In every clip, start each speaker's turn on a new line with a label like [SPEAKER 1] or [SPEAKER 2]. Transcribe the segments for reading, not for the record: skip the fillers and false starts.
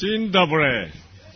[SPEAKER 1] Dzień dobry.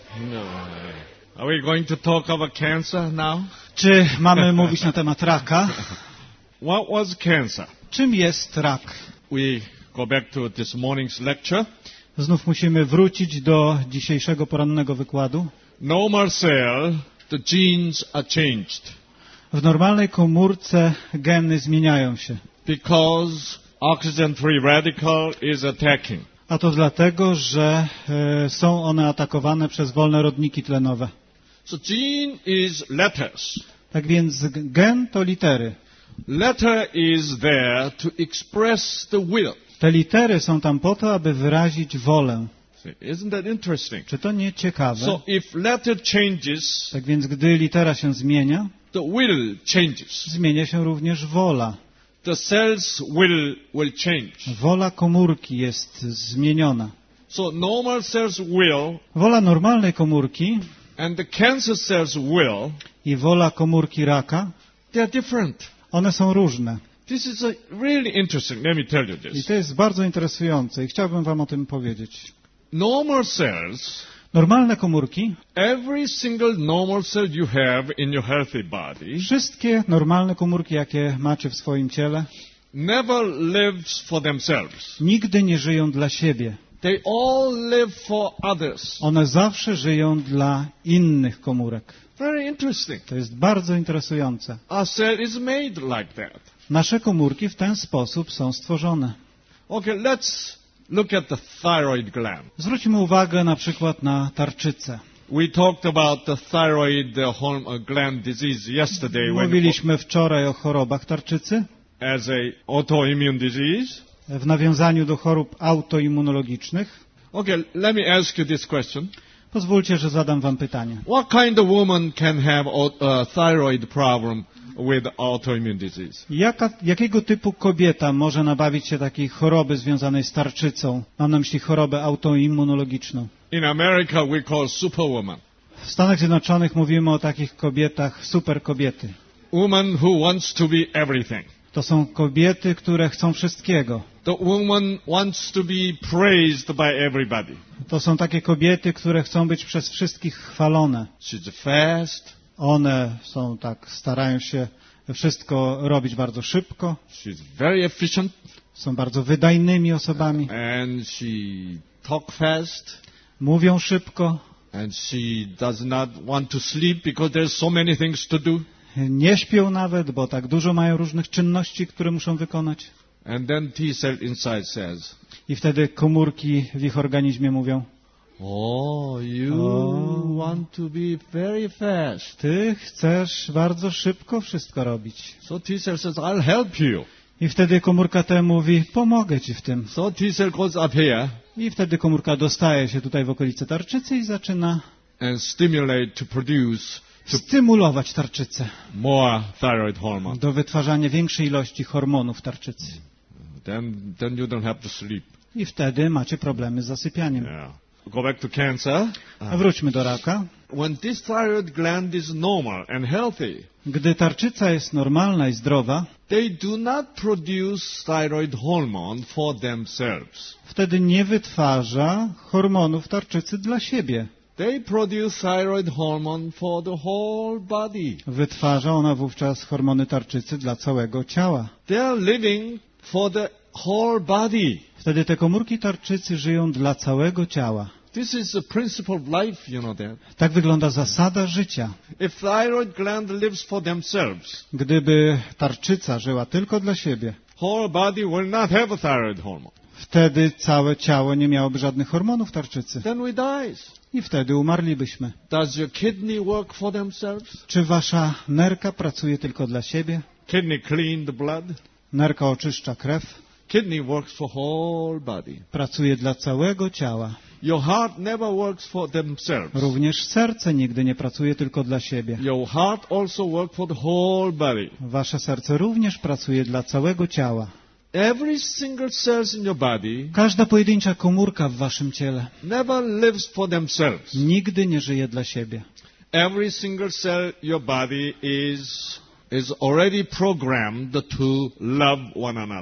[SPEAKER 1] Are we going to talk about cancer now?
[SPEAKER 2] Czy mamy mówić na temat raka?
[SPEAKER 1] What was cancer?
[SPEAKER 2] Czym jest rak?
[SPEAKER 1] We go back to this morning's lecture.
[SPEAKER 2] Znów musimy wrócić do dzisiejszego porannego wykładu.
[SPEAKER 1] Normal cell, the genes are changed.
[SPEAKER 2] W normalnej komórce geny zmieniają się.
[SPEAKER 1] Because oxygen free radical is attacking.
[SPEAKER 2] A to dlatego, że są one atakowane przez wolne rodniki tlenowe.
[SPEAKER 1] So gene is letters.
[SPEAKER 2] Tak więc gen to litery.
[SPEAKER 1] Letter is there to express the will.
[SPEAKER 2] Te litery są tam po to, aby wyrazić wolę.
[SPEAKER 1] Isn't that interesting?
[SPEAKER 2] Czy to nie ciekawe?
[SPEAKER 1] So if letter changes,
[SPEAKER 2] Tak więc gdy litera się zmienia,
[SPEAKER 1] the will changes.
[SPEAKER 2] zmienia się również wola.
[SPEAKER 1] The cell's will change.
[SPEAKER 2] Wola komórki jest zmieniona.
[SPEAKER 1] So normal cells will
[SPEAKER 2] Wola normalnej komórki
[SPEAKER 1] and the cancer cells will,
[SPEAKER 2] i wola komórki raka,
[SPEAKER 1] they are different.
[SPEAKER 2] one są różne.
[SPEAKER 1] This is really interesting. Let me tell you
[SPEAKER 2] I
[SPEAKER 1] this.
[SPEAKER 2] to jest bardzo interesujące i chciałbym wam o tym powiedzieć.
[SPEAKER 1] Normal cells,
[SPEAKER 2] Normalne komórki,
[SPEAKER 1] every single normal cell you have in your healthy body,
[SPEAKER 2] wszystkie normalne komórki, jakie macie w swoim ciele,
[SPEAKER 1] never lives for themselves.
[SPEAKER 2] nigdy nie żyją dla siebie.
[SPEAKER 1] They all live for others.
[SPEAKER 2] One zawsze żyją dla innych komórek.
[SPEAKER 1] Very interesting.
[SPEAKER 2] To jest bardzo interesujące.
[SPEAKER 1] Our cell is made like that.
[SPEAKER 2] Nasze komórki w ten sposób są stworzone.
[SPEAKER 1] Okay, let's look at the thyroid gland.
[SPEAKER 2] Zwróćmy uwagę na przykład na tarczycę.
[SPEAKER 1] We talked about the thyroid gland disease yesterday
[SPEAKER 2] Mówiliśmy wczoraj o chorobach tarczycy
[SPEAKER 1] as a autoimmune disease.
[SPEAKER 2] w nawiązaniu do chorób autoimmunologicznych.
[SPEAKER 1] Okay, let me ask you this question.
[SPEAKER 2] Pozwólcie, że zadam wam pytanie.
[SPEAKER 1] What kind of woman can have a thyroid problem with autoimmune disease?
[SPEAKER 2] Jakiego typu kobieta może nabawić się takiej choroby związanej z tarczycą? Mam na myśli chorobę autoimmunologiczną.
[SPEAKER 1] In America we call superwoman.
[SPEAKER 2] W Stanach Zjednoczonych mówimy o takich kobietach superkobiety.
[SPEAKER 1] Woman who wants to be everything.
[SPEAKER 2] To są kobiety, które chcą wszystkiego.
[SPEAKER 1] The woman wants to be praised by everybody.
[SPEAKER 2] To są takie kobiety, które chcą być przez wszystkich chwalone.
[SPEAKER 1] She's fast.
[SPEAKER 2] One są tak, starają się wszystko robić bardzo szybko.
[SPEAKER 1] She's very efficient.
[SPEAKER 2] Są bardzo wydajnymi osobami.
[SPEAKER 1] And she talk fast.
[SPEAKER 2] Mówią szybko.
[SPEAKER 1] And she does not want to sleep because there's so many things to do.
[SPEAKER 2] Nie śpią nawet, bo tak dużo mają różnych czynności, które muszą wykonać.
[SPEAKER 1] And then T-cell inside says,
[SPEAKER 2] I wtedy komórki w ich organizmie mówią:
[SPEAKER 1] oh, you want to be very fast.
[SPEAKER 2] Ty chcesz bardzo szybko wszystko robić.
[SPEAKER 1] So T-cell says, I'll help you.
[SPEAKER 2] I wtedy komórka ta mówi: pomogę ci w tym.
[SPEAKER 1] So T-cell goes up here
[SPEAKER 2] I wtedy komórka dostaje się tutaj w okolice tarczycy i zaczyna
[SPEAKER 1] and stimulate to produce
[SPEAKER 2] stymulować tarczycę
[SPEAKER 1] more thyroid hormone.
[SPEAKER 2] do wytwarzania większej ilości hormonów tarczycy.
[SPEAKER 1] Then you don't have to sleep.
[SPEAKER 2] I wtedy macie problemy z zasypianiem.
[SPEAKER 1] Yeah. Go back to cancer.
[SPEAKER 2] A wróćmy do raka.
[SPEAKER 1] When this thyroid gland is normal and healthy,
[SPEAKER 2] Gdy tarczyca jest normalna i zdrowa,
[SPEAKER 1] they do not produce thyroid hormone for themselves.
[SPEAKER 2] wtedy nie wytwarza hormonów tarczycy dla siebie.
[SPEAKER 1] They produce thyroid hormone for the whole body.
[SPEAKER 2] Wytwarza ona wówczas hormony tarczycy dla całego ciała.
[SPEAKER 1] They are living for the whole body.
[SPEAKER 2] Wtedy te komórki tarczycy żyją dla całego ciała.
[SPEAKER 1] This is the principle of life, you know that.
[SPEAKER 2] Tak wygląda zasada życia.
[SPEAKER 1] If thyroid gland lives for themselves,
[SPEAKER 2] Gdyby tarczyca żyła tylko dla siebie,
[SPEAKER 1] whole body will not have a thyroid hormone.
[SPEAKER 2] wtedy całe ciało nie miałoby żadnych hormonów tarczycy.
[SPEAKER 1] Then we dies.
[SPEAKER 2] I wtedy umarlibyśmy.
[SPEAKER 1] Does your kidney work for themselves?
[SPEAKER 2] Czy wasza nerka pracuje tylko dla siebie?
[SPEAKER 1] Kidney clean the blood.
[SPEAKER 2] Nerka oczyszcza krew.
[SPEAKER 1] Kidney works for whole body.
[SPEAKER 2] Pracuje dla całego ciała.
[SPEAKER 1] Your heart never works for themselves.
[SPEAKER 2] Również serce nigdy nie pracuje tylko dla siebie.
[SPEAKER 1] Your heart also works for the whole body.
[SPEAKER 2] Wasze serce również pracuje dla całego ciała.
[SPEAKER 1] Every single cell in your body
[SPEAKER 2] Każda pojedyncza komórka w waszym ciele
[SPEAKER 1] never lives for themselves.
[SPEAKER 2] nigdy nie żyje dla siebie.
[SPEAKER 1] Every single cell in your body is already programmed to love one another.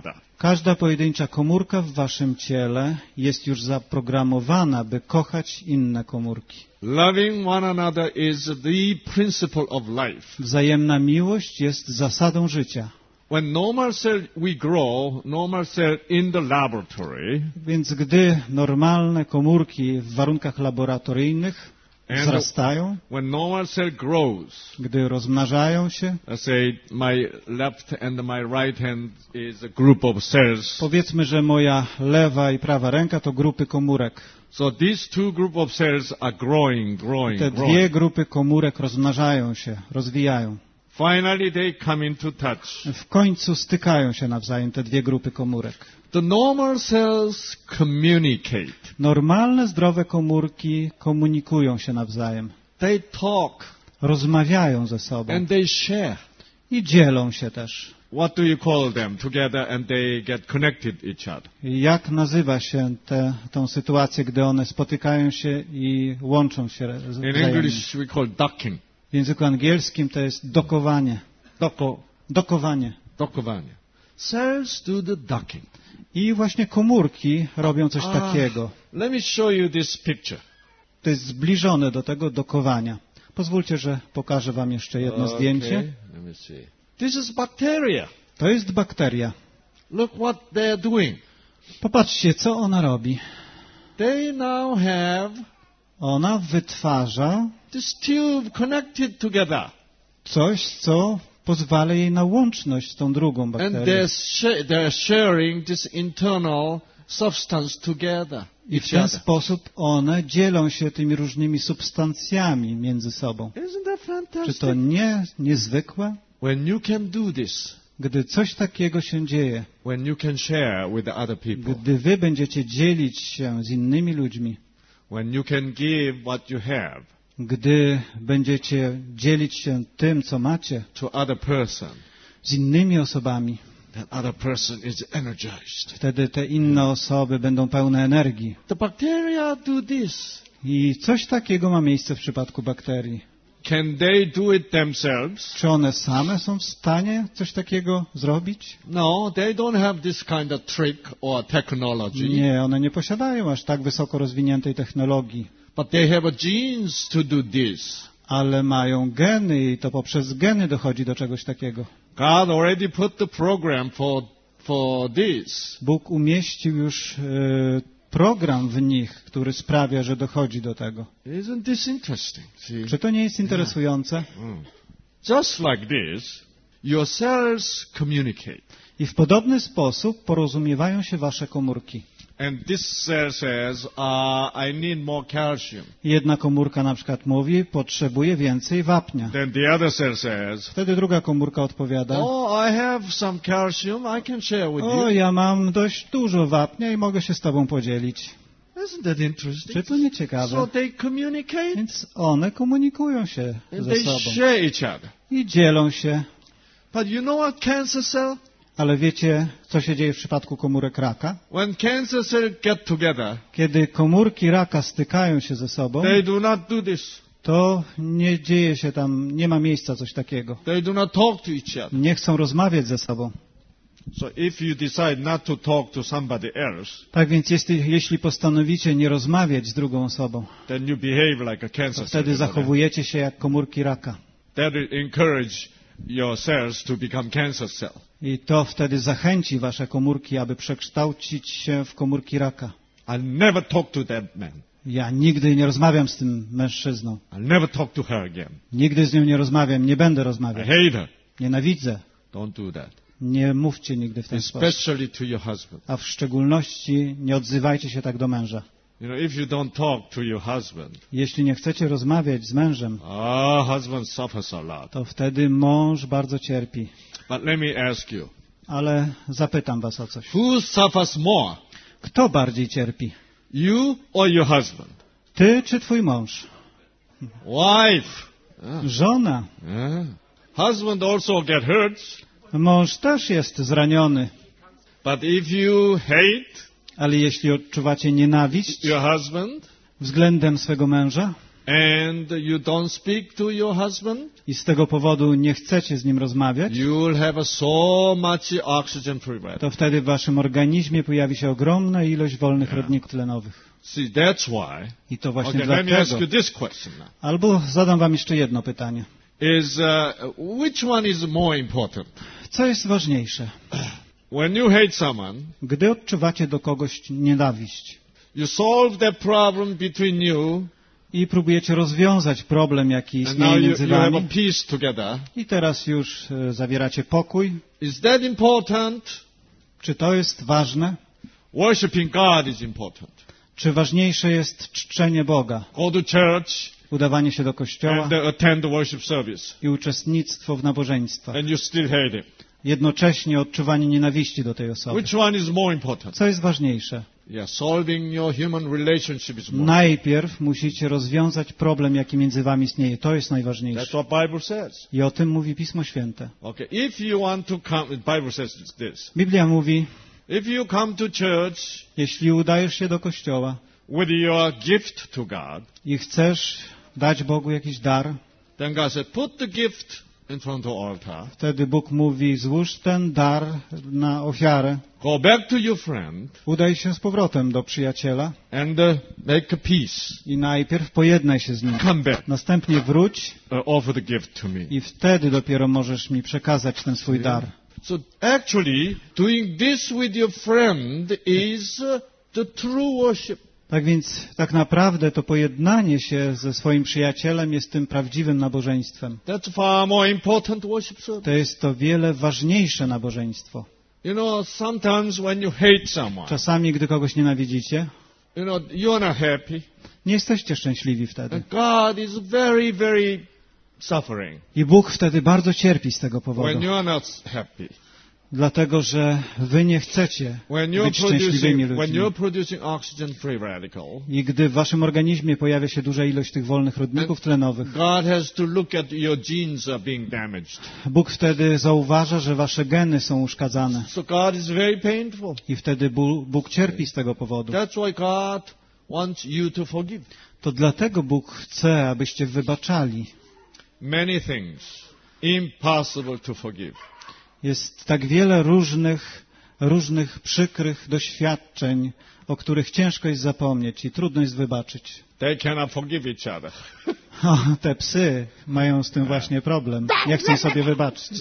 [SPEAKER 2] Każda pojedyncza komórka w waszym ciele jest już zaprogramowana, by kochać inne komórki.
[SPEAKER 1] Loving one another is the principle of life.
[SPEAKER 2] Wzajemna miłość jest zasadą życia.
[SPEAKER 1] When normal cell we grow, normal cell in the laboratory,
[SPEAKER 2] Więc gdy normalne komórki w warunkach laboratoryjnych wzrastają,
[SPEAKER 1] when normal cell grows,
[SPEAKER 2] gdy rozmnażają się,
[SPEAKER 1] let's say my left and my right hand is a group of cells.
[SPEAKER 2] powiedzmy, że moja lewa i prawa ręka to grupy komórek.
[SPEAKER 1] So these two group of cells are growing.
[SPEAKER 2] Te dwie grupy komórek rozmnażają się, rozwijają.
[SPEAKER 1] Finally they come into touch.
[SPEAKER 2] W końcu stykają się nawzajem te dwie grupy komórek.
[SPEAKER 1] The normal cells communicate.
[SPEAKER 2] Normalne, zdrowe komórki komunikują się nawzajem.
[SPEAKER 1] They talk
[SPEAKER 2] Rozmawiają ze sobą
[SPEAKER 1] and they share.
[SPEAKER 2] i dzielą się też.
[SPEAKER 1] What do you call them? Together and they get connected each other.
[SPEAKER 2] Jak nazywa się tą sytuację, gdy one spotykają się i łączą się
[SPEAKER 1] In
[SPEAKER 2] wzajemnie?
[SPEAKER 1] English we call docking.
[SPEAKER 2] W języku angielskim to jest dokowanie. Dokowanie.
[SPEAKER 1] Dokowanie. Cells do the docking.
[SPEAKER 2] I właśnie komórki robią coś takiego.
[SPEAKER 1] Let me show you this picture.
[SPEAKER 2] To jest zbliżone do tego dokowania. Pozwólcie, że pokażę wam jeszcze jedno zdjęcie.
[SPEAKER 1] Let me see. This is bacteria.
[SPEAKER 2] To jest bakteria.
[SPEAKER 1] Look what they're doing.
[SPEAKER 2] Popatrzcie, co ona robi.
[SPEAKER 1] They now have
[SPEAKER 2] Ona wytwarza
[SPEAKER 1] this tube connected together.
[SPEAKER 2] coś, co pozwala jej na łączność z tą drugą
[SPEAKER 1] And
[SPEAKER 2] bakterią.
[SPEAKER 1] they're sharing this internal substance together.
[SPEAKER 2] I w ten sposób one dzielą się tymi różnymi substancjami między sobą.
[SPEAKER 1] Isn't that
[SPEAKER 2] Czy
[SPEAKER 1] fantastic?
[SPEAKER 2] to niezwykłe?
[SPEAKER 1] When you can do this,
[SPEAKER 2] Gdy coś takiego się dzieje,
[SPEAKER 1] when you can share with the other people,
[SPEAKER 2] gdy wy będziecie dzielić się z innymi ludźmi,
[SPEAKER 1] when you can give what you have
[SPEAKER 2] gdy będziecie dzielić się tym, co macie,
[SPEAKER 1] to other person,
[SPEAKER 2] z innymi osobami,
[SPEAKER 1] that other person is energized.
[SPEAKER 2] wtedy te inne osoby będą pełne energii.
[SPEAKER 1] The bacteria do this.
[SPEAKER 2] I coś takiego ma miejsce w przypadku bakterii.
[SPEAKER 1] Can they do it themselves?
[SPEAKER 2] Czy one same są w stanie coś takiego zrobić?
[SPEAKER 1] No, they don't have this kind of trick or technology.
[SPEAKER 2] Nie, one nie posiadają aż tak wysoko rozwiniętej technologii,
[SPEAKER 1] But they have a genes to do this.
[SPEAKER 2] ale mają geny i to poprzez geny dochodzi do czegoś takiego.
[SPEAKER 1] God already put the program for this.
[SPEAKER 2] Bóg umieścił już program w nich, który sprawia, że dochodzi do tego.
[SPEAKER 1] Isn't this interesting? See?
[SPEAKER 2] Czy to nie jest interesujące?
[SPEAKER 1] Just like this, your cells communicate.
[SPEAKER 2] I w podobny sposób porozumiewają się wasze komórki.
[SPEAKER 1] And this cell says, I need more calcium.
[SPEAKER 2] Jedna komórka na przykład mówi, potrzebuje więcej wapnia.
[SPEAKER 1] Then the other cell says,
[SPEAKER 2] Wtedy druga komórka odpowiada,
[SPEAKER 1] oh, I have some calcium, I can share with
[SPEAKER 2] o,
[SPEAKER 1] you.
[SPEAKER 2] ja mam dość dużo wapnia i mogę się z tobą podzielić.
[SPEAKER 1] Isn't that interesting?
[SPEAKER 2] Czy to nie ciekawe?
[SPEAKER 1] So they communicate
[SPEAKER 2] Więc one komunikują się
[SPEAKER 1] and
[SPEAKER 2] ze
[SPEAKER 1] they
[SPEAKER 2] sobą
[SPEAKER 1] share each other.
[SPEAKER 2] i dzielą się.
[SPEAKER 1] But you know what cancer cell?
[SPEAKER 2] Ale wiecie, co się dzieje w przypadku komórek raka?
[SPEAKER 1] When cancer cells get together,
[SPEAKER 2] Kiedy komórki raka stykają się ze sobą,
[SPEAKER 1] they do not do this.
[SPEAKER 2] to nie dzieje się tam, nie ma miejsca coś takiego.
[SPEAKER 1] They do not talk to each other.
[SPEAKER 2] Nie chcą rozmawiać ze sobą.
[SPEAKER 1] So if you decide not to talk to somebody else,
[SPEAKER 2] Tak więc jeśli postanowicie nie rozmawiać z drugą osobą,
[SPEAKER 1] then you behave like a
[SPEAKER 2] to
[SPEAKER 1] cancer cell.
[SPEAKER 2] wtedy zachowujecie się jak komórki raka.
[SPEAKER 1] That will encourage your cells to become cancer cell.
[SPEAKER 2] I to wtedy zachęci wasze komórki, aby przekształcić się w komórki raka.
[SPEAKER 1] I'll never talk to that man.
[SPEAKER 2] Ja nigdy nie rozmawiam z tym mężczyzną.
[SPEAKER 1] I'll never talk to her again.
[SPEAKER 2] Nigdy z nią nie rozmawiam, nie będę
[SPEAKER 1] I
[SPEAKER 2] rozmawiał.
[SPEAKER 1] hate her.
[SPEAKER 2] Nienawidzę.
[SPEAKER 1] Don't do that.
[SPEAKER 2] Nie mówcie nigdy w ten sposób.
[SPEAKER 1] Especially to your husband.
[SPEAKER 2] A w szczególności nie odzywajcie się tak do męża.
[SPEAKER 1] You know, if you don't talk to your husband,
[SPEAKER 2] Jeśli nie chcecie rozmawiać z mężem,
[SPEAKER 1] husband suffers a lot.
[SPEAKER 2] to wtedy mąż bardzo cierpi.
[SPEAKER 1] But let me ask you,
[SPEAKER 2] Ale zapytam was o coś.
[SPEAKER 1] who suffers more?
[SPEAKER 2] Kto bardziej cierpi?
[SPEAKER 1] You or your husband?
[SPEAKER 2] Ty czy twój mąż?
[SPEAKER 1] Wife.
[SPEAKER 2] Żona.
[SPEAKER 1] Husband also get hurt.
[SPEAKER 2] Mąż też jest zraniony.
[SPEAKER 1] But if you hate
[SPEAKER 2] Ale jeśli odczuwacie nienawiść
[SPEAKER 1] your husband,
[SPEAKER 2] względem swego męża,
[SPEAKER 1] and you don't speak to your husband,
[SPEAKER 2] i z tego powodu nie chcecie z nim rozmawiać,
[SPEAKER 1] you will have so much oxygen free radical.
[SPEAKER 2] to wtedy w waszym organizmie pojawi się ogromna ilość wolnych rodników tlenowych.
[SPEAKER 1] See, that's why.
[SPEAKER 2] I to właśnie
[SPEAKER 1] Okay, let me ask
[SPEAKER 2] dlatego.
[SPEAKER 1] you this question now.
[SPEAKER 2] Albo zadam wam jeszcze jedno pytanie.
[SPEAKER 1] Which one is more important?
[SPEAKER 2] Co jest ważniejsze?
[SPEAKER 1] When you hate someone,
[SPEAKER 2] Gdy odczuwacie do kogoś nienawiść
[SPEAKER 1] you solve that problem between you,
[SPEAKER 2] i próbujecie rozwiązać problem, jaki
[SPEAKER 1] and now
[SPEAKER 2] istnieje między
[SPEAKER 1] you have a
[SPEAKER 2] wami,
[SPEAKER 1] peace together.
[SPEAKER 2] i teraz już zawieracie pokój,
[SPEAKER 1] Is that important?
[SPEAKER 2] czy to jest ważne?
[SPEAKER 1] Worshipping God is important.
[SPEAKER 2] Czy ważniejsze jest czczenie Boga,
[SPEAKER 1] Go to church
[SPEAKER 2] udawanie się do kościoła
[SPEAKER 1] and attend the worship service,
[SPEAKER 2] i uczestnictwo w nabożeństwach,
[SPEAKER 1] and you still hate him.
[SPEAKER 2] jednocześnie odczuwanie nienawiści do tej osoby?
[SPEAKER 1] Which one is more important?
[SPEAKER 2] Co jest ważniejsze?
[SPEAKER 1] Yeah, solving your human relationship is more.
[SPEAKER 2] Najpierw musicie rozwiązać problem, jaki między wami istnieje. To jest
[SPEAKER 1] That's
[SPEAKER 2] najważniejsze.
[SPEAKER 1] what Bible says.
[SPEAKER 2] I o tym mówi Pismo Święte.
[SPEAKER 1] Okay, if you want to come, the Bible says it's this.
[SPEAKER 2] Biblia mówi,
[SPEAKER 1] If you come to church
[SPEAKER 2] jeśli udajesz się do kościoła
[SPEAKER 1] with your gift to God,
[SPEAKER 2] i chcesz dać Bogu jakiś dar,
[SPEAKER 1] then God said, put the gift in front of the altar.
[SPEAKER 2] wtedy Bóg mówi, złóż ten dar na ofiarę,
[SPEAKER 1] Go back to your friend
[SPEAKER 2] udaj się z powrotem do przyjaciela
[SPEAKER 1] and make a peace.
[SPEAKER 2] i najpierw pojednaj się z nim.
[SPEAKER 1] Come back,
[SPEAKER 2] Następnie wróć
[SPEAKER 1] offer the gift to me.
[SPEAKER 2] i wtedy dopiero możesz mi przekazać ten swój dar.
[SPEAKER 1] So actually, doing this with your friend is the true worship.
[SPEAKER 2] Tak więc tak naprawdę to pojednanie się ze swoim przyjacielem jest tym prawdziwym nabożeństwem.
[SPEAKER 1] That's far more important worship service.
[SPEAKER 2] To jest to wiele ważniejsze nabożeństwo.
[SPEAKER 1] You know, sometimes when you hate someone,
[SPEAKER 2] Czasami, gdy kogoś nienawidzicie,
[SPEAKER 1] you know, you're not happy.
[SPEAKER 2] nie jesteście szczęśliwi wtedy.
[SPEAKER 1] And God is very, very suffering
[SPEAKER 2] I Bóg wtedy bardzo cierpi z tego
[SPEAKER 1] when
[SPEAKER 2] powodu.
[SPEAKER 1] you're not happy.
[SPEAKER 2] Dlatego, że wy nie chcecie być szczęśliwymi
[SPEAKER 1] When
[SPEAKER 2] ludźmi.
[SPEAKER 1] you're producing oxygen free radical,
[SPEAKER 2] I gdy w waszym organizmie pojawia się duża ilość tych wolnych rodników tlenowych,
[SPEAKER 1] God has to look at your genes are being damaged.
[SPEAKER 2] Bóg wtedy zauważa, że wasze geny są uszkadzane.
[SPEAKER 1] So God is very painful.
[SPEAKER 2] I wtedy Bóg cierpi z tego powodu.
[SPEAKER 1] That's why God wants you to forgive.
[SPEAKER 2] To dlatego Bóg chce, abyście wybaczali.
[SPEAKER 1] Many things impossible to forgive.
[SPEAKER 2] Jest tak wiele różnych przykrych doświadczeń, o których ciężko jest zapomnieć i trudno jest wybaczyć.
[SPEAKER 1] They cannot forgive each other.
[SPEAKER 2] O, te psy mają z tym właśnie problem. Nie chcą sobie wybaczyć.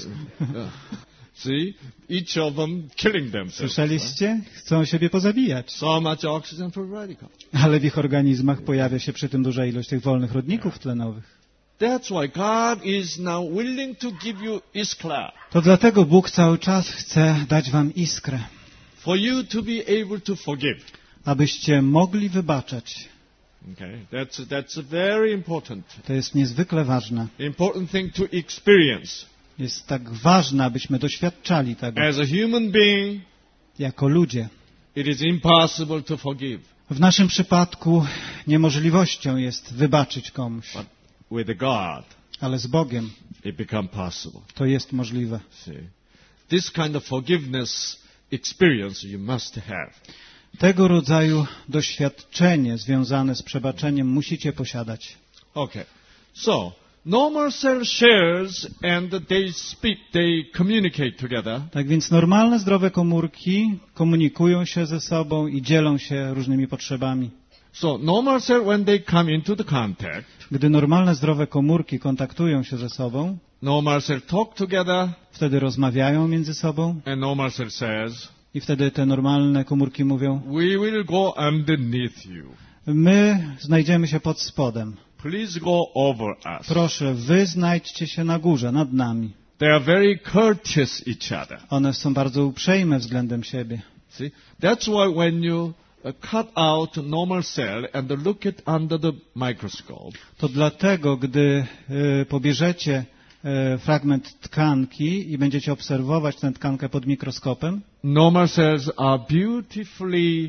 [SPEAKER 1] See, each of them killing themselves.
[SPEAKER 2] Słyszeliście? Chcą siebie pozabijać.
[SPEAKER 1] So much oxygen free radical.
[SPEAKER 2] Ale w ich organizmach pojawia się przy tym duża ilość tych wolnych rodników tlenowych.
[SPEAKER 1] That's why God is now willing to give you iskra.
[SPEAKER 2] To dlatego Bóg cały czas chce dać wam iskrę,
[SPEAKER 1] For you to be able to forgive.
[SPEAKER 2] abyście mogli wybaczać.
[SPEAKER 1] Okay, that's very important.
[SPEAKER 2] To jest niezwykle ważne.
[SPEAKER 1] Important thing to experience.
[SPEAKER 2] Jest tak ważne, abyśmy doświadczali tego.
[SPEAKER 1] As a human being,
[SPEAKER 2] Jako ludzie.
[SPEAKER 1] it is impossible to forgive.
[SPEAKER 2] W naszym przypadku niemożliwością jest wybaczyć komuś,
[SPEAKER 1] But with God,
[SPEAKER 2] ale z Bogiem
[SPEAKER 1] it becomes possible.
[SPEAKER 2] to jest możliwe.
[SPEAKER 1] See, this kind of forgiveness experience you must have.
[SPEAKER 2] Tego rodzaju doświadczenie związane z przebaczeniem musicie posiadać.
[SPEAKER 1] Okay, so normal cell shares and they speak, they communicate together.
[SPEAKER 2] Tak więc normalne, zdrowe komórki komunikują się ze sobą i dzielą się różnymi potrzebami.
[SPEAKER 1] So normal cell, when they come into the contact,
[SPEAKER 2] Gdy normalne, zdrowe komórki kontaktują się ze sobą,
[SPEAKER 1] normal cell talk together,
[SPEAKER 2] wtedy rozmawiają między sobą
[SPEAKER 1] and normal cell says,
[SPEAKER 2] i wtedy te normalne komórki mówią:
[SPEAKER 1] we will go underneath you.
[SPEAKER 2] my znajdziemy się pod spodem.
[SPEAKER 1] Please go over us.
[SPEAKER 2] Proszę, wy znajdźcie się na górze, nad nami.
[SPEAKER 1] They are very courteous each other.
[SPEAKER 2] One są bardzo uprzejme względem siebie.
[SPEAKER 1] See, that's why when you cut out normal cell and look it under the microscope,
[SPEAKER 2] To dlatego, gdy pobierzecie fragment tkanki i będziecie obserwować tę tkankę pod mikroskopem,
[SPEAKER 1] normal cells are beautifully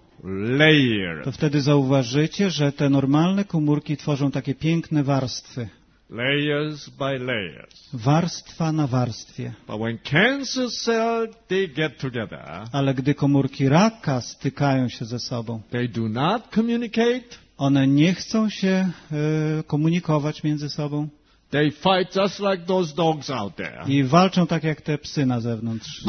[SPEAKER 1] layered.
[SPEAKER 2] to wtedy zauważycie, że te normalne komórki tworzą takie piękne warstwy.
[SPEAKER 1] Layers by layers.
[SPEAKER 2] Warstwa na warstwie.
[SPEAKER 1] But when cancer cells, they get together,
[SPEAKER 2] Ale gdy komórki raka stykają się ze sobą,
[SPEAKER 1] they do not communicate.
[SPEAKER 2] One nie chcą się komunikować między sobą
[SPEAKER 1] They fight just like those dogs out there.
[SPEAKER 2] i walczą tak jak te psy na zewnątrz.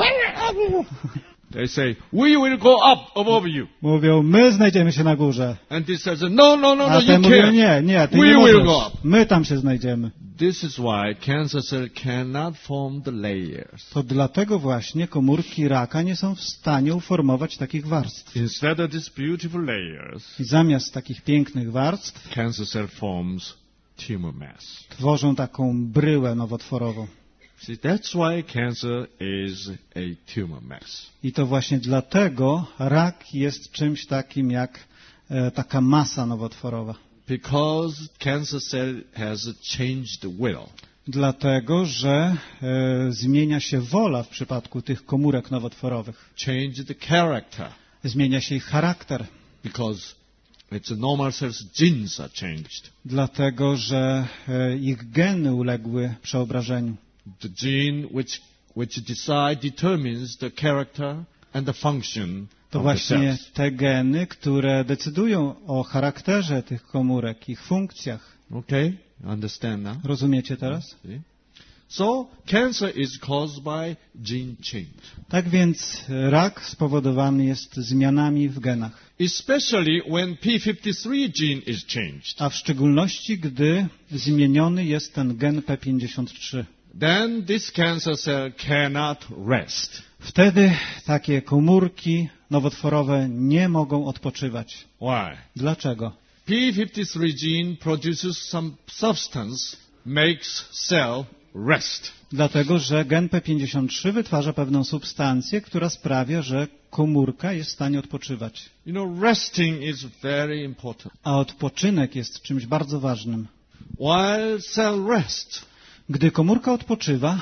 [SPEAKER 1] They say, we will go up above you.
[SPEAKER 2] Mówią, my znajdziemy się na górze.
[SPEAKER 1] And this says, no, no, no,
[SPEAKER 2] A
[SPEAKER 1] no,
[SPEAKER 2] ten
[SPEAKER 1] you
[SPEAKER 2] mówi,
[SPEAKER 1] can't.
[SPEAKER 2] nie, ty
[SPEAKER 1] We
[SPEAKER 2] nie
[SPEAKER 1] will go
[SPEAKER 2] możesz.
[SPEAKER 1] up.
[SPEAKER 2] My tam się znajdziemy.
[SPEAKER 1] This is why cancer cell cannot form the layers.
[SPEAKER 2] To dlatego właśnie komórki raka nie są w stanie uformować takich warstw.
[SPEAKER 1] Instead of these beautiful layers,
[SPEAKER 2] I zamiast takich pięknych warstw
[SPEAKER 1] cancer cell forms tumor mass.
[SPEAKER 2] tworzą taką bryłę nowotworową.
[SPEAKER 1] See, that's why cancer is a tumor mass.
[SPEAKER 2] I to właśnie dlatego rak jest czymś takim jak taka masa nowotworowa.
[SPEAKER 1] Because cancer cell has changed will.
[SPEAKER 2] Dlatego, że zmienia się wola w przypadku tych komórek nowotworowych.
[SPEAKER 1] Change the character.
[SPEAKER 2] Zmienia się ich charakter.
[SPEAKER 1] Because it's a normal cells genes are changed.
[SPEAKER 2] Dlatego, że ich geny uległy przeobrażeniu.
[SPEAKER 1] The gene which determines the character and the function
[SPEAKER 2] To
[SPEAKER 1] of the
[SPEAKER 2] właśnie
[SPEAKER 1] cells.
[SPEAKER 2] te geny, które decydują o charakterze tych komórek, ich funkcjach.
[SPEAKER 1] Okay? Understand now?
[SPEAKER 2] Rozumiecie teraz?
[SPEAKER 1] See? So, cancer is caused by gene change.
[SPEAKER 2] Tak więc rak spowodowany jest zmianami w genach.
[SPEAKER 1] Especially when P53 gene is changed.
[SPEAKER 2] A w szczególności, gdy zmieniony jest ten gen P53.
[SPEAKER 1] Then this cancer cell cannot rest.
[SPEAKER 2] Wtedy takie komórki nowotworowe nie mogą odpoczywać.
[SPEAKER 1] Why?
[SPEAKER 2] Dlaczego?
[SPEAKER 1] P53 gene produces some substance, makes cell rest.
[SPEAKER 2] Dlatego, że gen P53 wytwarza pewną substancję, która sprawia, że komórka jest w stanie odpoczywać.
[SPEAKER 1] You know, resting is very important.
[SPEAKER 2] A odpoczynek jest czymś bardzo ważnym.
[SPEAKER 1] While cell rest,
[SPEAKER 2] Gdy komórka odpoczywa,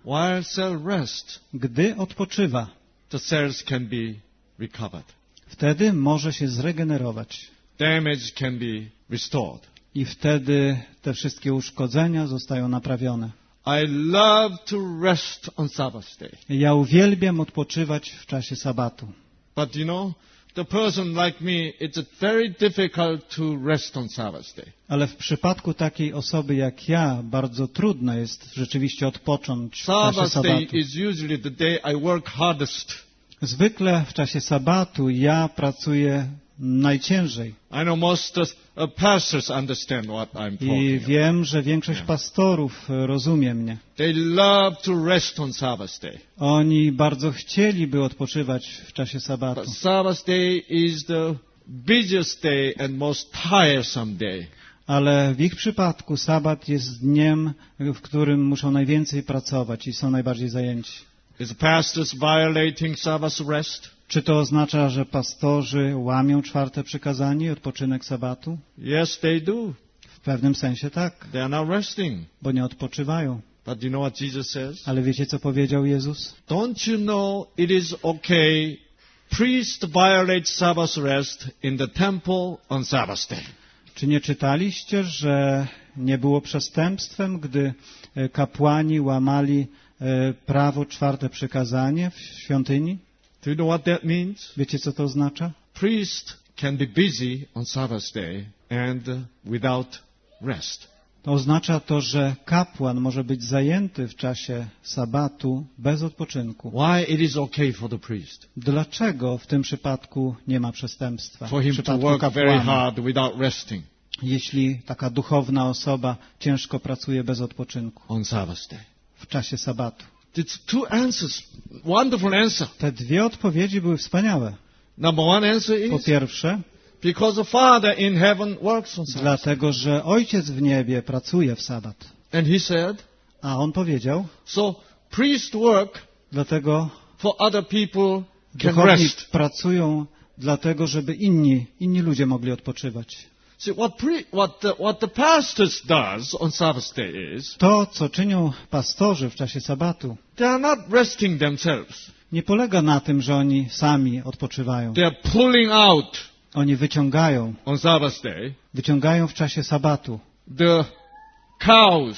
[SPEAKER 2] gdy odpoczywa,
[SPEAKER 1] the cells can be recovered.
[SPEAKER 2] wtedy może się zregenerować.
[SPEAKER 1] Damage can be restored.
[SPEAKER 2] I wtedy te wszystkie uszkodzenia zostają naprawione.
[SPEAKER 1] I love to rest on Sabbath day.
[SPEAKER 2] Ja uwielbiam odpoczywać w czasie sabatu.
[SPEAKER 1] But you know, the person like me, it's very difficult to rest on Sabbath day.
[SPEAKER 2] Ale w przypadku takiej osoby jak ja, bardzo trudno jest rzeczywiście odpocząć w czasie
[SPEAKER 1] Sabbath day
[SPEAKER 2] sabatu.
[SPEAKER 1] is usually the day I work hardest.
[SPEAKER 2] Zwykle w czasie sabatu ja pracuję najciężej.
[SPEAKER 1] I know most pastors understand what I'm
[SPEAKER 2] I
[SPEAKER 1] talking about.
[SPEAKER 2] wiem, że większość pastorów rozumie mnie.
[SPEAKER 1] They love to rest on Sabbath day.
[SPEAKER 2] Oni bardzo chcieliby odpoczywać w czasie sabatu.
[SPEAKER 1] But Sabbath day is the busiest day and most tiresome day.
[SPEAKER 2] Ale w ich przypadku sabat jest dniem, w którym muszą najwięcej pracować i są najbardziej zajęci.
[SPEAKER 1] Is pastors violating Sabbath rest?
[SPEAKER 2] Czy to oznacza, że pastorzy łamią 4. przykazanie i odpoczynek sabatu?
[SPEAKER 1] Yes, they do.
[SPEAKER 2] W pewnym sensie tak,
[SPEAKER 1] They are not resting.
[SPEAKER 2] bo nie odpoczywają.
[SPEAKER 1] But you know what Jesus says?
[SPEAKER 2] Ale wiecie, co powiedział Jezus?
[SPEAKER 1] Don't you know it is okay priest violate Sabbath rest in the temple on Sabbath day?
[SPEAKER 2] Czy nie czytaliście, że nie było przestępstwem, gdy kapłani łamali prawo 4. przykazanie w świątyni?
[SPEAKER 1] Do you know what that means?
[SPEAKER 2] Wiecie, co to oznacza?
[SPEAKER 1] Priest can be busy on Sabbath day and without rest.
[SPEAKER 2] To oznacza to, że kapłan może być zajęty w czasie sabatu bez odpoczynku.
[SPEAKER 1] Why it is okay for the priest?
[SPEAKER 2] Dlaczego w tym przypadku nie ma przestępstwa?
[SPEAKER 1] For
[SPEAKER 2] W
[SPEAKER 1] him to
[SPEAKER 2] przypadku
[SPEAKER 1] work very
[SPEAKER 2] kapłana,
[SPEAKER 1] hard without resting
[SPEAKER 2] jeśli taka duchowna osoba ciężko pracuje bez odpoczynku
[SPEAKER 1] on Sabbath day.
[SPEAKER 2] w czasie sabatu.
[SPEAKER 1] It's two answers. Wonderful answer.
[SPEAKER 2] Te dwie odpowiedzi były wspaniałe.
[SPEAKER 1] Number one answer
[SPEAKER 2] Po
[SPEAKER 1] is
[SPEAKER 2] pierwsze,
[SPEAKER 1] because the Father in heaven works on Sabbath.
[SPEAKER 2] dlatego, że Ojciec w niebie pracuje w sabat.
[SPEAKER 1] And he said,
[SPEAKER 2] A On powiedział,
[SPEAKER 1] so priest work
[SPEAKER 2] dlatego
[SPEAKER 1] for other people can
[SPEAKER 2] duchowni
[SPEAKER 1] rest.
[SPEAKER 2] pracują dlatego, żeby inni ludzie mogli odpoczywać.
[SPEAKER 1] See, what the pastors does on Sabbath day is,
[SPEAKER 2] To, co czynią pastorzy w czasie sabatu,
[SPEAKER 1] they are not resting themselves.
[SPEAKER 2] nie polega na tym, że oni sami odpoczywają.
[SPEAKER 1] They are pulling out
[SPEAKER 2] Oni wyciągają
[SPEAKER 1] on Sabbath day
[SPEAKER 2] w czasie sabatu
[SPEAKER 1] the cows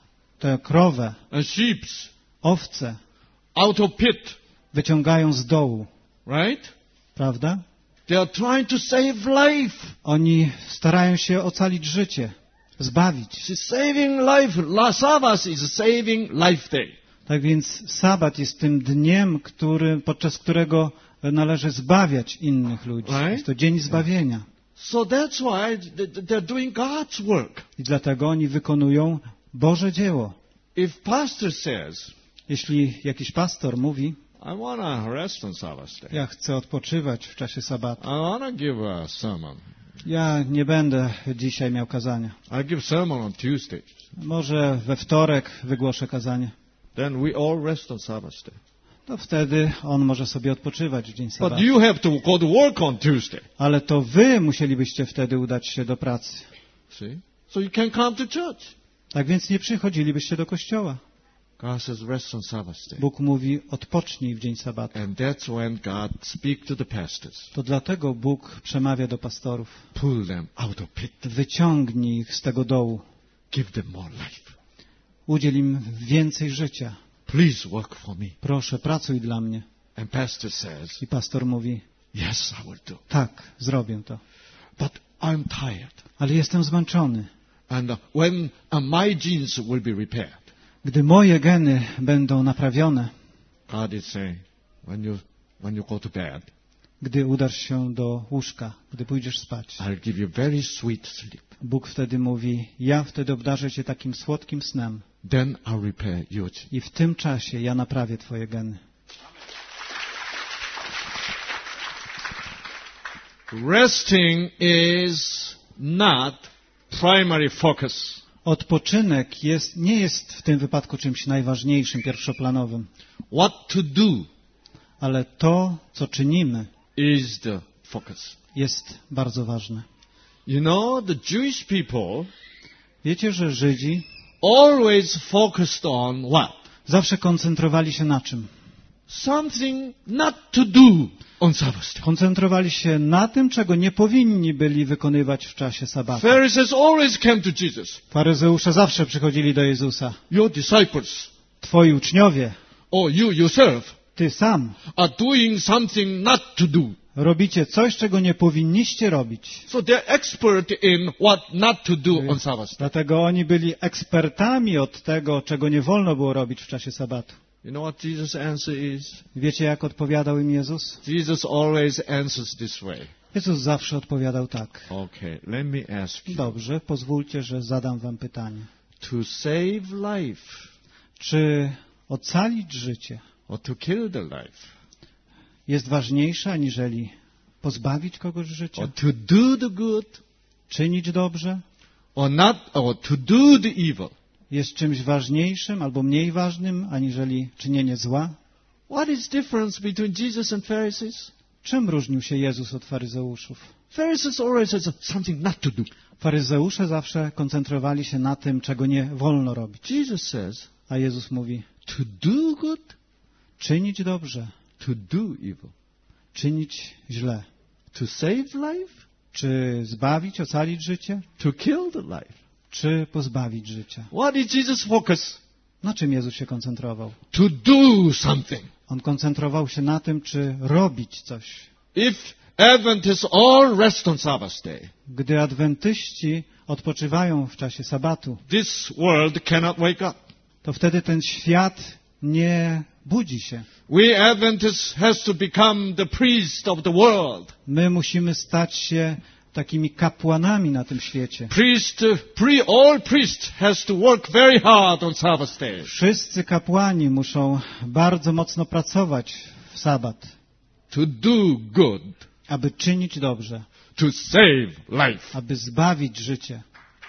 [SPEAKER 2] tę krowę,
[SPEAKER 1] and sheep
[SPEAKER 2] owce,
[SPEAKER 1] out of pit,
[SPEAKER 2] wyciągają z dołu,
[SPEAKER 1] right?
[SPEAKER 2] prawda?
[SPEAKER 1] They are trying to save life.
[SPEAKER 2] Oni starają się ocalić życie, zbawić.
[SPEAKER 1] Saving life. Sabbath is saving life day.
[SPEAKER 2] Tak więc sabat jest tym dniem, podczas którego należy zbawiać innych ludzi.
[SPEAKER 1] Right?
[SPEAKER 2] Jest to dzień zbawienia.
[SPEAKER 1] So that's why they're doing God's work.
[SPEAKER 2] I dlatego oni wykonują Boże dzieło.
[SPEAKER 1] If pastor says,
[SPEAKER 2] Jeśli jakiś pastor mówi,
[SPEAKER 1] I want to rest on Sabbath day.
[SPEAKER 2] ja chcę odpoczywać w czasie sabatu.
[SPEAKER 1] I want to give a sermon.
[SPEAKER 2] Ja nie będę dzisiaj miał kazania.
[SPEAKER 1] I give sermon on Tuesday.
[SPEAKER 2] Może we wtorek wygłoszę kazanie.
[SPEAKER 1] Then we all rest on Sabbath day.
[SPEAKER 2] To wtedy on może sobie odpoczywać w dzień
[SPEAKER 1] But
[SPEAKER 2] sabatu.
[SPEAKER 1] you have to go to work on Tuesday.
[SPEAKER 2] Ale to wy musielibyście wtedy udać się do pracy.
[SPEAKER 1] See? So you can't come to church.
[SPEAKER 2] Tak więc nie przychodzilibyście do kościoła.
[SPEAKER 1] God says rest on Sabbath day.
[SPEAKER 2] Bóg mówi odpocznij w dzień sabatu.
[SPEAKER 1] And that's when God speaks to the pastors.
[SPEAKER 2] To dlatego Bóg przemawia do pastorów.
[SPEAKER 1] Pull them out of pit.
[SPEAKER 2] Wyciągnij ich z tego dołu.
[SPEAKER 1] Give them more life.
[SPEAKER 2] Udziel im więcej życia.
[SPEAKER 1] Please work for me.
[SPEAKER 2] Proszę, pracuj dla mnie.
[SPEAKER 1] And pastor says,
[SPEAKER 2] I pastor mówi,
[SPEAKER 1] yes, I will do.
[SPEAKER 2] tak, zrobię to.
[SPEAKER 1] But I'm tired.
[SPEAKER 2] Ale jestem zmęczony.
[SPEAKER 1] And when my genes will be repaired,
[SPEAKER 2] Gdy moje geny będą naprawione,
[SPEAKER 1] God is saying, when you go to bed,
[SPEAKER 2] gdy udasz się do łóżka, gdy pójdziesz spać,
[SPEAKER 1] I'll give you very sweet sleep.
[SPEAKER 2] Bóg wtedy mówi, ja wtedy obdarzę cię takim słodkim snem
[SPEAKER 1] Then I'll repair your genes.
[SPEAKER 2] i w tym czasie ja naprawię twoje geny.
[SPEAKER 1] Resting is not primary focus.
[SPEAKER 2] Odpoczynek nie jest w tym wypadku czymś najważniejszym, pierwszoplanowym,
[SPEAKER 1] What to do
[SPEAKER 2] ale to, co czynimy,
[SPEAKER 1] is the focus.
[SPEAKER 2] jest bardzo ważne.
[SPEAKER 1] You know, the Jewish people
[SPEAKER 2] Wiecie, że Żydzi
[SPEAKER 1] always focused on what?
[SPEAKER 2] zawsze koncentrowali się na czym?
[SPEAKER 1] Something not to do on Sabbath day.
[SPEAKER 2] Koncentrowali się na tym, czego nie powinni byli wykonywać w czasie sabatu.
[SPEAKER 1] Pharisees always came to Jesus.
[SPEAKER 2] Faryzeusze zawsze przychodzili do Jezusa.
[SPEAKER 1] Your disciples
[SPEAKER 2] Twoi uczniowie,
[SPEAKER 1] or you yourself
[SPEAKER 2] ty sam,
[SPEAKER 1] are doing something not to do.
[SPEAKER 2] robicie coś, czego nie powinniście robić.
[SPEAKER 1] So they're expert in what not to do on Sabbath day.
[SPEAKER 2] Dlatego oni byli ekspertami od tego, czego nie wolno było robić w czasie sabatu.
[SPEAKER 1] You know what Jesus' answer is?
[SPEAKER 2] Wiecie, jak odpowiadał im Jezus?
[SPEAKER 1] Jesus always answers this way.
[SPEAKER 2] Jezus zawsze odpowiadał tak.
[SPEAKER 1] Okay, let me ask you.
[SPEAKER 2] Dobrze, pozwólcie, że zadam wam pytanie.
[SPEAKER 1] To save life
[SPEAKER 2] Czy ocalić życie
[SPEAKER 1] or to kill the life
[SPEAKER 2] jest ważniejsze, aniżeli pozbawić kogoś życia?
[SPEAKER 1] or to do the good
[SPEAKER 2] Czynić dobrze
[SPEAKER 1] or to do the evil?
[SPEAKER 2] jest czymś ważniejszym albo mniej ważnym, aniżeli czynienie zła?
[SPEAKER 1] What is difference between Jesus and Pharisees?
[SPEAKER 2] Czym różnił się Jezus od faryzeuszów?
[SPEAKER 1] Pharisees always said something not to do.
[SPEAKER 2] Faryzeusze zawsze koncentrowali się na tym, czego nie wolno robić.
[SPEAKER 1] Jesus says
[SPEAKER 2] A Jezus mówi,
[SPEAKER 1] to do good,
[SPEAKER 2] czynić dobrze,
[SPEAKER 1] to do evil,
[SPEAKER 2] czynić źle.
[SPEAKER 1] to save life,
[SPEAKER 2] Czy zbawić, ocalić życie,
[SPEAKER 1] to kill the life.
[SPEAKER 2] czy pozbawić życia?
[SPEAKER 1] What did Jesus focus?
[SPEAKER 2] Na czym Jezus się koncentrował?
[SPEAKER 1] To do something.
[SPEAKER 2] On koncentrował się na tym, czy robić coś.
[SPEAKER 1] If Adventists all rest on Sabbath day,
[SPEAKER 2] Gdy adwentyści odpoczywają w czasie sabatu,
[SPEAKER 1] this world cannot wake up.
[SPEAKER 2] to wtedy ten świat nie budzi się.
[SPEAKER 1] We Adventists has to become the priest of the world.
[SPEAKER 2] My musimy stać się takimi kapłanami na tym świecie.
[SPEAKER 1] All priests has to work very hard on Sabbath day.
[SPEAKER 2] Wszyscy kapłani muszą bardzo mocno pracować w sabat,
[SPEAKER 1] To do good,
[SPEAKER 2] aby czynić dobrze,
[SPEAKER 1] to save life.
[SPEAKER 2] aby zbawić życie.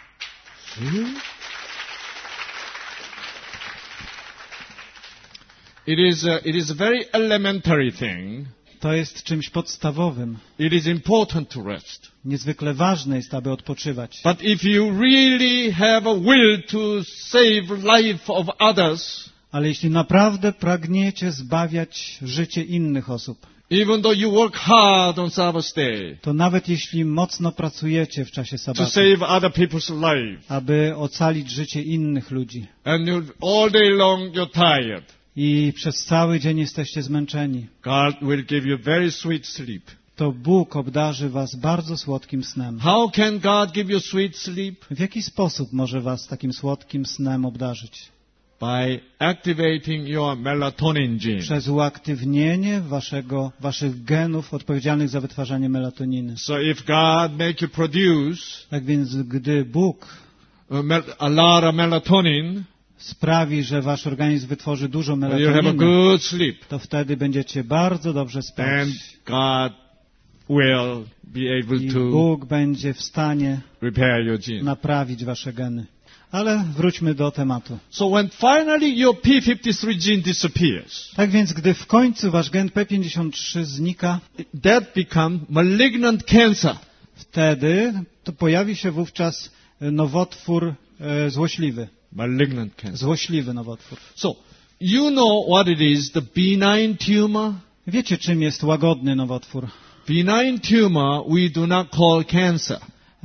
[SPEAKER 1] It is a very elementary thing.
[SPEAKER 2] To jest czymś podstawowym.
[SPEAKER 1] It is important to rest.
[SPEAKER 2] Niezwykle ważne jest, aby odpoczywać.
[SPEAKER 1] But if you really have a will to save life of others,
[SPEAKER 2] Ale jeśli naprawdę pragniecie zbawiać życie innych osób,
[SPEAKER 1] even though you work hard on Sabbath day
[SPEAKER 2] to nawet jeśli mocno pracujecie w czasie
[SPEAKER 1] to
[SPEAKER 2] sabatu,
[SPEAKER 1] save other people's life,
[SPEAKER 2] aby ocalić życie innych ludzi
[SPEAKER 1] and all day long you're tired,
[SPEAKER 2] i przez cały dzień jesteście zmęczeni,
[SPEAKER 1] God will give you very sweet sleep.
[SPEAKER 2] to Bóg obdarzy was bardzo słodkim snem.
[SPEAKER 1] How can God give you sweet sleep?
[SPEAKER 2] W jaki sposób może was takim słodkim snem obdarzyć?
[SPEAKER 1] By activating your melatonin gene.
[SPEAKER 2] Przez uaktywnienie waszych genów odpowiedzialnych za wytwarzanie melatoniny.
[SPEAKER 1] So if God make you produce
[SPEAKER 2] Tak więc, gdy Bóg
[SPEAKER 1] a lot of melatonin,
[SPEAKER 2] sprawi, że wasz organizm wytworzy dużo
[SPEAKER 1] you have a
[SPEAKER 2] melatoniny,
[SPEAKER 1] good sleep.
[SPEAKER 2] to wtedy będziecie bardzo dobrze spać.
[SPEAKER 1] And God will be able
[SPEAKER 2] I
[SPEAKER 1] to
[SPEAKER 2] Bóg będzie w stanie
[SPEAKER 1] repair your gene.
[SPEAKER 2] naprawić wasze geny. Ale wróćmy do tematu.
[SPEAKER 1] So when finally your P53 gene disappears,
[SPEAKER 2] Tak więc, gdy w końcu wasz gen P53 znika,
[SPEAKER 1] that becomes malignant cancer.
[SPEAKER 2] wtedy to pojawi się wówczas nowotwór złośliwy.
[SPEAKER 1] Malignant cancer.
[SPEAKER 2] Złośliwy nowotwór.
[SPEAKER 1] So, you know what it is, the benign tumor?
[SPEAKER 2] Wiecie, czym jest łagodny nowotwór?
[SPEAKER 1] Benign tumor we do not call cancer.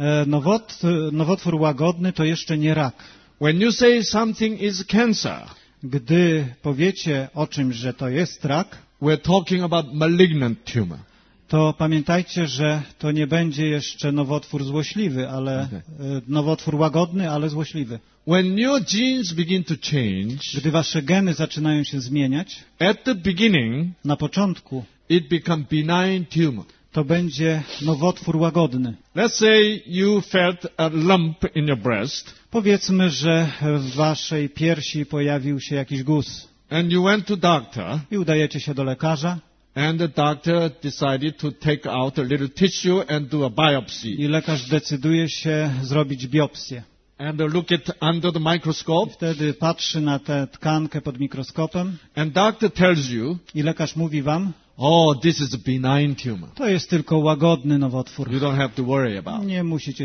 [SPEAKER 2] Nowotwór łagodny to jeszcze nie rak.
[SPEAKER 1] When you say something is cancer,
[SPEAKER 2] Gdy powiecie o czymś, że to jest rak,
[SPEAKER 1] we're talking about malignant tumor.
[SPEAKER 2] to pamiętajcie, że to nie będzie jeszcze nowotwór złośliwy, ale nowotwór łagodny, ale złośliwy.
[SPEAKER 1] When your genes begin to change,
[SPEAKER 2] Gdy wasze geny zaczynają się zmieniać,
[SPEAKER 1] at the beginning,
[SPEAKER 2] na początku
[SPEAKER 1] it becomes benign tumor.
[SPEAKER 2] to będzie nowotwór łagodny.
[SPEAKER 1] Let's say you felt a lump in your breast,
[SPEAKER 2] Powiedzmy, że w waszej piersi pojawił się jakiś guz
[SPEAKER 1] and you went to doctor,
[SPEAKER 2] i udajecie się do lekarza
[SPEAKER 1] and the doctor decided to take out a little tissue and do a biopsy,
[SPEAKER 2] i lekarz decyduje się zrobić biopsję.
[SPEAKER 1] and look it under the microscope,
[SPEAKER 2] Wtedy patrzy na tę tkankę pod mikroskopem
[SPEAKER 1] and doctor tells you,
[SPEAKER 2] i lekarz mówi wam,
[SPEAKER 1] oh, this is a benign tumor.
[SPEAKER 2] to jest tylko łagodny nowotwór.
[SPEAKER 1] You don't have to worry about it.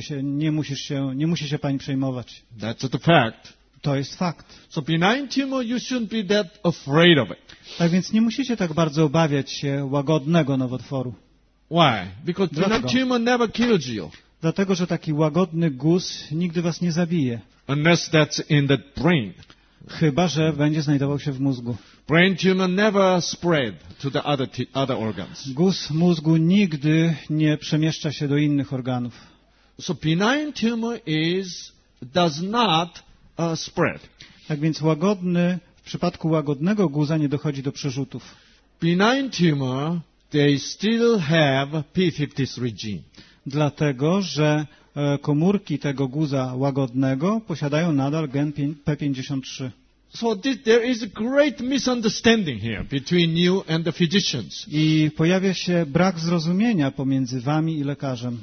[SPEAKER 2] Nie musi się pani przejmować.
[SPEAKER 1] That's the fact.
[SPEAKER 2] To jest fakt.
[SPEAKER 1] So benign tumor, you shouldn't be that afraid of it.
[SPEAKER 2] Tak więc nie musicie tak bardzo obawiać się łagodnego nowotworu.
[SPEAKER 1] Why? Because benign
[SPEAKER 2] Dlaczego?
[SPEAKER 1] tumor never kills you
[SPEAKER 2] Dlatego, że taki łagodny guz nigdy was nie zabije.
[SPEAKER 1] unless that's in the brain.
[SPEAKER 2] Chyba że będzie znajdował się w mózgu.
[SPEAKER 1] Brain tumor never spread to the other organs.
[SPEAKER 2] Guz mózgu nigdy nie przemieszcza się do innych organów.
[SPEAKER 1] So benign tumor does not spread.
[SPEAKER 2] Tak więc w przypadku łagodnego guza nie dochodzi do przerzutów.
[SPEAKER 1] Benign tumor, they still have P53 gene.
[SPEAKER 2] Dlatego, że komórki tego guza łagodnego posiadają nadal gen P53.
[SPEAKER 1] So there is a great misunderstanding here between you and the physicians.
[SPEAKER 2] I pojawia się brak zrozumienia pomiędzy wami i lekarzem.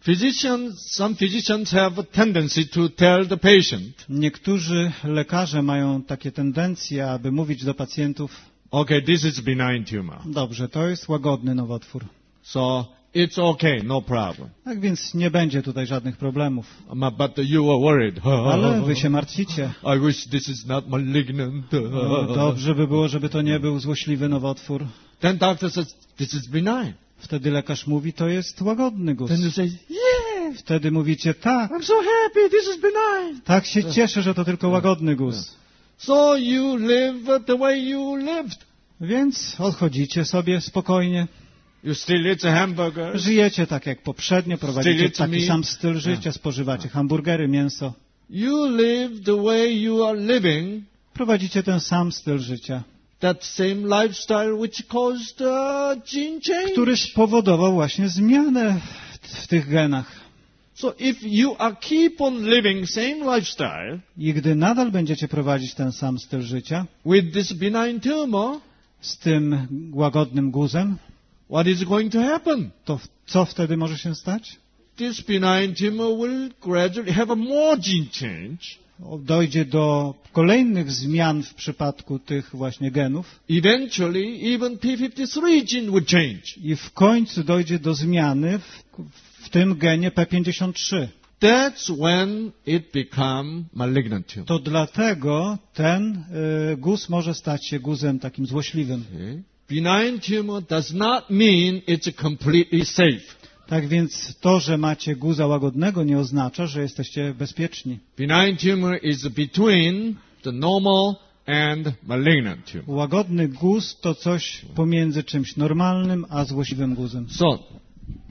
[SPEAKER 1] Some physicians have a tendency to tell the patient,
[SPEAKER 2] Niektórzy lekarze mają takie tendencje, aby mówić do pacjentów,
[SPEAKER 1] okay, this is benign tumor.
[SPEAKER 2] dobrze, to jest łagodny nowotwór.
[SPEAKER 1] So it's okay, no problem.
[SPEAKER 2] Tak więc nie będzie tutaj żadnych problemów.
[SPEAKER 1] But you were worried.
[SPEAKER 2] Ale wy się martwicie.
[SPEAKER 1] I wish this is not malignant.
[SPEAKER 2] Dobrze by było, żeby to nie był złośliwy nowotwór.
[SPEAKER 1] Then doctor says, this is benign.
[SPEAKER 2] Wtedy lekarz mówi, to jest łagodny guz.
[SPEAKER 1] Then you say, yeah,
[SPEAKER 2] Wtedy mówicie, tak,
[SPEAKER 1] I'm so happy, this is benign.
[SPEAKER 2] tak się cieszę, że to tylko łagodny guz.
[SPEAKER 1] So you live the way you lived.
[SPEAKER 2] Więc odchodzicie sobie spokojnie.
[SPEAKER 1] You still eat a hamburger.
[SPEAKER 2] Żyjecie tak jak poprzednio, prowadzicie
[SPEAKER 1] Still
[SPEAKER 2] taki
[SPEAKER 1] eat
[SPEAKER 2] sam
[SPEAKER 1] meat.
[SPEAKER 2] styl życia, spożywacie hamburgery, mięso.
[SPEAKER 1] You live the way you are living,
[SPEAKER 2] Prowadzicie ten sam styl życia,
[SPEAKER 1] that same lifestyle which caused gene change.
[SPEAKER 2] który spowodował właśnie zmianę w tych genach.
[SPEAKER 1] So if you are keep on living same lifestyle
[SPEAKER 2] I gdy nadal będziecie prowadzić ten sam styl życia
[SPEAKER 1] with this benign tumor,
[SPEAKER 2] z tym łagodnym guzem,
[SPEAKER 1] what is going to happen?
[SPEAKER 2] to co wtedy może się stać?
[SPEAKER 1] This benign tumor will gradually have a more gene change.
[SPEAKER 2] Dojdzie do kolejnych zmian w przypadku tych właśnie genów
[SPEAKER 1] Eventually, even P53 gene will change.
[SPEAKER 2] i w końcu dojdzie do zmiany w tym genie P53.
[SPEAKER 1] That's when it become malignant tumor.
[SPEAKER 2] To dlatego ten guz może stać się guzem takim złośliwym.
[SPEAKER 1] Okay. Benign tumor does not mean it's completely safe.
[SPEAKER 2] Tak więc to, że macie guza łagodnego, nie oznacza, że jesteście bezpieczni.
[SPEAKER 1] Benign tumor is between the normal and malignant tumor.
[SPEAKER 2] Łagodny guz to coś pomiędzy czymś normalnym a złośliwym guzem.
[SPEAKER 1] So,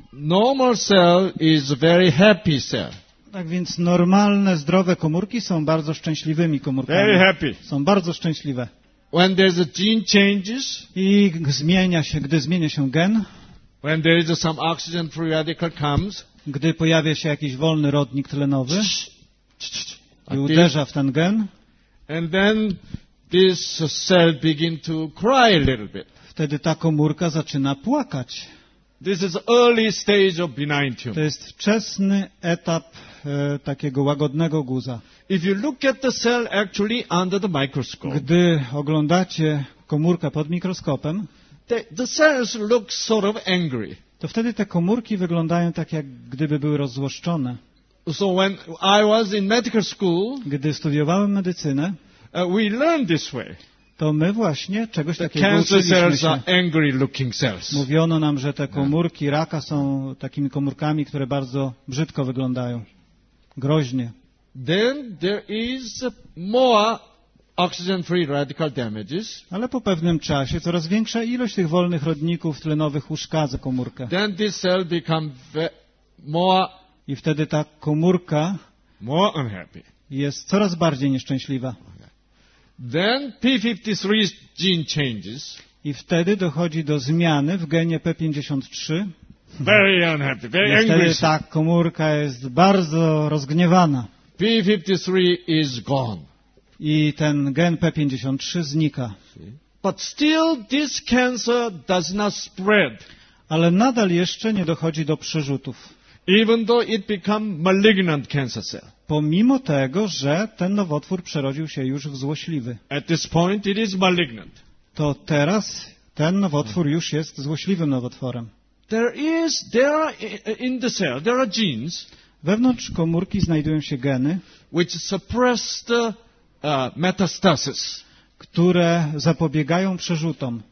[SPEAKER 1] normal cell is a very happy cell.
[SPEAKER 2] Tak więc normalne, zdrowe komórki są bardzo szczęśliwymi komórkami.
[SPEAKER 1] Very happy.
[SPEAKER 2] Są bardzo szczęśliwe.
[SPEAKER 1] When there's a gene changes,
[SPEAKER 2] I gdy zmienia się gen,
[SPEAKER 1] when there is some oxygen free radical comes,
[SPEAKER 2] gdy pojawia się jakiś wolny rodnik tlenowy i
[SPEAKER 1] like
[SPEAKER 2] uderza w ten gen,
[SPEAKER 1] and then this cell begin to cry a little bit.
[SPEAKER 2] wtedy ta komórka zaczyna płakać.
[SPEAKER 1] This is early stage of benign
[SPEAKER 2] To
[SPEAKER 1] tumor.
[SPEAKER 2] jest wczesny etap takiego łagodnego guza.
[SPEAKER 1] If you look at the cell actually under the microscope,
[SPEAKER 2] Gdy oglądacie komórkę pod mikroskopem,
[SPEAKER 1] the cells look sort of angry.
[SPEAKER 2] to wtedy te komórki wyglądają tak, jak gdyby były rozzłoszczone.
[SPEAKER 1] So when I was in medical school,
[SPEAKER 2] Gdy studiowałem medycynę,
[SPEAKER 1] we learned this way.
[SPEAKER 2] to my właśnie czegoś
[SPEAKER 1] The
[SPEAKER 2] takiego
[SPEAKER 1] cancer
[SPEAKER 2] uczyliśmy
[SPEAKER 1] cells
[SPEAKER 2] się.
[SPEAKER 1] are angry looking cells.
[SPEAKER 2] Mówiono nam, że te komórki raka są takimi komórkami, które bardzo brzydko wyglądają. Groźnie.
[SPEAKER 1] Then there is more oxygen-free radical damages.
[SPEAKER 2] Ale po pewnym czasie coraz większa ilość tych wolnych rodników tlenowych uszkadza komórkę.
[SPEAKER 1] Then this cell become more
[SPEAKER 2] I wtedy ta komórka
[SPEAKER 1] unhappy.
[SPEAKER 2] jest coraz bardziej nieszczęśliwa.
[SPEAKER 1] Then P53 gene changes.
[SPEAKER 2] I wtedy dochodzi do zmiany w genie P53.
[SPEAKER 1] Very unhappy, very
[SPEAKER 2] I
[SPEAKER 1] angry.
[SPEAKER 2] wtedy ta komórka jest bardzo rozgniewana.
[SPEAKER 1] P53 is gone.
[SPEAKER 2] I ten gen P53 znika.
[SPEAKER 1] But still this cancer does not spread,
[SPEAKER 2] Ale nadal jeszcze nie dochodzi do przerzutów.
[SPEAKER 1] even though it become malignant cancer cell.
[SPEAKER 2] Pomimo tego, że ten nowotwór przerodził się już w złośliwy.
[SPEAKER 1] At this point it is malignant.
[SPEAKER 2] To teraz ten nowotwór już jest złośliwym nowotworem.
[SPEAKER 1] There are in the cell, there are genes
[SPEAKER 2] Wewnątrz komórki znajdują się geny,
[SPEAKER 1] which suppress the metastasis.
[SPEAKER 2] które zapobiegają przerzutom.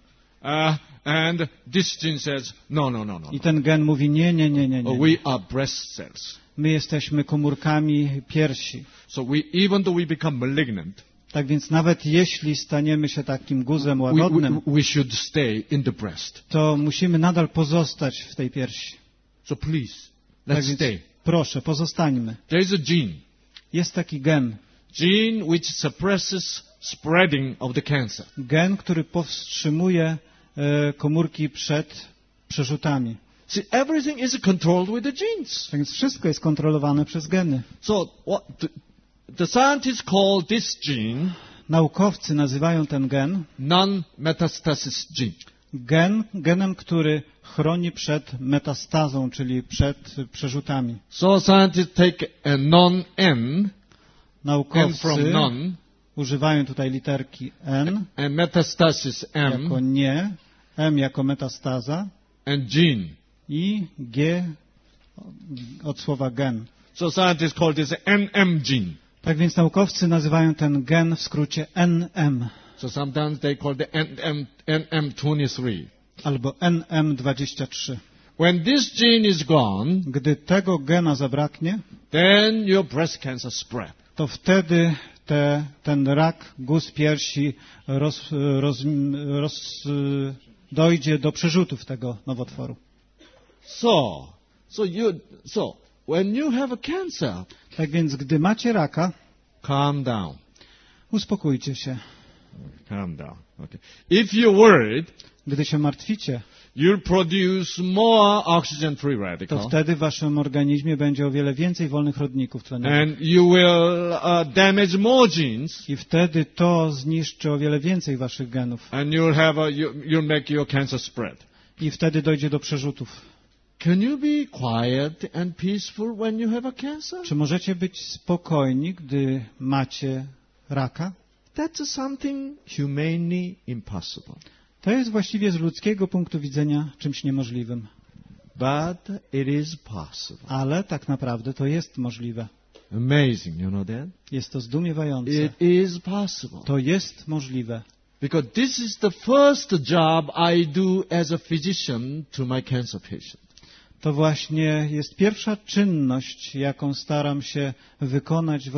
[SPEAKER 1] And this gene says, no.
[SPEAKER 2] I ten gen mówi nie.
[SPEAKER 1] We are breast cells.
[SPEAKER 2] My jesteśmy komórkami piersi.
[SPEAKER 1] So even though we become malignant,
[SPEAKER 2] Tak więc nawet jeśli staniemy się takim guzem łagodnym,
[SPEAKER 1] we should stay in the breast.
[SPEAKER 2] to musimy nadal pozostać w tej piersi.
[SPEAKER 1] So please,
[SPEAKER 2] Tak
[SPEAKER 1] let's
[SPEAKER 2] więc
[SPEAKER 1] stay.
[SPEAKER 2] proszę, pozostańmy.
[SPEAKER 1] There is a gene
[SPEAKER 2] Jest taki gen,
[SPEAKER 1] which suppresses spreading of the cancer.
[SPEAKER 2] który powstrzymuje komórki przed przerzutami.
[SPEAKER 1] See, everything is controlled with the genes.
[SPEAKER 2] Tak więc wszystko jest kontrolowane przez geny.
[SPEAKER 1] So the scientists call this gene
[SPEAKER 2] Naukowcy nazywają ten gen
[SPEAKER 1] non-metastasis gene.
[SPEAKER 2] genem, który chroni przed metastazą, czyli przed przerzutami.
[SPEAKER 1] So scientists take a non-N, N from
[SPEAKER 2] Naukowcy
[SPEAKER 1] non,
[SPEAKER 2] używają tutaj literki N
[SPEAKER 1] and metastasis M,
[SPEAKER 2] jako nie, M jako metastaza
[SPEAKER 1] and gene.
[SPEAKER 2] i G od słowa gen.
[SPEAKER 1] So scientists call this NM gene.
[SPEAKER 2] Tak więc naukowcy nazywają ten gen w skrócie NM
[SPEAKER 1] So sometimes they call the NM23.
[SPEAKER 2] albo NM23.
[SPEAKER 1] When this gene is gone,
[SPEAKER 2] Gdy tego gena zabraknie,
[SPEAKER 1] then your breast cancer spread.
[SPEAKER 2] to wtedy ten rak guz piersi dojdzie do przerzutów tego nowotworu.
[SPEAKER 1] So when you have a cancer,
[SPEAKER 2] Tak więc, gdy macie raka,
[SPEAKER 1] calm down.
[SPEAKER 2] uspokójcie się.
[SPEAKER 1] Calm down. Okay. If you're worried,
[SPEAKER 2] Gdy się martwicie,
[SPEAKER 1] you'll produce more oxygen-free
[SPEAKER 2] to
[SPEAKER 1] radical,
[SPEAKER 2] wtedy w waszym organizmie będzie o wiele więcej wolnych rodników tlenowych.
[SPEAKER 1] and you will damage more genes,
[SPEAKER 2] I wtedy to zniszczy o wiele więcej waszych genów.
[SPEAKER 1] and you'll make your cancer spread.
[SPEAKER 2] I wtedy dojdzie do przerzutów.
[SPEAKER 1] Can you be quiet and peaceful when you have a cancer?
[SPEAKER 2] Czy możecie być spokojni, gdy macie raka?
[SPEAKER 1] That's something humanly impossible.
[SPEAKER 2] To jest właściwie z ludzkiego punktu widzenia czymś niemożliwym.
[SPEAKER 1] But it is possible.
[SPEAKER 2] Ale tak naprawdę to jest możliwe.
[SPEAKER 1] Amazing, you know that?
[SPEAKER 2] Jest to zdumiewające.
[SPEAKER 1] It is possible.
[SPEAKER 2] To jest możliwe.
[SPEAKER 1] Because this is the first job I do as a physician to my cancer patient.
[SPEAKER 2] to właśnie jest pierwsza czynność, jaką staram się wykonać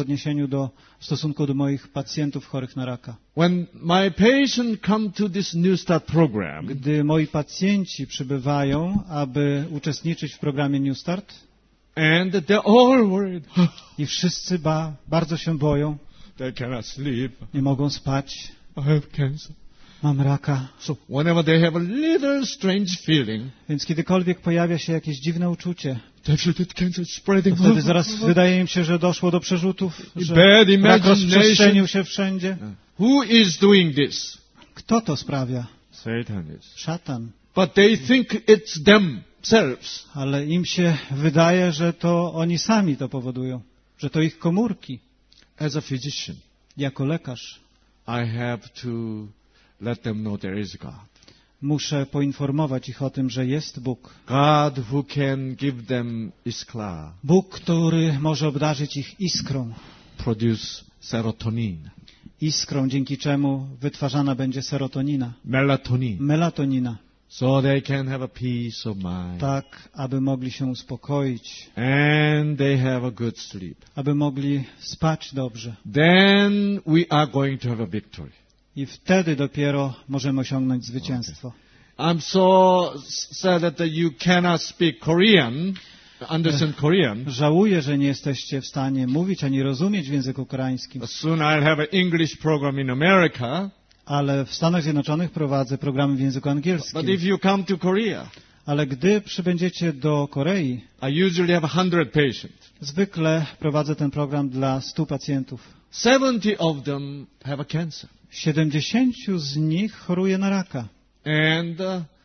[SPEAKER 2] w stosunku do moich pacjentów chorych na raka.
[SPEAKER 1] When my patient come to this New Start program,
[SPEAKER 2] Gdy moi pacjenci przybywają, aby uczestniczyć w programie New Start
[SPEAKER 1] and they're all worried,
[SPEAKER 2] i wszyscy bardzo się boją,
[SPEAKER 1] they cannot sleep,
[SPEAKER 2] nie mogą spać,
[SPEAKER 1] I have cancer.
[SPEAKER 2] mam raka.
[SPEAKER 1] So whenever they have a little strange feeling,
[SPEAKER 2] Więc kiedykolwiek pojawia się jakieś dziwne uczucie,
[SPEAKER 1] that cancer is spreading.
[SPEAKER 2] to wtedy zaraz wydaje im się, że doszło do przerzutów, że
[SPEAKER 1] Bad
[SPEAKER 2] rak
[SPEAKER 1] imagination.
[SPEAKER 2] rozprzestrzenił się wszędzie.
[SPEAKER 1] Who is doing this?
[SPEAKER 2] Kto to sprawia?
[SPEAKER 1] Satan is.
[SPEAKER 2] Szatan.
[SPEAKER 1] But they think it's themselves.
[SPEAKER 2] Ale im się wydaje, że to oni sami to powodują, że to ich komórki.
[SPEAKER 1] As a physician,
[SPEAKER 2] Jako lekarz
[SPEAKER 1] I have to let them know there is God.
[SPEAKER 2] muszę poinformować ich o tym, że jest Bóg.
[SPEAKER 1] God who can give them iskla,
[SPEAKER 2] Bóg, który może obdarzyć ich iskrą.
[SPEAKER 1] produce serotonin,
[SPEAKER 2] Iskrą, dzięki czemu wytwarzana będzie serotonina,
[SPEAKER 1] melatonin,
[SPEAKER 2] melatonina,
[SPEAKER 1] so they can have a peace of mind.
[SPEAKER 2] tak, aby mogli się uspokoić,
[SPEAKER 1] And they have a good sleep.
[SPEAKER 2] aby mogli spać dobrze.
[SPEAKER 1] Then we are going to have a victory.
[SPEAKER 2] I wtedy dopiero możemy osiągnąć zwycięstwo.
[SPEAKER 1] I'm so sad that you cannot speak Korean, understand Korean.
[SPEAKER 2] Żałuję, że nie jesteście w stanie mówić ani rozumieć w języku koreańskim,
[SPEAKER 1] Soon I'll have an English program in America.
[SPEAKER 2] ale w Stanach Zjednoczonych prowadzę programy w języku
[SPEAKER 1] But
[SPEAKER 2] angielskim.
[SPEAKER 1] if you come to Korea,
[SPEAKER 2] Ale gdy przybędziecie do Korei,
[SPEAKER 1] I usually have 100 patients.
[SPEAKER 2] zwykle prowadzę ten program dla 100 pacjentów.
[SPEAKER 1] 70 of them have a cancer.
[SPEAKER 2] 70 z nich choruje na raka.
[SPEAKER 1] And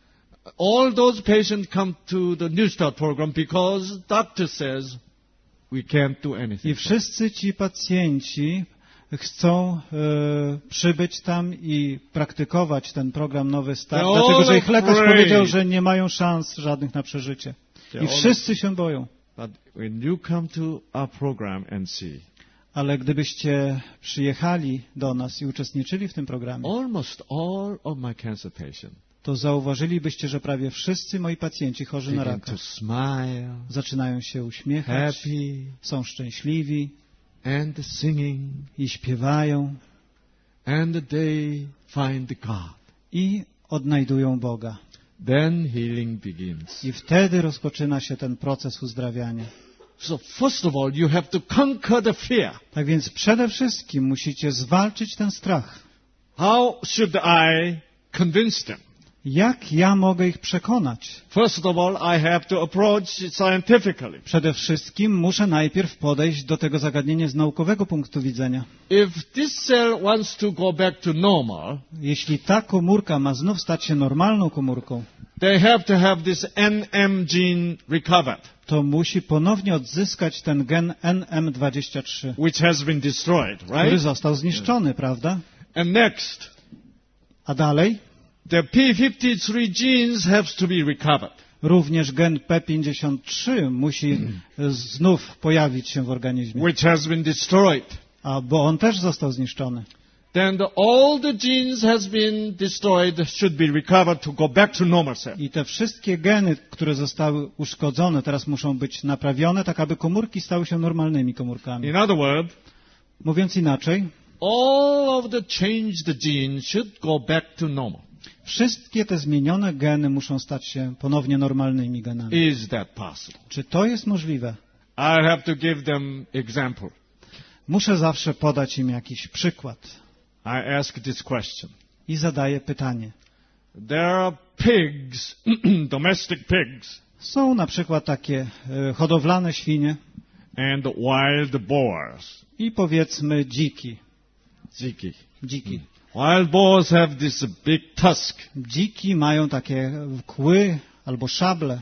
[SPEAKER 1] all those patients come to the New Start program because doctor says we can't do
[SPEAKER 2] I
[SPEAKER 1] anything.
[SPEAKER 2] wszyscy ci pacjenci chcą przybyć tam i praktykować ten program Nowy Start,
[SPEAKER 1] They're
[SPEAKER 2] dlatego że
[SPEAKER 1] all
[SPEAKER 2] ich lekarz
[SPEAKER 1] afraid.
[SPEAKER 2] powiedział, że nie mają szans żadnych na przeżycie.
[SPEAKER 1] They're
[SPEAKER 2] I
[SPEAKER 1] all-
[SPEAKER 2] wszyscy się boją.
[SPEAKER 1] But when you come to our program and see,
[SPEAKER 2] Ale gdybyście przyjechali do nas i uczestniczyli w tym programie,
[SPEAKER 1] almost all of my cancer patients
[SPEAKER 2] to zauważylibyście, że prawie wszyscy moi pacjenci chorzy na
[SPEAKER 1] begin
[SPEAKER 2] raka
[SPEAKER 1] to smile,
[SPEAKER 2] zaczynają się uśmiechać,
[SPEAKER 1] happy,
[SPEAKER 2] są szczęśliwi
[SPEAKER 1] and singing,
[SPEAKER 2] i śpiewają
[SPEAKER 1] and they find God.
[SPEAKER 2] i odnajdują Boga.
[SPEAKER 1] Then healing begins.
[SPEAKER 2] I wtedy rozpoczyna się ten proces uzdrawiania.
[SPEAKER 1] So first of all, you have to conquer the fear.
[SPEAKER 2] Tak więc przede wszystkim musicie zwalczyć ten strach.
[SPEAKER 1] How should I convince them?
[SPEAKER 2] Jak ja mogę ich przekonać?
[SPEAKER 1] First of all, I have to approach it scientifically.
[SPEAKER 2] Przede wszystkim muszę najpierw podejść do tego zagadnienia z naukowego punktu widzenia.
[SPEAKER 1] If this cell wants to go back to normal,
[SPEAKER 2] Jeśli ta komórka ma znów stać się normalną komórką,
[SPEAKER 1] they have to have this NM gene recovered,
[SPEAKER 2] to musi ponownie odzyskać ten gen NM23,
[SPEAKER 1] which has been destroyed,
[SPEAKER 2] który
[SPEAKER 1] right?
[SPEAKER 2] został zniszczony, prawda?
[SPEAKER 1] And next,
[SPEAKER 2] A dalej
[SPEAKER 1] the P53 genes have to be recovered.
[SPEAKER 2] również gen P53 musi znów pojawić się w organizmie,
[SPEAKER 1] Which has been destroyed.
[SPEAKER 2] bo on też został zniszczony.
[SPEAKER 1] Then all the genes has been destroyed should be recovered to go back to normal cell.
[SPEAKER 2] I te wszystkie geny, które zostały uszkodzone, teraz muszą być naprawione, tak aby komórki stały się normalnymi komórkami.
[SPEAKER 1] In other words,
[SPEAKER 2] Mówiąc inaczej,
[SPEAKER 1] all of the changed genes should go back to normal.
[SPEAKER 2] wszystkie te zmienione geny muszą stać się ponownie normalnymi genami.
[SPEAKER 1] Is that possible?
[SPEAKER 2] Czy to jest możliwe?
[SPEAKER 1] I have to give them example.
[SPEAKER 2] Muszę zawsze podać im jakiś przykład
[SPEAKER 1] I ask this question.
[SPEAKER 2] i zadaję pytanie.
[SPEAKER 1] There are pigs, domestic pigs,
[SPEAKER 2] Są na przykład takie hodowlane świnie
[SPEAKER 1] and wild boars.
[SPEAKER 2] i powiedzmy dziki.
[SPEAKER 1] Dziki. Wild boars have this big tusk.
[SPEAKER 2] Dziki mają takie kły albo szable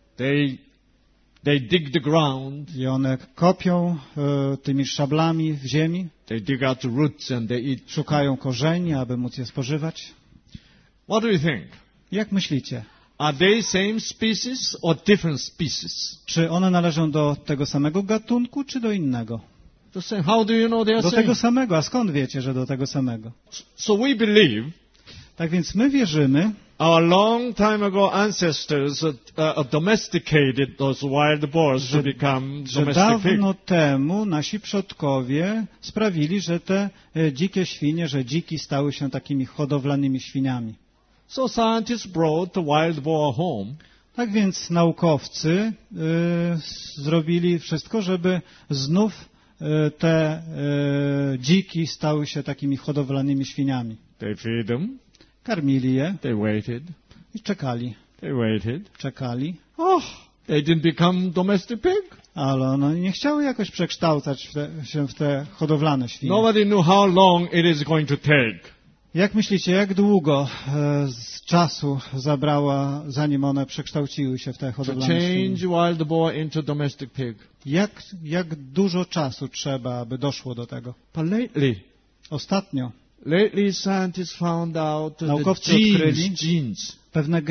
[SPEAKER 1] They dig the ground.
[SPEAKER 2] i one kopią tymi szablami w ziemi,
[SPEAKER 1] They dig out the roots and they eat.
[SPEAKER 2] szukają korzeni, aby móc je spożywać.
[SPEAKER 1] What do you think?
[SPEAKER 2] Jak myślicie?
[SPEAKER 1] Are they same species or different species?
[SPEAKER 2] Czy one należą do tego samego gatunku, czy do innego?
[SPEAKER 1] The same. How do you know they are
[SPEAKER 2] Do
[SPEAKER 1] same?
[SPEAKER 2] tego samego. A skąd wiecie, że do tego samego?
[SPEAKER 1] So we believe
[SPEAKER 2] Tak więc my wierzymy,
[SPEAKER 1] Our long time ago ancestors domesticated those wild boars to become
[SPEAKER 2] Że
[SPEAKER 1] domestic pigs.
[SPEAKER 2] dawno temu nasi przodkowie sprawili, że te dzikie świnie, że dziki stały się takimi hodowlanymi świniami.
[SPEAKER 1] So scientists brought the wild boar home.
[SPEAKER 2] Tak więc naukowcy zrobili wszystko, żeby znów te dziki stały się takimi hodowlanymi świniami.
[SPEAKER 1] They feed them.
[SPEAKER 2] Karmili je
[SPEAKER 1] They waited.
[SPEAKER 2] i czekali.
[SPEAKER 1] They waited.
[SPEAKER 2] Czekali,
[SPEAKER 1] They didn't become domestic pig.
[SPEAKER 2] ale one nie chciały jakoś przekształcać się w te hodowlane świnie.
[SPEAKER 1] Nobody knew how long it is going to take.
[SPEAKER 2] Jak myślicie, jak długo z czasu zabrała, zanim one przekształciły się w te
[SPEAKER 1] To
[SPEAKER 2] hodowlane świnie?
[SPEAKER 1] change wild boar into domestic pig.
[SPEAKER 2] Jak dużo czasu trzeba, aby doszło do tego?
[SPEAKER 1] But
[SPEAKER 2] Ostatnio
[SPEAKER 1] lately scientists found out the
[SPEAKER 2] naukowcy odkryli pewne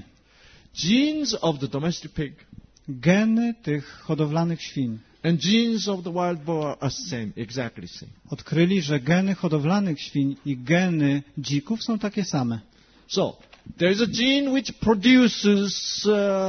[SPEAKER 1] genes of the domestic pig
[SPEAKER 2] geny tych hodowlanych świń.
[SPEAKER 1] and genes of the wild boar are same, exactly same.
[SPEAKER 2] Odkryli, że geny hodowlanych świń i geny dzików są takie same.
[SPEAKER 1] So there is a gene which produces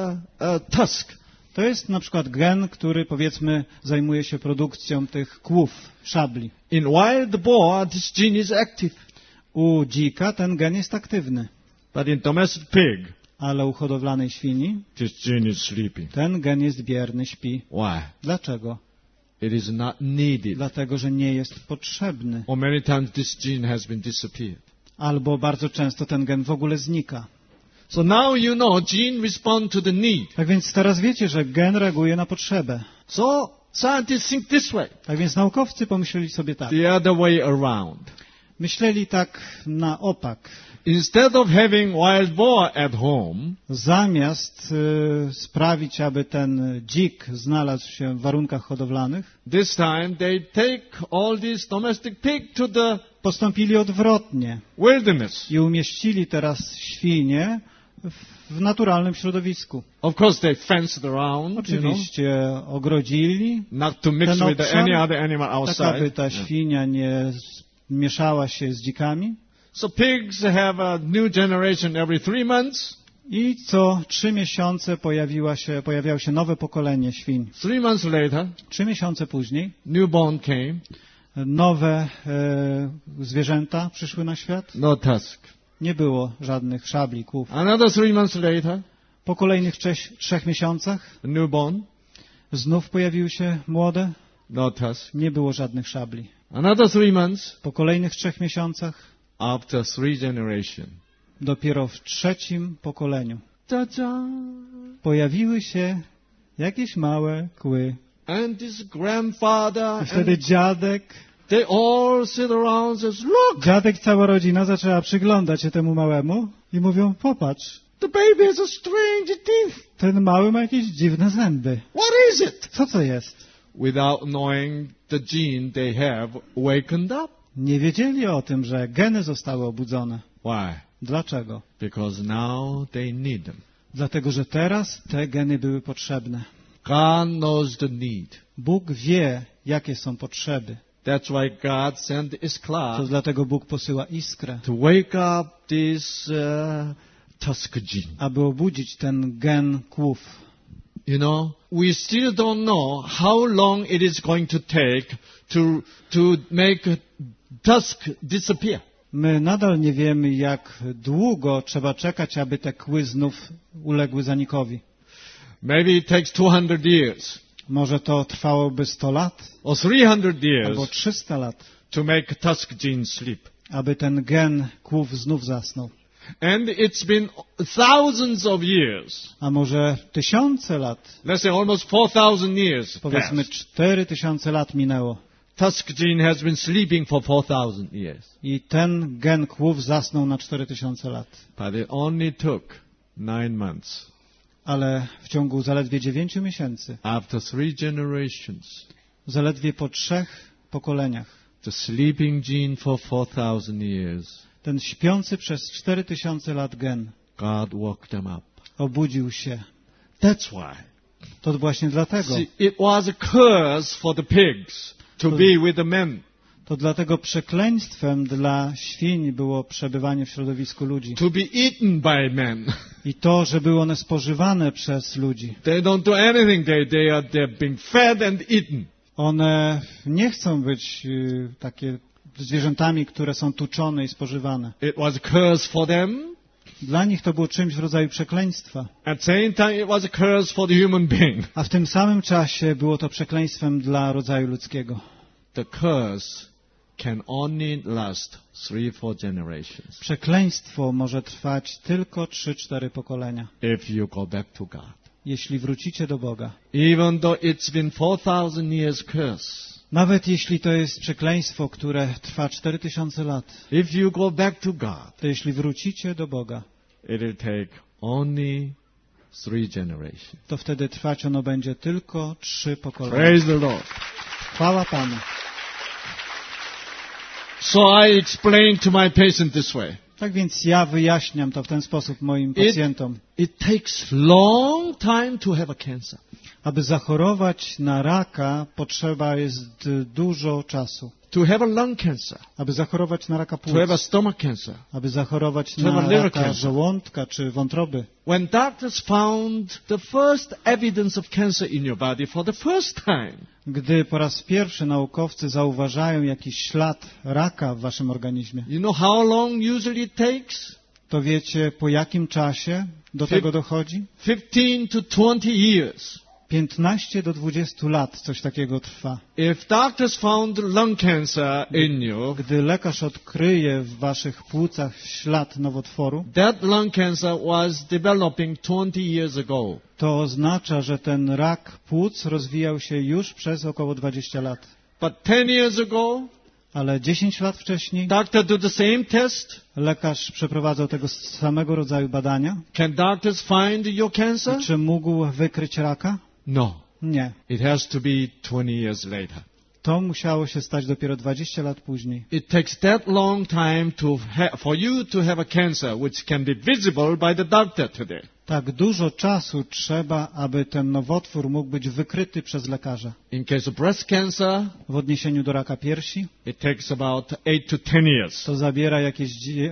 [SPEAKER 1] tusk.
[SPEAKER 2] To jest na przykład gen, który powiedzmy zajmuje się produkcją tych kłów, szabli.
[SPEAKER 1] In wild boar, this gene is active,
[SPEAKER 2] U dzika ten gen jest aktywny,
[SPEAKER 1] but in domestic pig,
[SPEAKER 2] ale u hodowlanej świni
[SPEAKER 1] this gene is sleeping.
[SPEAKER 2] ten gen jest bierny, śpi.
[SPEAKER 1] Why?
[SPEAKER 2] Dlaczego?
[SPEAKER 1] It is not needed.
[SPEAKER 2] Dlatego, że nie jest potrzebny.
[SPEAKER 1] Or many times this gene has been disappeared.
[SPEAKER 2] Albo bardzo często ten gen w ogóle znika.
[SPEAKER 1] So now you know gene respond to the need.
[SPEAKER 2] Tak więc teraz wiecie, że gen reaguje na potrzebę.
[SPEAKER 1] So scientists think this way,
[SPEAKER 2] Tak więc naukowcy pomyśleli sobie tak.
[SPEAKER 1] the other way around.
[SPEAKER 2] Myśleli tak na opak.
[SPEAKER 1] Instead of having wild boar at home,
[SPEAKER 2] Zamiast sprawić, aby ten dzik znalazł się w warunkach hodowlanych,
[SPEAKER 1] this time they take all these domestic pig to the
[SPEAKER 2] postąpili odwrotnie
[SPEAKER 1] wilderness.
[SPEAKER 2] i umieścili teraz świnie w naturalnym środowisku.
[SPEAKER 1] Of course they fenced around,
[SPEAKER 2] Oczywiście ogrodzili,
[SPEAKER 1] not to mix
[SPEAKER 2] ten
[SPEAKER 1] with
[SPEAKER 2] obszar,
[SPEAKER 1] any other animal
[SPEAKER 2] tak
[SPEAKER 1] outside.
[SPEAKER 2] aby ta świnia nie mieszała się z dzikami.
[SPEAKER 1] So pigs have a new generation every 3 months.
[SPEAKER 2] I co 3 miesiące pojawiało się nowe pokolenie świń.
[SPEAKER 1] 3 months later,
[SPEAKER 2] 3 miesiące później
[SPEAKER 1] newborn came,
[SPEAKER 2] nowe zwierzęta przyszły na świat.
[SPEAKER 1] no tusk.
[SPEAKER 2] Nie było żadnych szabli, kłów.
[SPEAKER 1] Another 3 months later,
[SPEAKER 2] Po kolejnych 3 miesiącach
[SPEAKER 1] newborn,
[SPEAKER 2] znów pojawiły się młode.
[SPEAKER 1] no tusk.
[SPEAKER 2] Nie było żadnych szabli.
[SPEAKER 1] Another 3 months,
[SPEAKER 2] Po kolejnych 3 miesiącach,
[SPEAKER 1] after 3 generations,
[SPEAKER 2] dopiero w 3. pokoleniu,
[SPEAKER 1] ta-da!
[SPEAKER 2] pojawiły się jakieś małe kły.
[SPEAKER 1] And this grandfather,
[SPEAKER 2] I wtedy
[SPEAKER 1] and
[SPEAKER 2] dziadek,
[SPEAKER 1] they all sit around and says, look,
[SPEAKER 2] dziadek, cała rodzina zaczęła przyglądać się temu małemu i mówią, popatrz,
[SPEAKER 1] the baby has a strange teeth.
[SPEAKER 2] ten mały ma jakieś dziwne zęby.
[SPEAKER 1] What is it?
[SPEAKER 2] Co to jest?
[SPEAKER 1] Without knowing the gene they have wakened up.
[SPEAKER 2] Nie wiedzieli o tym, że geny zostały obudzone.
[SPEAKER 1] Why?
[SPEAKER 2] Dlaczego?
[SPEAKER 1] Because now they need them.
[SPEAKER 2] Dlatego, że teraz te geny były potrzebne.
[SPEAKER 1] God knows the need.
[SPEAKER 2] Bóg wie, jakie są potrzeby.
[SPEAKER 1] That's why God sent
[SPEAKER 2] To
[SPEAKER 1] Iskra
[SPEAKER 2] dlatego Bóg posyła iskrę,
[SPEAKER 1] to wake up this tusk gene.
[SPEAKER 2] aby obudzić ten gen kłów.
[SPEAKER 1] You know, we still don't know how long it is going to take to make tusk disappear.
[SPEAKER 2] My nadal nie wiemy, jak długo trzeba czekać, aby te kły znów uległy zanikowi.
[SPEAKER 1] Maybe it takes 200 years
[SPEAKER 2] Może to trwałoby 100 lat
[SPEAKER 1] or 300
[SPEAKER 2] albo
[SPEAKER 1] years
[SPEAKER 2] 300 lat,
[SPEAKER 1] to make tusk gene sleep.
[SPEAKER 2] aby ten gen kłów znów zasnął.
[SPEAKER 1] And it's been thousands of years.
[SPEAKER 2] A może 1000 lat,
[SPEAKER 1] Let's say almost 4,000 years
[SPEAKER 2] powiedzmy
[SPEAKER 1] passed.
[SPEAKER 2] 4000 lat minęło
[SPEAKER 1] Tusk gene has been sleeping for 4,000 years.
[SPEAKER 2] i ten gen kłów zasnął na 4000 lat.
[SPEAKER 1] But it only took 9 months
[SPEAKER 2] Ale w ciągu zaledwie 9 miesięcy,
[SPEAKER 1] after 3 generations,
[SPEAKER 2] zaledwie po 3 pokoleniach,
[SPEAKER 1] the sleeping gene for 4,000 years,
[SPEAKER 2] ten śpiący przez 4000 lat gen
[SPEAKER 1] God woke them up.
[SPEAKER 2] obudził się.
[SPEAKER 1] That's why.
[SPEAKER 2] To właśnie dlatego.
[SPEAKER 1] See, it was a curse for the pigs to be with the men.
[SPEAKER 2] To dlatego przekleństwem dla świń było przebywanie w środowisku ludzi.
[SPEAKER 1] to be eaten by men.
[SPEAKER 2] I to, że były one spożywane przez ludzi.
[SPEAKER 1] They don't do anything. They're being fed and eaten.
[SPEAKER 2] One nie chcą być takie zwierzętami, które są tuczone i spożywane.
[SPEAKER 1] It was a curse for them.
[SPEAKER 2] Dla nich to było czymś w rodzaju przekleństwa.
[SPEAKER 1] At the same time, it was a curse for the human being.
[SPEAKER 2] A w tym samym czasie było to przekleństwem dla rodzaju ludzkiego.
[SPEAKER 1] The curse can only last 3-4 generations
[SPEAKER 2] Przekleństwo może trwać tylko 3-4 pokolenia,
[SPEAKER 1] if you go back to God.
[SPEAKER 2] jeśli wrócicie do Boga.
[SPEAKER 1] Even though it's been 4,000 years curse,
[SPEAKER 2] Nawet jeśli to jest przekleństwo, które trwa 4000 lat,
[SPEAKER 1] if you go back to God,
[SPEAKER 2] to jeśli wrócicie do Boga,
[SPEAKER 1] it will take only 3 generations.
[SPEAKER 2] to wtedy trwać ono będzie tylko 3 pokolenia.
[SPEAKER 1] Praise the Lord.
[SPEAKER 2] Chwała Panu.
[SPEAKER 1] So I explained to my patient this way.
[SPEAKER 2] Tak więc ja wyjaśniam to w ten sposób moim pacjentom.
[SPEAKER 1] It takes long time to have a cancer.
[SPEAKER 2] Aby zachorować na raka, potrzeba jest dużo czasu.
[SPEAKER 1] To have a lung cancer,
[SPEAKER 2] Aby zachorować na raka
[SPEAKER 1] to have a
[SPEAKER 2] płuc,
[SPEAKER 1] stomach cancer.
[SPEAKER 2] aby zachorować
[SPEAKER 1] to have
[SPEAKER 2] na
[SPEAKER 1] a liver
[SPEAKER 2] raka
[SPEAKER 1] cancer.
[SPEAKER 2] żołądka czy wątroby.
[SPEAKER 1] When doctors found the first evidence of cancer in your body for the first time,
[SPEAKER 2] Gdy po raz pierwszy naukowcy zauważają jakiś ślad raka w waszym organizmie,
[SPEAKER 1] you know how long usually it takes?
[SPEAKER 2] to wiecie, po jakim czasie do tego dochodzi?
[SPEAKER 1] 15 to 20 years.
[SPEAKER 2] 15 do 20 lat coś takiego trwa.
[SPEAKER 1] If doctors found lung cancer in you,
[SPEAKER 2] Gdy lekarz odkryje w waszych płucach ślad nowotworu,
[SPEAKER 1] that lung cancer was developing 20 years ago.
[SPEAKER 2] to oznacza, że ten rak płuc rozwijał się już przez około 20 lat.
[SPEAKER 1] But 10 years ago,
[SPEAKER 2] Ale 10 lat wcześniej
[SPEAKER 1] doctor do the same test.
[SPEAKER 2] lekarz przeprowadzał tego samego rodzaju badania.
[SPEAKER 1] Can doctors find your cancer?
[SPEAKER 2] I czy mógł wykryć raka?
[SPEAKER 1] No.
[SPEAKER 2] Nie.
[SPEAKER 1] It has to be 20 years later.
[SPEAKER 2] To musiało się stać dopiero 20 lat później.
[SPEAKER 1] It takes that long time for you to have a cancer which can be visible by the doctor today.
[SPEAKER 2] Tak dużo czasu trzeba, aby ten nowotwór mógł być wykryty przez lekarza.
[SPEAKER 1] In case of breast cancer,
[SPEAKER 2] W odniesieniu do raka piersi
[SPEAKER 1] it takes about 8 to 10 years.
[SPEAKER 2] to zabiera jakieś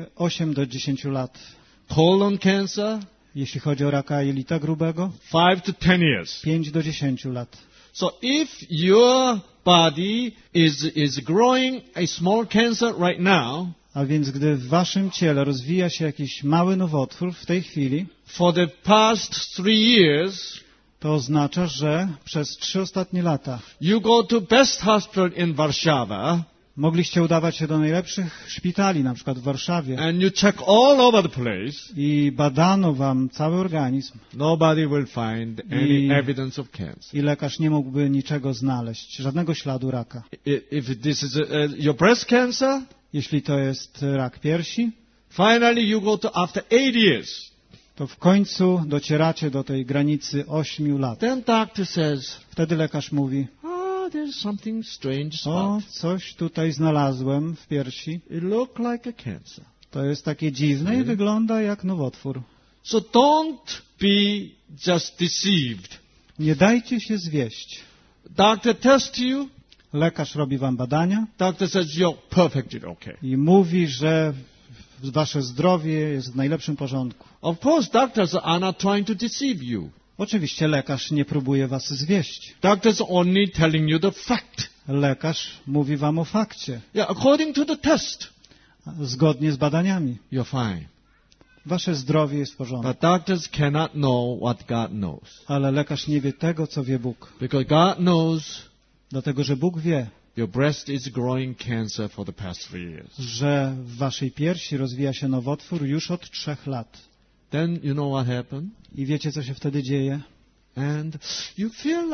[SPEAKER 2] 8 do 10 lat.
[SPEAKER 1] Colon cancer,
[SPEAKER 2] Jeśli chodzi o raka jelita grubego,
[SPEAKER 1] 5 to 10 years.
[SPEAKER 2] 5 do 10 lat.
[SPEAKER 1] So if your body is growing a small cancer right now,
[SPEAKER 2] A więc gdy w waszym ciele rozwija się jakiś mały nowotwór w tej chwili,
[SPEAKER 1] for the past 3 years,
[SPEAKER 2] to oznacza, że przez 3 ostatnie lata
[SPEAKER 1] you go to best hospital in Warszawa
[SPEAKER 2] mogliście udawać się do najlepszych szpitali, na przykład w Warszawie,
[SPEAKER 1] and you check all over the place.
[SPEAKER 2] i badano wam cały organizm
[SPEAKER 1] Nobody will find any evidence of cancer.
[SPEAKER 2] i lekarz nie mógłby niczego znaleźć, żadnego śladu raka.
[SPEAKER 1] If this is your breast cancer,
[SPEAKER 2] Jeśli to jest rak piersi,
[SPEAKER 1] finally you go to after 8 years.
[SPEAKER 2] to w końcu docieracie do tej granicy 8 lat.
[SPEAKER 1] Then doctor says,
[SPEAKER 2] Wtedy lekarz mówi:
[SPEAKER 1] there's something strange
[SPEAKER 2] o,
[SPEAKER 1] about.
[SPEAKER 2] coś tutaj znalazłem w piersi.
[SPEAKER 1] It looked like a cancer.
[SPEAKER 2] To jest takie dziwne i wygląda jak nowotwór.
[SPEAKER 1] So don't be just deceived.
[SPEAKER 2] Nie dajcie się zwieść.
[SPEAKER 1] Doctor tests you.
[SPEAKER 2] Lekarz robi wam badania
[SPEAKER 1] Doctor says you're perfectly okay.
[SPEAKER 2] i mówi, że wasze zdrowie jest w najlepszym porządku.
[SPEAKER 1] Of course, doctors are not trying to deceive you.
[SPEAKER 2] Oczywiście lekarz nie próbuje was zwieść.
[SPEAKER 1] Doctors are only telling you the fact.
[SPEAKER 2] Lekarz mówi wam o fakcie,
[SPEAKER 1] Yeah, according to the test,
[SPEAKER 2] zgodnie z badaniami.
[SPEAKER 1] you're fine.
[SPEAKER 2] Wasze zdrowie jest w porządku.
[SPEAKER 1] But doctors cannot know what God knows.
[SPEAKER 2] Ale lekarz nie wie tego, co wie Bóg.
[SPEAKER 1] Because God knows
[SPEAKER 2] Dlatego, że Bóg wie,
[SPEAKER 1] your breast is growing cancer for the past 3 years.
[SPEAKER 2] że w waszej piersi rozwija się nowotwór już od 3 lat.
[SPEAKER 1] Then you know what happened?
[SPEAKER 2] I wiecie, co się wtedy dzieje?
[SPEAKER 1] And you feel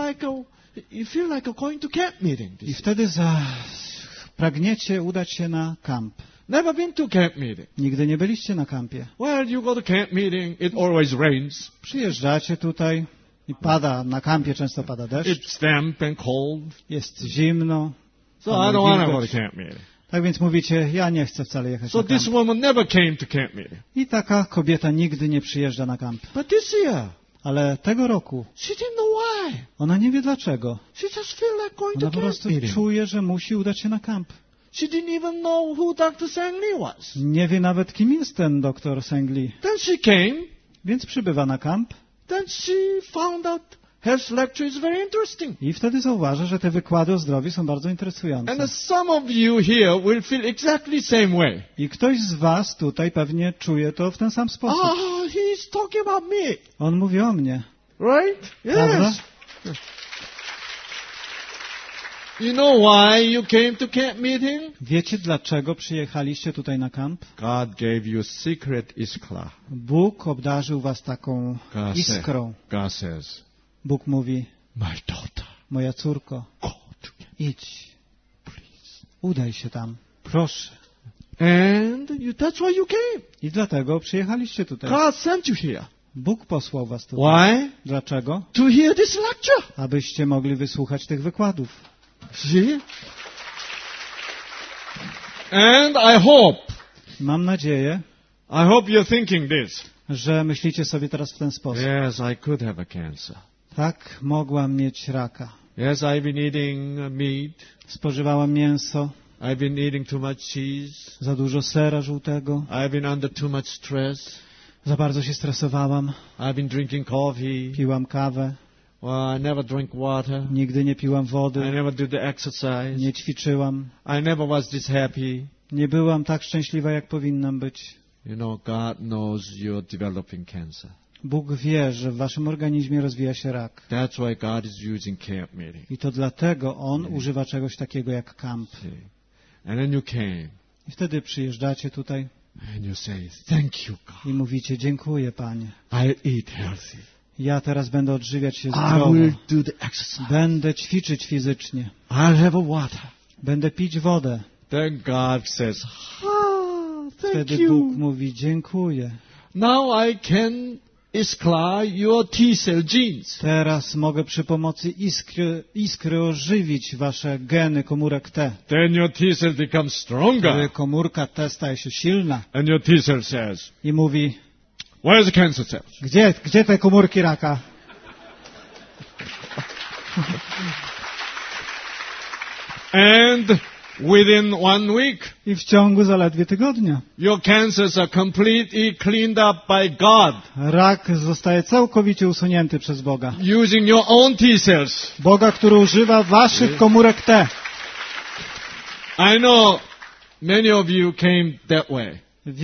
[SPEAKER 1] like going to camp meeting.
[SPEAKER 2] I wtedy pragniecie udać się na kamp.
[SPEAKER 1] Never been to camp meeting.
[SPEAKER 2] Nigdy nie byliście na kampie.
[SPEAKER 1] Well, you go to camp meeting, it always rains.
[SPEAKER 2] Przyjeżdżacie tutaj i pada, na kampie często pada deszcz,
[SPEAKER 1] It's damp and cold.
[SPEAKER 2] jest zimno.
[SPEAKER 1] So
[SPEAKER 2] Mamy
[SPEAKER 1] I don't want to go
[SPEAKER 2] wilgoć.
[SPEAKER 1] to camp meeting.
[SPEAKER 2] Tak więc mówicie, ja nie chcę wcale jechać
[SPEAKER 1] So
[SPEAKER 2] na
[SPEAKER 1] this
[SPEAKER 2] kamp.
[SPEAKER 1] woman never came to camp meeting.
[SPEAKER 2] I taka kobieta nigdy nie przyjeżdża na kamp.
[SPEAKER 1] But this year,
[SPEAKER 2] Ale tego roku
[SPEAKER 1] she didn't know why.
[SPEAKER 2] ona nie wie dlaczego.
[SPEAKER 1] She just feel like going
[SPEAKER 2] Ona
[SPEAKER 1] to
[SPEAKER 2] po
[SPEAKER 1] camp
[SPEAKER 2] prostu
[SPEAKER 1] meeting.
[SPEAKER 2] czuje, że musi udać się na kamp.
[SPEAKER 1] She didn't even know who Dr. Sang Lee was.
[SPEAKER 2] Nie wie nawet, kim jest ten doktor Seng Lee.
[SPEAKER 1] Then she came.
[SPEAKER 2] Więc przybywa na kamp
[SPEAKER 1] Then she found out health lecture is very interesting.
[SPEAKER 2] i wtedy zauważa, że te wykłady o zdrowiu są bardzo interesujące.
[SPEAKER 1] And some of you here will feel exactly same way.
[SPEAKER 2] I ktoś z was tutaj pewnie czuje to w ten sam sposób.
[SPEAKER 1] He's talking about me.
[SPEAKER 2] On mówi o mnie.
[SPEAKER 1] Right?
[SPEAKER 2] Prawda?
[SPEAKER 1] Yes. You know why you came to camp meeting?
[SPEAKER 2] Wiecie, dlaczego przyjechaliście tutaj na kamp?
[SPEAKER 1] God gave you secret iskra.
[SPEAKER 2] Bóg obdarzył was taką
[SPEAKER 1] God,
[SPEAKER 2] iskrą.
[SPEAKER 1] God says,
[SPEAKER 2] Bóg mówi,
[SPEAKER 1] my daughter,
[SPEAKER 2] moja córko,
[SPEAKER 1] go to camp,
[SPEAKER 2] idź,
[SPEAKER 1] please.
[SPEAKER 2] udaj się tam, proszę.
[SPEAKER 1] And that's why you came.
[SPEAKER 2] I dlatego przyjechaliście tutaj.
[SPEAKER 1] God sent you here.
[SPEAKER 2] Bóg posłał was tutaj.
[SPEAKER 1] Why?
[SPEAKER 2] Dlaczego?
[SPEAKER 1] To hear this lecture.
[SPEAKER 2] Abyście mogli wysłuchać tych wykładów.
[SPEAKER 1] See? And I hope
[SPEAKER 2] Mam nadzieję,
[SPEAKER 1] you're thinking this.
[SPEAKER 2] że myślicie sobie teraz w ten sposób.
[SPEAKER 1] Yes, I could have a cancer.
[SPEAKER 2] Tak, mogłam mieć raka.
[SPEAKER 1] Yes, I've been eating meat.
[SPEAKER 2] Spożywałam mięso,
[SPEAKER 1] I've been eating too much cheese.
[SPEAKER 2] za dużo sera żółtego,
[SPEAKER 1] I've been under too much stress.
[SPEAKER 2] za bardzo się stresowałam,
[SPEAKER 1] I've been drinking coffee.
[SPEAKER 2] piłam kawę,
[SPEAKER 1] Well, I never drink water.
[SPEAKER 2] nigdy nie piłam
[SPEAKER 1] I
[SPEAKER 2] wody,
[SPEAKER 1] never did the exercise.
[SPEAKER 2] nie ćwiczyłam,
[SPEAKER 1] I never was this happy.
[SPEAKER 2] nie byłam tak szczęśliwa, jak powinnam być.
[SPEAKER 1] You know, God knows you're developing cancer.
[SPEAKER 2] Bóg wie, że w waszym organizmie rozwija się rak.
[SPEAKER 1] That's why God is using camp meeting.
[SPEAKER 2] I to dlatego On używa czegoś takiego jak kamp.
[SPEAKER 1] See? And then you came
[SPEAKER 2] I wtedy przyjeżdżacie tutaj
[SPEAKER 1] and you say, thank you, God.
[SPEAKER 2] i mówicie, dziękuję Panie.
[SPEAKER 1] I'll eat healthy.
[SPEAKER 2] Ja teraz będę odżywiać się
[SPEAKER 1] I
[SPEAKER 2] zdrowo.
[SPEAKER 1] will do the exercise.
[SPEAKER 2] Będę ćwiczyć fizycznie.
[SPEAKER 1] I'll have a water.
[SPEAKER 2] Będę pić wodę.
[SPEAKER 1] Then God says, thank
[SPEAKER 2] Wtedy
[SPEAKER 1] you.
[SPEAKER 2] Bóg mówi, dziękuję.
[SPEAKER 1] Now I can iskra your T-cell genes.
[SPEAKER 2] Teraz mogę przy pomocy iskry ożywić wasze geny komórek T.
[SPEAKER 1] Then your T-cell becomes
[SPEAKER 2] Wtedy
[SPEAKER 1] stronger.
[SPEAKER 2] komórka T staje się silna
[SPEAKER 1] And your T-cell says,
[SPEAKER 2] i mówi,
[SPEAKER 1] where's the cancer cells?
[SPEAKER 2] gdzie te komórki raka?
[SPEAKER 1] And within 1 week,
[SPEAKER 2] I w ciągu zaledwie tygodnia
[SPEAKER 1] your cancers are completely cleaned up by God
[SPEAKER 2] rak zostaje całkowicie usunięty przez Boga.
[SPEAKER 1] using your own T-cells.
[SPEAKER 2] Boga, który używa waszych komórek T.
[SPEAKER 1] I know many of you came that way.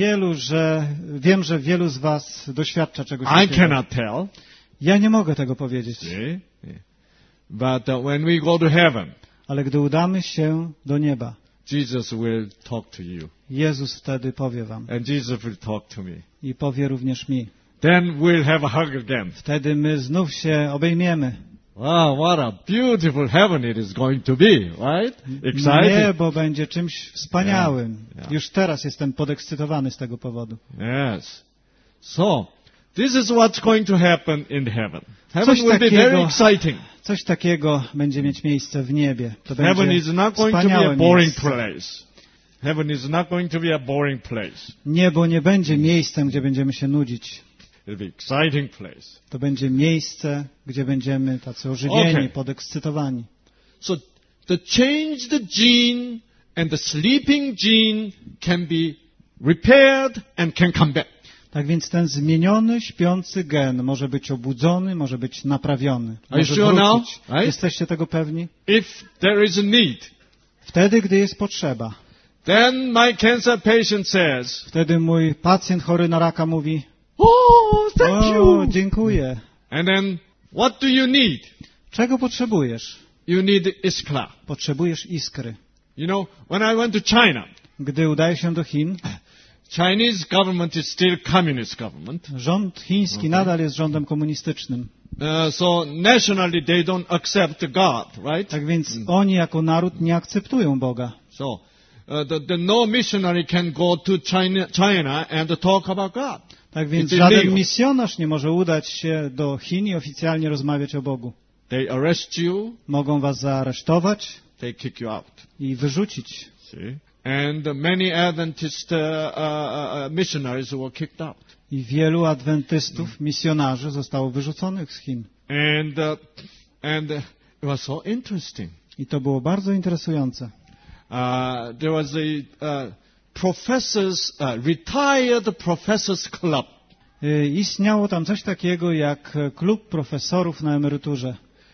[SPEAKER 2] Wiem, że wielu z was doświadcza czegoś
[SPEAKER 1] I
[SPEAKER 2] takiego.
[SPEAKER 1] cannot tell.
[SPEAKER 2] Ja nie mogę tego powiedzieć.
[SPEAKER 1] See? But when we go to heaven,
[SPEAKER 2] Ale gdy udamy się do nieba,
[SPEAKER 1] Jesus will talk to you.
[SPEAKER 2] Jezus wtedy powie wam
[SPEAKER 1] And Jesus will talk to me.
[SPEAKER 2] i powie również mi.
[SPEAKER 1] Then we'll have a hug again.
[SPEAKER 2] Wtedy my znów się obejmiemy.
[SPEAKER 1] Wow, what a beautiful heaven it is going to be, right? Exciting.
[SPEAKER 2] Niebo będzie czymś wspaniałym.
[SPEAKER 1] Yeah.
[SPEAKER 2] Już teraz jestem podekscytowany z tego powodu.
[SPEAKER 1] Yes. So, this is what's going to happen in heaven. Heaven
[SPEAKER 2] Coś
[SPEAKER 1] will be very
[SPEAKER 2] takiego-
[SPEAKER 1] exciting.
[SPEAKER 2] Coś takiego będzie mieć miejsce w niebie. To
[SPEAKER 1] Heaven
[SPEAKER 2] będzie
[SPEAKER 1] is not going to be a
[SPEAKER 2] wspaniałe
[SPEAKER 1] boring
[SPEAKER 2] miejsce.
[SPEAKER 1] place. Heaven is not going to be a boring place.
[SPEAKER 2] Niebo nie będzie miejscem, gdzie będziemy się nudzić.
[SPEAKER 1] It'll be an exciting place.
[SPEAKER 2] To będzie miejsce, gdzie będziemy tacy ożywieni,
[SPEAKER 1] Okay.
[SPEAKER 2] podekscytowani.
[SPEAKER 1] So, the changed gene and the sleeping gene can be repaired and can come back.
[SPEAKER 2] Tak więc ten zmieniony, śpiący gen może być obudzony, może być naprawiony.
[SPEAKER 1] Are you
[SPEAKER 2] Może
[SPEAKER 1] sure now?
[SPEAKER 2] wrócić.
[SPEAKER 1] Right?
[SPEAKER 2] Jesteście tego pewni?
[SPEAKER 1] If there is a need,
[SPEAKER 2] Wtedy, gdy jest potrzeba.
[SPEAKER 1] then my cancer patient says,
[SPEAKER 2] Wtedy mój pacjent chory na raka mówi,
[SPEAKER 1] oh, thank
[SPEAKER 2] o,
[SPEAKER 1] you.
[SPEAKER 2] dziękuję.
[SPEAKER 1] And then, what do you need?
[SPEAKER 2] Czego potrzebujesz?
[SPEAKER 1] You need iskra.
[SPEAKER 2] Potrzebujesz iskry.
[SPEAKER 1] You know, when I went to China,
[SPEAKER 2] Gdy udaje się do Chin,
[SPEAKER 1] Chinese government is still communist government.
[SPEAKER 2] rząd chiński nadal jest rządem komunistycznym.
[SPEAKER 1] So nationally they don't accept God, right?
[SPEAKER 2] Tak więc oni jako naród nie akceptują Boga.
[SPEAKER 1] So no missionary can go to China and talk about God.
[SPEAKER 2] Tak więc
[SPEAKER 1] It's
[SPEAKER 2] żaden
[SPEAKER 1] illegal.
[SPEAKER 2] misjonarz nie może udać się do Chin i oficjalnie rozmawiać o Bogu.
[SPEAKER 1] They arrest you,
[SPEAKER 2] Mogą was zaaresztować
[SPEAKER 1] they kick you out.
[SPEAKER 2] i wyrzucić.
[SPEAKER 1] See? And many Adventist missionaries were kicked out.
[SPEAKER 2] I wielu adwentystów, misjonarzy zostało wyrzuconych z Chin.
[SPEAKER 1] And it was so interesting.
[SPEAKER 2] I to było bardzo interesujące.
[SPEAKER 1] there was a retired professors club.
[SPEAKER 2] Istniało tam coś takiego jak klub profesorów na emeryturze.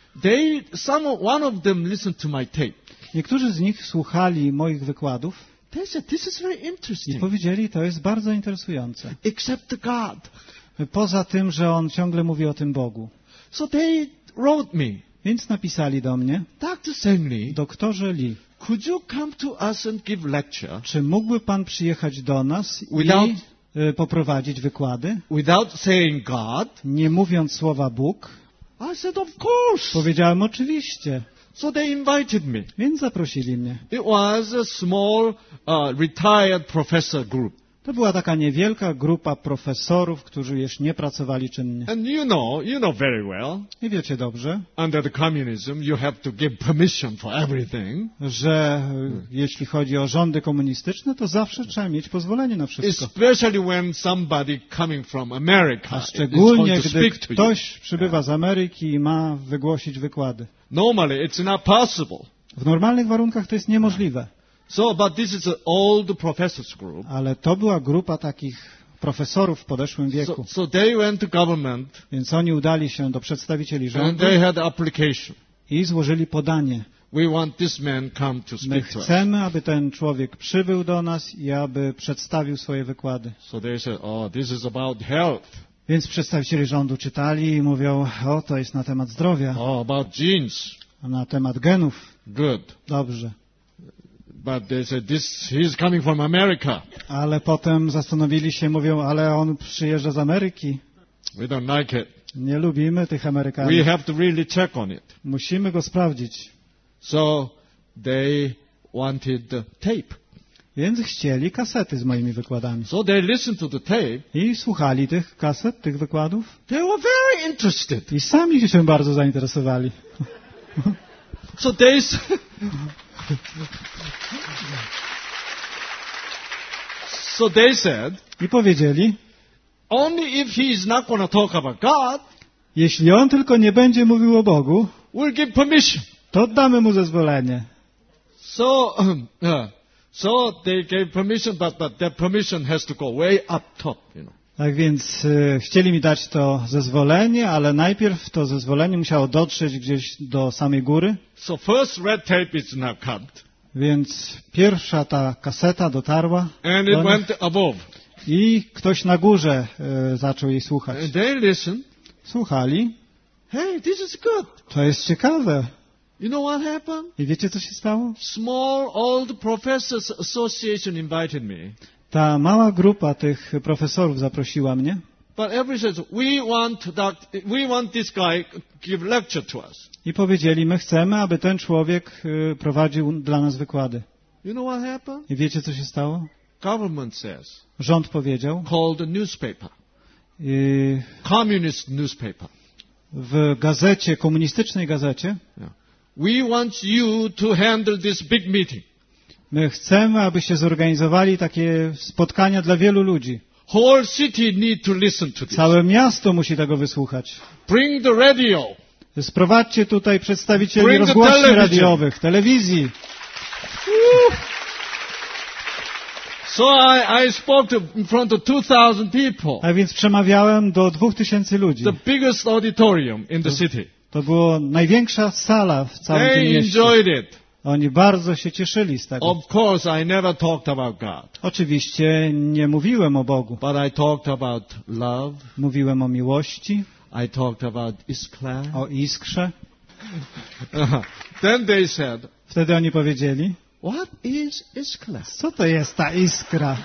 [SPEAKER 1] One of them listened to my tape.
[SPEAKER 2] Niektórzy z nich słuchali moich wykładów
[SPEAKER 1] They said, this is very
[SPEAKER 2] i
[SPEAKER 1] interesting.
[SPEAKER 2] powiedzieli, to jest bardzo interesujące.
[SPEAKER 1] Except God.
[SPEAKER 2] Poza tym, że on ciągle mówi o tym Bogu.
[SPEAKER 1] So they wrote me,
[SPEAKER 2] Więc napisali do mnie,
[SPEAKER 1] Dr. Sengli,
[SPEAKER 2] doktorze Lee,
[SPEAKER 1] could you come to us and give lecture
[SPEAKER 2] czy mógłby pan przyjechać do nas
[SPEAKER 1] Without-
[SPEAKER 2] i poprowadzić wykłady,
[SPEAKER 1] without saying God?
[SPEAKER 2] nie mówiąc słowa Bóg?
[SPEAKER 1] I said, of course.
[SPEAKER 2] Powiedziałem oczywiście,
[SPEAKER 1] So they invited me.
[SPEAKER 2] więc zaprosili mnie.
[SPEAKER 1] It was a small retired professor group.
[SPEAKER 2] To była taka niewielka grupa profesorów, którzy już nie pracowali czynnie.
[SPEAKER 1] And you know very well,
[SPEAKER 2] I wiecie dobrze,
[SPEAKER 1] under the communism, you have to give permission for everything,
[SPEAKER 2] że jeśli chodzi o rządy komunistyczne, to zawsze trzeba mieć pozwolenie na wszystko.
[SPEAKER 1] especially when somebody coming from America
[SPEAKER 2] A
[SPEAKER 1] is
[SPEAKER 2] szczególnie,
[SPEAKER 1] going to
[SPEAKER 2] gdy
[SPEAKER 1] speak to you.
[SPEAKER 2] ktoś przybywa z Ameryki i ma wygłosić wykłady.
[SPEAKER 1] Normally, it's not possible.
[SPEAKER 2] W normalnych warunkach to jest niemożliwe.
[SPEAKER 1] So, but this is an old professors group.
[SPEAKER 2] Ale to była grupa takich profesorów w podeszłym wieku.
[SPEAKER 1] So they went to government
[SPEAKER 2] Więc oni udali się do przedstawicieli
[SPEAKER 1] and
[SPEAKER 2] rządu
[SPEAKER 1] they had application.
[SPEAKER 2] i złożyli podanie.
[SPEAKER 1] We want this man come to
[SPEAKER 2] My
[SPEAKER 1] speak to us.
[SPEAKER 2] chcemy, aby ten człowiek przybył do nas i aby przedstawił swoje wykłady.
[SPEAKER 1] So they said, oh, this is about health.
[SPEAKER 2] Więc przedstawiciele rządu czytali i mówią, o, to jest na temat zdrowia,
[SPEAKER 1] Oh, about genes.
[SPEAKER 2] a na temat genów.
[SPEAKER 1] Good.
[SPEAKER 2] Dobrze.
[SPEAKER 1] But they said, he's coming from America.
[SPEAKER 2] Ale potem zastanowili się, mówią, ale on przyjeżdża z Ameryki.
[SPEAKER 1] We don't like it.
[SPEAKER 2] Nie lubimy tych
[SPEAKER 1] We
[SPEAKER 2] Amerykanów.
[SPEAKER 1] have to really check on it.
[SPEAKER 2] Musimy go sprawdzić.
[SPEAKER 1] So they wanted the tape.
[SPEAKER 2] Więc chcieli kasety z moimi wykładami.
[SPEAKER 1] So they listened to the tape.
[SPEAKER 2] I słuchali tych kaset, tych wykładów.
[SPEAKER 1] They were very interested.
[SPEAKER 2] I sami się bardzo zainteresowali.
[SPEAKER 1] So they said,
[SPEAKER 2] I powiedzieli,
[SPEAKER 1] only if he is not going to talk about God,
[SPEAKER 2] jeśli on tylko nie będzie mówił o Bogu,
[SPEAKER 1] we'll give permission.
[SPEAKER 2] to damy mu zezwolenie.
[SPEAKER 1] So they gave permission, but that permission has to go way up top,
[SPEAKER 2] Tak więc chcieli mi dać to zezwolenie, ale najpierw to zezwolenie musiało dotrzeć gdzieś do samej góry.
[SPEAKER 1] So first red tape is now cut.
[SPEAKER 2] Więc pierwsza ta kaseta dotarła
[SPEAKER 1] And
[SPEAKER 2] do
[SPEAKER 1] it
[SPEAKER 2] nich
[SPEAKER 1] went above.
[SPEAKER 2] i ktoś na górze zaczął jej słuchać.
[SPEAKER 1] And they listened.
[SPEAKER 2] Słuchali.
[SPEAKER 1] Hey, this is good.
[SPEAKER 2] To jest ciekawe.
[SPEAKER 1] You know what happened?
[SPEAKER 2] I wiecie, co się stało?
[SPEAKER 1] Small old professors association invited me.
[SPEAKER 2] Ta mała grupa tych profesorów zaprosiła mnie.
[SPEAKER 1] But everybody says, we want this guy give lecture to us.
[SPEAKER 2] I powiedzieli, my chcemy, aby ten człowiek prowadził dla nas wykłady.
[SPEAKER 1] You know what happened?
[SPEAKER 2] I wiecie, co się stało?
[SPEAKER 1] Government says,
[SPEAKER 2] Rząd powiedział,
[SPEAKER 1] called the newspaper, communist newspaper.
[SPEAKER 2] W gazecie, komunistycznej gazecie,
[SPEAKER 1] We want you to handle this big meeting.
[SPEAKER 2] my chcemy, abyście zorganizowali takie spotkania dla wielu ludzi.
[SPEAKER 1] Whole city need to listen to this.
[SPEAKER 2] Całe miasto musi tego wysłuchać.
[SPEAKER 1] Bring the radio.
[SPEAKER 2] Sprowadźcie tutaj przedstawicieli
[SPEAKER 1] Bring the
[SPEAKER 2] rozgłośni
[SPEAKER 1] television.
[SPEAKER 2] radiowych, telewizji.
[SPEAKER 1] So I spoke in front of 2,000 people.
[SPEAKER 2] A więc przemawiałem do 2000 ludzi.
[SPEAKER 1] The biggest auditorium in the city.
[SPEAKER 2] To była największa sala w całym tym
[SPEAKER 1] They
[SPEAKER 2] mieście.
[SPEAKER 1] enjoyed it.
[SPEAKER 2] Oni bardzo się cieszyli z tego.
[SPEAKER 1] Of course, I never talked about God.
[SPEAKER 2] Oczywiście nie mówiłem o Bogu.
[SPEAKER 1] But I talked about love.
[SPEAKER 2] Mówiłem o miłości,
[SPEAKER 1] I talked about Iskla.
[SPEAKER 2] o iskrze.
[SPEAKER 1] Then they said,
[SPEAKER 2] Wtedy oni powiedzieli,
[SPEAKER 1] what is Iskla?
[SPEAKER 2] co to jest ta iskra?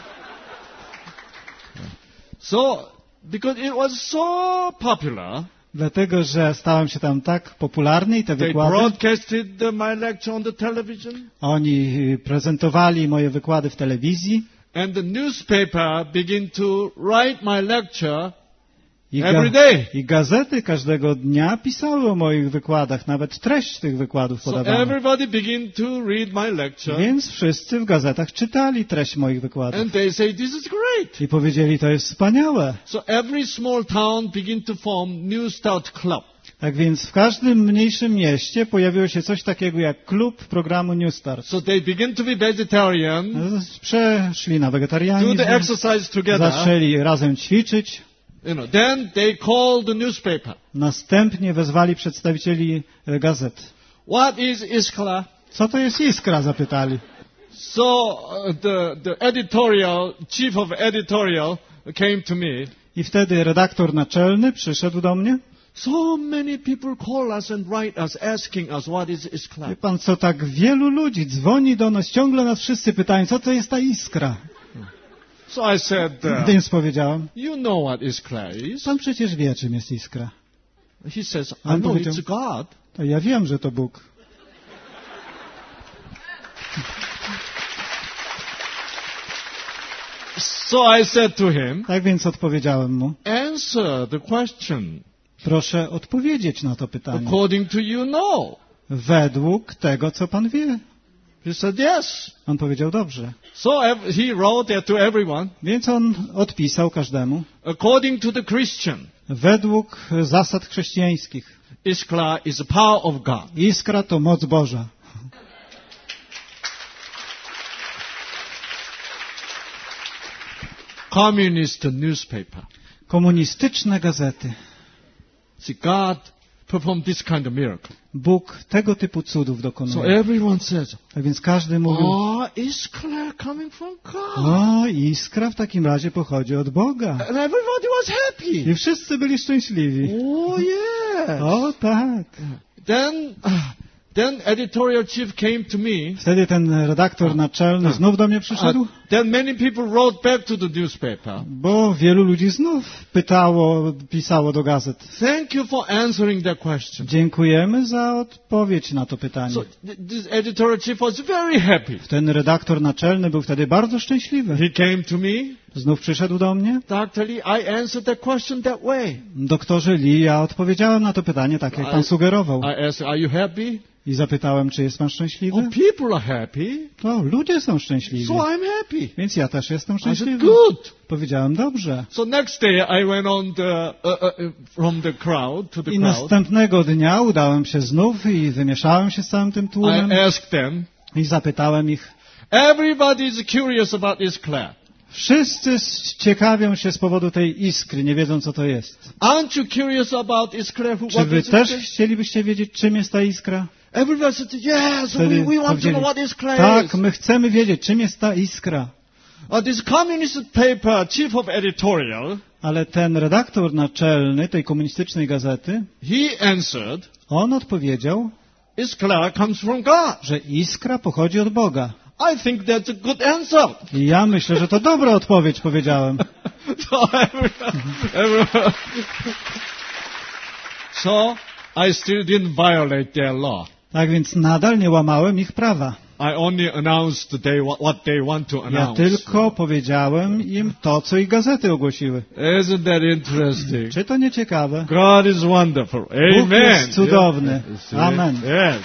[SPEAKER 1] So, because it was so popular,
[SPEAKER 2] Dlatego, że stałem się tam tak popularny i te
[SPEAKER 1] they
[SPEAKER 2] wykłady,
[SPEAKER 1] broadcasted my lecture on the television.
[SPEAKER 2] oni prezentowali moje wykłady w telewizji
[SPEAKER 1] And the newspaper began to write my lecture
[SPEAKER 2] i,
[SPEAKER 1] every day.
[SPEAKER 2] i gazety każdego dnia pisały o moich wykładach, nawet treść tych wykładów
[SPEAKER 1] So
[SPEAKER 2] podawano.
[SPEAKER 1] everybody began to read my lecture.
[SPEAKER 2] Więc wszyscy w gazetach czytali treść moich wykładów.
[SPEAKER 1] And they say, this is great.
[SPEAKER 2] I powiedzieli, to jest wspaniałe.
[SPEAKER 1] So every small town began to form New Start Club.
[SPEAKER 2] Tak więc w każdym mniejszym mieście pojawiło się coś takiego jak klub programu New Start.
[SPEAKER 1] So they begin to be vegetarian,
[SPEAKER 2] Przeszli na
[SPEAKER 1] do
[SPEAKER 2] wegetarianizm,
[SPEAKER 1] the exercise together.
[SPEAKER 2] zaczęli razem ćwiczyć.
[SPEAKER 1] Then they call the newspaper.
[SPEAKER 2] Następnie wezwali przedstawicieli gazet.
[SPEAKER 1] What is Iskra?
[SPEAKER 2] Co to jest Iskra? Zapytali.
[SPEAKER 1] So the editorial, chief of editorial came to me.
[SPEAKER 2] I wtedy redaktor naczelny przyszedł do mnie.
[SPEAKER 1] So many people call us and write us asking us what is Iskra.
[SPEAKER 2] Wie pan co, tak wielu ludzi dzwoni do nas, ciągle nas wszyscy pytają, co to jest ta Iskra?
[SPEAKER 1] So I said,
[SPEAKER 2] Więc powiedziałem,
[SPEAKER 1] you know what Iskra is.
[SPEAKER 2] pan przecież wie, czym jest Iskra.
[SPEAKER 1] He says, I
[SPEAKER 2] On
[SPEAKER 1] know
[SPEAKER 2] powiedział,
[SPEAKER 1] it's God.
[SPEAKER 2] To ja wiem, że to Bóg.
[SPEAKER 1] So I said to him,
[SPEAKER 2] Tak więc odpowiedziałem mu,
[SPEAKER 1] answer the question
[SPEAKER 2] proszę odpowiedzieć na to pytanie.
[SPEAKER 1] according to you know.
[SPEAKER 2] Według tego, co pan wie.
[SPEAKER 1] He said, yes.
[SPEAKER 2] On powiedział, dobrze.
[SPEAKER 1] So he wrote that to everyone,
[SPEAKER 2] Więc on odpisał każdemu,
[SPEAKER 1] according to the Christian,
[SPEAKER 2] według zasad chrześcijańskich.
[SPEAKER 1] Iskra is the power of God.
[SPEAKER 2] Iskra to moc Boża.
[SPEAKER 1] Communist newspaper.
[SPEAKER 2] Komunistyczne gazety.
[SPEAKER 1] See, God performed this kind of miracle.
[SPEAKER 2] Bóg tego typu cudów
[SPEAKER 1] So
[SPEAKER 2] dokonuje.
[SPEAKER 1] everyone says,
[SPEAKER 2] Tak więc każdy mówił,
[SPEAKER 1] oh, Iskra coming from God.
[SPEAKER 2] o, Iskra w takim razie pochodzi od Boga.
[SPEAKER 1] And everybody was happy.
[SPEAKER 2] I wszyscy byli szczęśliwi.
[SPEAKER 1] Oh, yeah.
[SPEAKER 2] O, tak.
[SPEAKER 1] Then editorial chief came to me.
[SPEAKER 2] Wtedy ten redaktor naczelny znów do mnie przyszedł,
[SPEAKER 1] Then many people wrote back to the newspaper.
[SPEAKER 2] bo wielu ludzi znów pisało do gazet.
[SPEAKER 1] Thank you for answering that question.
[SPEAKER 2] Dziękujemy za odpowiedź na to pytanie.
[SPEAKER 1] So this editorial chief was very happy.
[SPEAKER 2] Ten redaktor naczelny był wtedy bardzo szczęśliwy.
[SPEAKER 1] He came to me.
[SPEAKER 2] Znów przyszedł do mnie.
[SPEAKER 1] Dr. Lee, I answered that question that way.
[SPEAKER 2] Doktorze Lee, ja odpowiedziałem na to pytanie tak, jak pan sugerował.
[SPEAKER 1] I asked, are you happy?
[SPEAKER 2] I zapytałem, czy jest pan szczęśliwy?
[SPEAKER 1] Oh, people are happy.
[SPEAKER 2] To ludzie są szczęśliwi.
[SPEAKER 1] So I'm happy.
[SPEAKER 2] Więc ja też jestem
[SPEAKER 1] I said,
[SPEAKER 2] szczęśliwy.
[SPEAKER 1] good.
[SPEAKER 2] Powiedziałem, dobrze.
[SPEAKER 1] So next day I went on from the crowd to the
[SPEAKER 2] I
[SPEAKER 1] crowd.
[SPEAKER 2] następnego dnia udałem się znów i wymieszałem się z całym tym tłumem.
[SPEAKER 1] I asked them,
[SPEAKER 2] I zapytałem ich,
[SPEAKER 1] everybody is curious about this cloud.
[SPEAKER 2] wszyscy ciekawią się z powodu tej iskry, nie wiedzą, co to jest.
[SPEAKER 1] Aren't you curious about iskra?
[SPEAKER 2] Czy wy też chcielibyście wiedzieć, czym jest ta iskra?
[SPEAKER 1] Everybody said, yes,
[SPEAKER 2] Wtedy
[SPEAKER 1] we want to
[SPEAKER 2] powiedzieli,
[SPEAKER 1] know what iskra
[SPEAKER 2] tak,
[SPEAKER 1] is.
[SPEAKER 2] my chcemy wiedzieć, czym jest ta iskra.
[SPEAKER 1] This communist paper, chief of editorial,
[SPEAKER 2] Ale ten redaktor naczelny tej komunistycznej gazety,
[SPEAKER 1] he answered,
[SPEAKER 2] on odpowiedział,
[SPEAKER 1] iskra comes from God.
[SPEAKER 2] że iskra pochodzi od Boga.
[SPEAKER 1] I think that's a good answer.
[SPEAKER 2] I ja myślę, że to dobra odpowiedź, powiedziałem.
[SPEAKER 1] So I still didn't violate their law.
[SPEAKER 2] Tak więc nadal nie łamałem ich prawa.
[SPEAKER 1] I only announced what they want to
[SPEAKER 2] Ja
[SPEAKER 1] announce.
[SPEAKER 2] tylko powiedziałem im to, co ich gazety ogłosiły.
[SPEAKER 1] Isn't that interesting?
[SPEAKER 2] Czy to nie ciekawe?
[SPEAKER 1] God is wonderful. Amen.
[SPEAKER 2] Bóg jest cudowny.
[SPEAKER 1] Yes.
[SPEAKER 2] Amen.
[SPEAKER 1] Yes.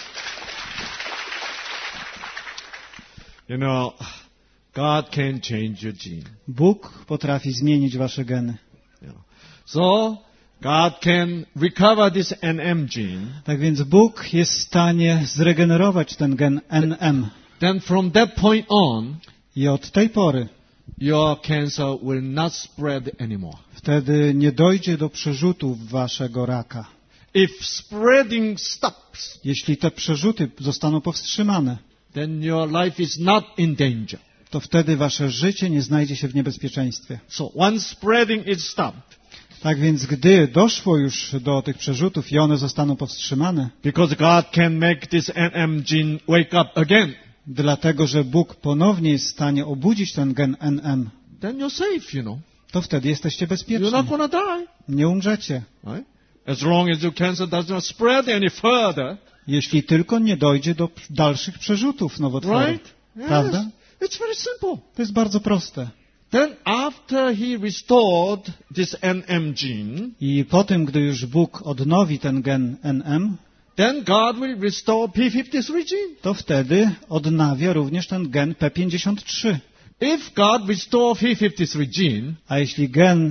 [SPEAKER 1] You know, God can change your gene.
[SPEAKER 2] Bóg potrafi zmienić wasze geny.
[SPEAKER 1] So, God can recover this NM gene.
[SPEAKER 2] Tak więc Bóg jest w stanie zregenerować ten gen NM.
[SPEAKER 1] Then from that point on,
[SPEAKER 2] I od tej pory
[SPEAKER 1] your cancer will not spread anymore.
[SPEAKER 2] wtedy nie dojdzie do przerzutów waszego raka.
[SPEAKER 1] If spreading stops,
[SPEAKER 2] Jeśli te przerzuty zostaną powstrzymane,
[SPEAKER 1] then your life is not in danger.
[SPEAKER 2] to wtedy wasze życie nie znajdzie się w niebezpieczeństwie.
[SPEAKER 1] So once spreading is stopped,
[SPEAKER 2] Tak więc gdy doszło już do tych przerzutów i one zostaną powstrzymane,
[SPEAKER 1] because God can make this NM gene wake up again,
[SPEAKER 2] dlatego że Bóg ponownie jest w stanie obudzić ten gen NM,
[SPEAKER 1] then you're safe, you know.
[SPEAKER 2] to wtedy jesteście
[SPEAKER 1] You're
[SPEAKER 2] bezpieczni.
[SPEAKER 1] not going to die,
[SPEAKER 2] Nie umrzecie.
[SPEAKER 1] right? As long as your cancer does not spread any further,
[SPEAKER 2] Jeśli tylko nie dojdzie do dalszych przerzutów nowotworu.
[SPEAKER 1] right? Yes.
[SPEAKER 2] Prawda?
[SPEAKER 1] It's very simple.
[SPEAKER 2] To jest bardzo proste.
[SPEAKER 1] Then after he restored this NM gene,
[SPEAKER 2] I po tym, gdy już Bóg odnowi ten gen NM,
[SPEAKER 1] then God will restore P53 gene.
[SPEAKER 2] to wtedy odnawia również ten gen P53.
[SPEAKER 1] If God restore P53 gene,
[SPEAKER 2] A jeśli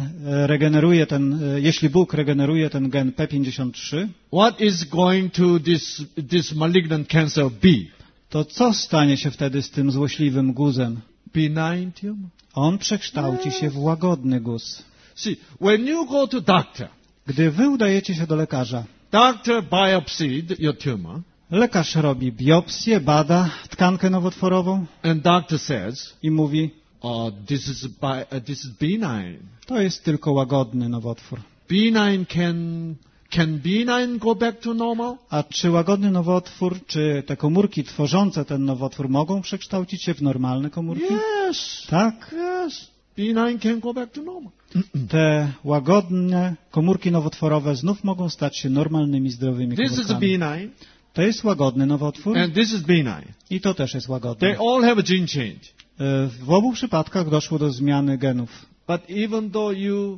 [SPEAKER 2] jeśli Bóg regeneruje ten gen P53,
[SPEAKER 1] what is going to this malignant cancer be?
[SPEAKER 2] to co stanie się wtedy z tym złośliwym guzem?
[SPEAKER 1] Benign tumor.
[SPEAKER 2] On przekształci się w łagodny guz.
[SPEAKER 1] See, when you go to doctor,
[SPEAKER 2] Gdy wy udajecie się do lekarza,
[SPEAKER 1] doctor biopsied your tumor,
[SPEAKER 2] lekarz robi biopsję, bada tkankę nowotworową
[SPEAKER 1] and doctor says,
[SPEAKER 2] i mówi,
[SPEAKER 1] this is benign.
[SPEAKER 2] to jest tylko łagodny nowotwór.
[SPEAKER 1] Benign can benign go back to normal?
[SPEAKER 2] A czy łagodny nowotwór, czy te komórki tworzące ten nowotwór mogą przekształcić się w normalne komórki?
[SPEAKER 1] Yes.
[SPEAKER 2] Tak.
[SPEAKER 1] Yes. Benign can go back to normal.
[SPEAKER 2] Te łagodne komórki nowotworowe znów mogą stać się normalnymi, zdrowymi
[SPEAKER 1] This is a
[SPEAKER 2] komórkami.
[SPEAKER 1] benign,
[SPEAKER 2] To jest łagodny nowotwór
[SPEAKER 1] and this is benign.
[SPEAKER 2] i to też jest łagodny.
[SPEAKER 1] They all have a gene change.
[SPEAKER 2] W obu przypadkach doszło do zmiany genów.
[SPEAKER 1] But even though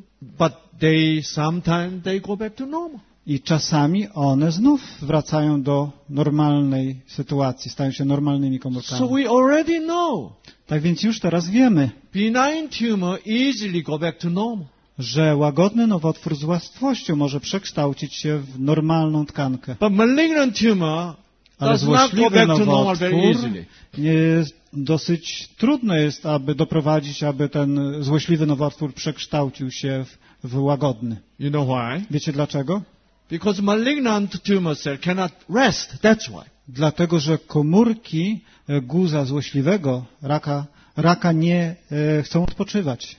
[SPEAKER 1] sometimes they go back to normal.
[SPEAKER 2] I czasami one znów wracają do normalnej sytuacji, stają się normalnymi komórkami.
[SPEAKER 1] So we already know
[SPEAKER 2] Tak więc już teraz wiemy,
[SPEAKER 1] benign tumor easily go back to normal.
[SPEAKER 2] że łagodny nowotwór z łatwością może przekształcić się w normalną tkankę.
[SPEAKER 1] But malignant tumor
[SPEAKER 2] Ale
[SPEAKER 1] does not go
[SPEAKER 2] złośliwy
[SPEAKER 1] back to normal very
[SPEAKER 2] nowotwór
[SPEAKER 1] easily.
[SPEAKER 2] dosyć trudno jest, aby doprowadzić, aby ten złośliwy nowotwór przekształcił się w łagodny.
[SPEAKER 1] You know why?
[SPEAKER 2] Wiecie dlaczego?
[SPEAKER 1] Because malignant tumor cell cannot rest. That's why.
[SPEAKER 2] Dlatego, że komórki guza złośliwego raka nie chcą odpoczywać.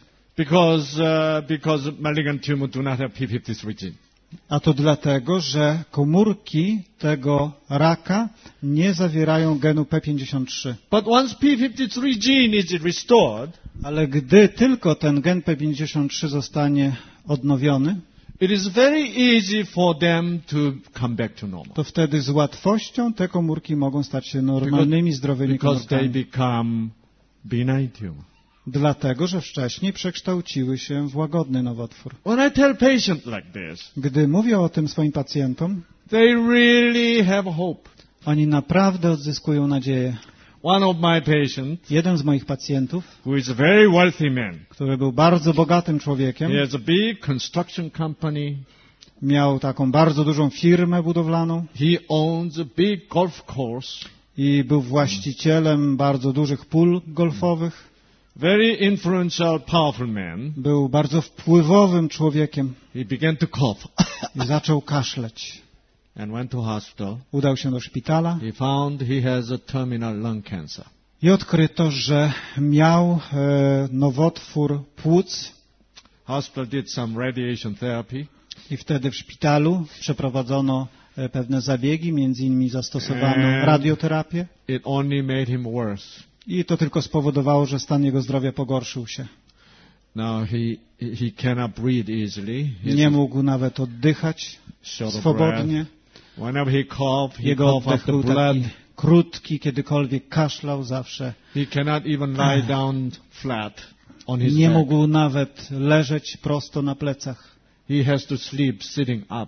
[SPEAKER 1] Because malignant tumor do not have P53 gene.
[SPEAKER 2] A to dlatego, że komórki tego raka nie zawierają genu P53.
[SPEAKER 1] But once P53 gene is restored,
[SPEAKER 2] Ale gdy tylko ten gen P53 zostanie odnowiony,
[SPEAKER 1] it is very easy for them to come back to normal.
[SPEAKER 2] to wtedy z łatwością te komórki mogą stać się normalnymi, zdrowymi
[SPEAKER 1] Because they
[SPEAKER 2] komórkami.
[SPEAKER 1] become benign tumor.
[SPEAKER 2] Dlatego, że wcześniej przekształciły się w łagodny nowotwór.
[SPEAKER 1] When I tell patient like this,
[SPEAKER 2] Gdy mówię o tym swoim pacjentom,
[SPEAKER 1] they really have hope.
[SPEAKER 2] oni naprawdę odzyskują nadzieję.
[SPEAKER 1] One of my patients,
[SPEAKER 2] Jeden z moich pacjentów,
[SPEAKER 1] who is a very wealthy man,
[SPEAKER 2] który był bardzo bogatym człowiekiem,
[SPEAKER 1] he has a big construction company.
[SPEAKER 2] miał taką bardzo dużą firmę budowlaną
[SPEAKER 1] He owns a big golf course.
[SPEAKER 2] i był właścicielem bardzo dużych pól golfowych.
[SPEAKER 1] Very influential, powerful man.
[SPEAKER 2] Był bardzo wpływowym człowiekiem
[SPEAKER 1] He began to cough
[SPEAKER 2] i zaczął kaszleć.
[SPEAKER 1] and went to hospital.
[SPEAKER 2] Udał się do szpitala
[SPEAKER 1] He found he has a terminal lung cancer.
[SPEAKER 2] i odkryto, że miał nowotwór płuc
[SPEAKER 1] Hospital did some radiation therapy.
[SPEAKER 2] i wtedy w szpitalu przeprowadzono pewne zabiegi, między innymi zastosowano radioterapię
[SPEAKER 1] It only made him worse.
[SPEAKER 2] i to tylko spowodowało, że stan jego zdrowia pogorszył się.
[SPEAKER 1] Now he cannot breathe easily.
[SPEAKER 2] Nie mógł nawet oddychać
[SPEAKER 1] Short of
[SPEAKER 2] swobodnie.
[SPEAKER 1] breath. Whenever he coughed
[SPEAKER 2] Jego
[SPEAKER 1] up
[SPEAKER 2] oddech
[SPEAKER 1] the
[SPEAKER 2] był
[SPEAKER 1] blood.
[SPEAKER 2] taki krótki, kiedykolwiek kaszlał zawsze.
[SPEAKER 1] He cannot even lie down flat on his
[SPEAKER 2] Nie
[SPEAKER 1] back.
[SPEAKER 2] mógł nawet leżeć prosto na plecach.
[SPEAKER 1] He has to sleep sitting up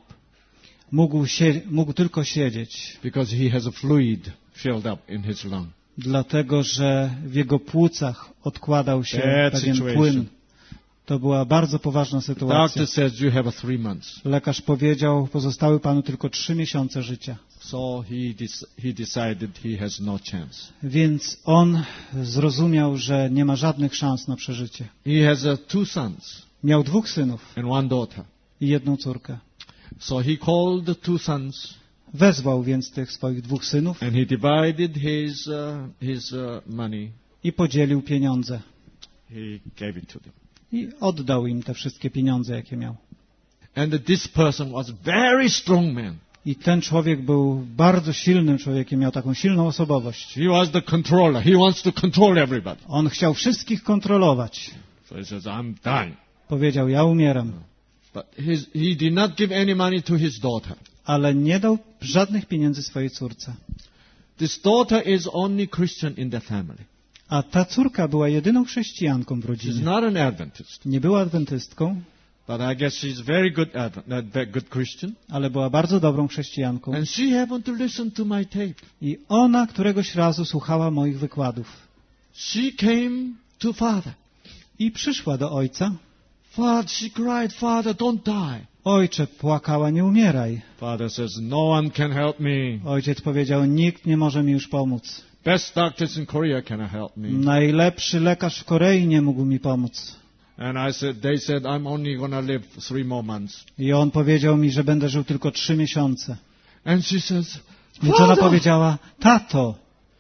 [SPEAKER 2] Mógł tylko siedzieć,
[SPEAKER 1] because he has a fluid filled up in his lung.
[SPEAKER 2] dlatego że w jego płucach odkładał się
[SPEAKER 1] Bad
[SPEAKER 2] pewien
[SPEAKER 1] situation.
[SPEAKER 2] płyn. To była bardzo poważna sytuacja.
[SPEAKER 1] Doctor says you have 3 months.
[SPEAKER 2] Lekarz powiedział, pozostały panu tylko 3 miesiące życia.
[SPEAKER 1] So he decided he has no chance.
[SPEAKER 2] Więc on zrozumiał, że nie ma żadnych szans na przeżycie.
[SPEAKER 1] He has 2 sons
[SPEAKER 2] Miał 2 synów
[SPEAKER 1] and 1 daughter.
[SPEAKER 2] i 1 córkę.
[SPEAKER 1] So he called the 2 sons
[SPEAKER 2] Wezwał więc tych swoich 2 synów
[SPEAKER 1] and he divided his money.
[SPEAKER 2] i podzielił pieniądze.
[SPEAKER 1] He gave it to them.
[SPEAKER 2] I oddał im te wszystkie pieniądze, jakie miał.
[SPEAKER 1] And this person was very strong man.
[SPEAKER 2] I ten człowiek był bardzo silnym człowiekiem, miał taką silną osobowość.
[SPEAKER 1] He was the controller. He wants to control everybody.
[SPEAKER 2] On chciał wszystkich kontrolować.
[SPEAKER 1] So he says, I'm dying.
[SPEAKER 2] Powiedział, ja umieram.
[SPEAKER 1] But he did not give any money to his daughter.
[SPEAKER 2] Ale nie dał żadnych pieniędzy swojej córce.
[SPEAKER 1] This daughter is only Christian in the family.
[SPEAKER 2] A ta córka była jedyną chrześcijanką w
[SPEAKER 1] She's
[SPEAKER 2] rodzinie.
[SPEAKER 1] not an Adventist.
[SPEAKER 2] Nie była adwentystką,
[SPEAKER 1] But I guess she's very good Christian.
[SPEAKER 2] ale była bardzo dobrą chrześcijanką.
[SPEAKER 1] And she happened to listen to my tape.
[SPEAKER 2] I ona któregoś razu słuchała moich wykładów.
[SPEAKER 1] She came to father.
[SPEAKER 2] I przyszła do ojca.
[SPEAKER 1] Father, she cried, Father, don't die.
[SPEAKER 2] Ojcze, płakała, nie umieraj.
[SPEAKER 1] Father says, no one can help me.
[SPEAKER 2] Ojciec powiedział, nikt nie może mi już pomóc.
[SPEAKER 1] Best doctors in Korea cannot help me.
[SPEAKER 2] Najlepszy lekarz w Korei nie mógł mi pomóc.
[SPEAKER 1] And they said, I'm only going to live 3 more months.
[SPEAKER 2] I on powiedział mi, że będę żył tylko 3 miesiące.
[SPEAKER 1] And she says,
[SPEAKER 2] Więc ona
[SPEAKER 1] Father,
[SPEAKER 2] powiedziała, tato,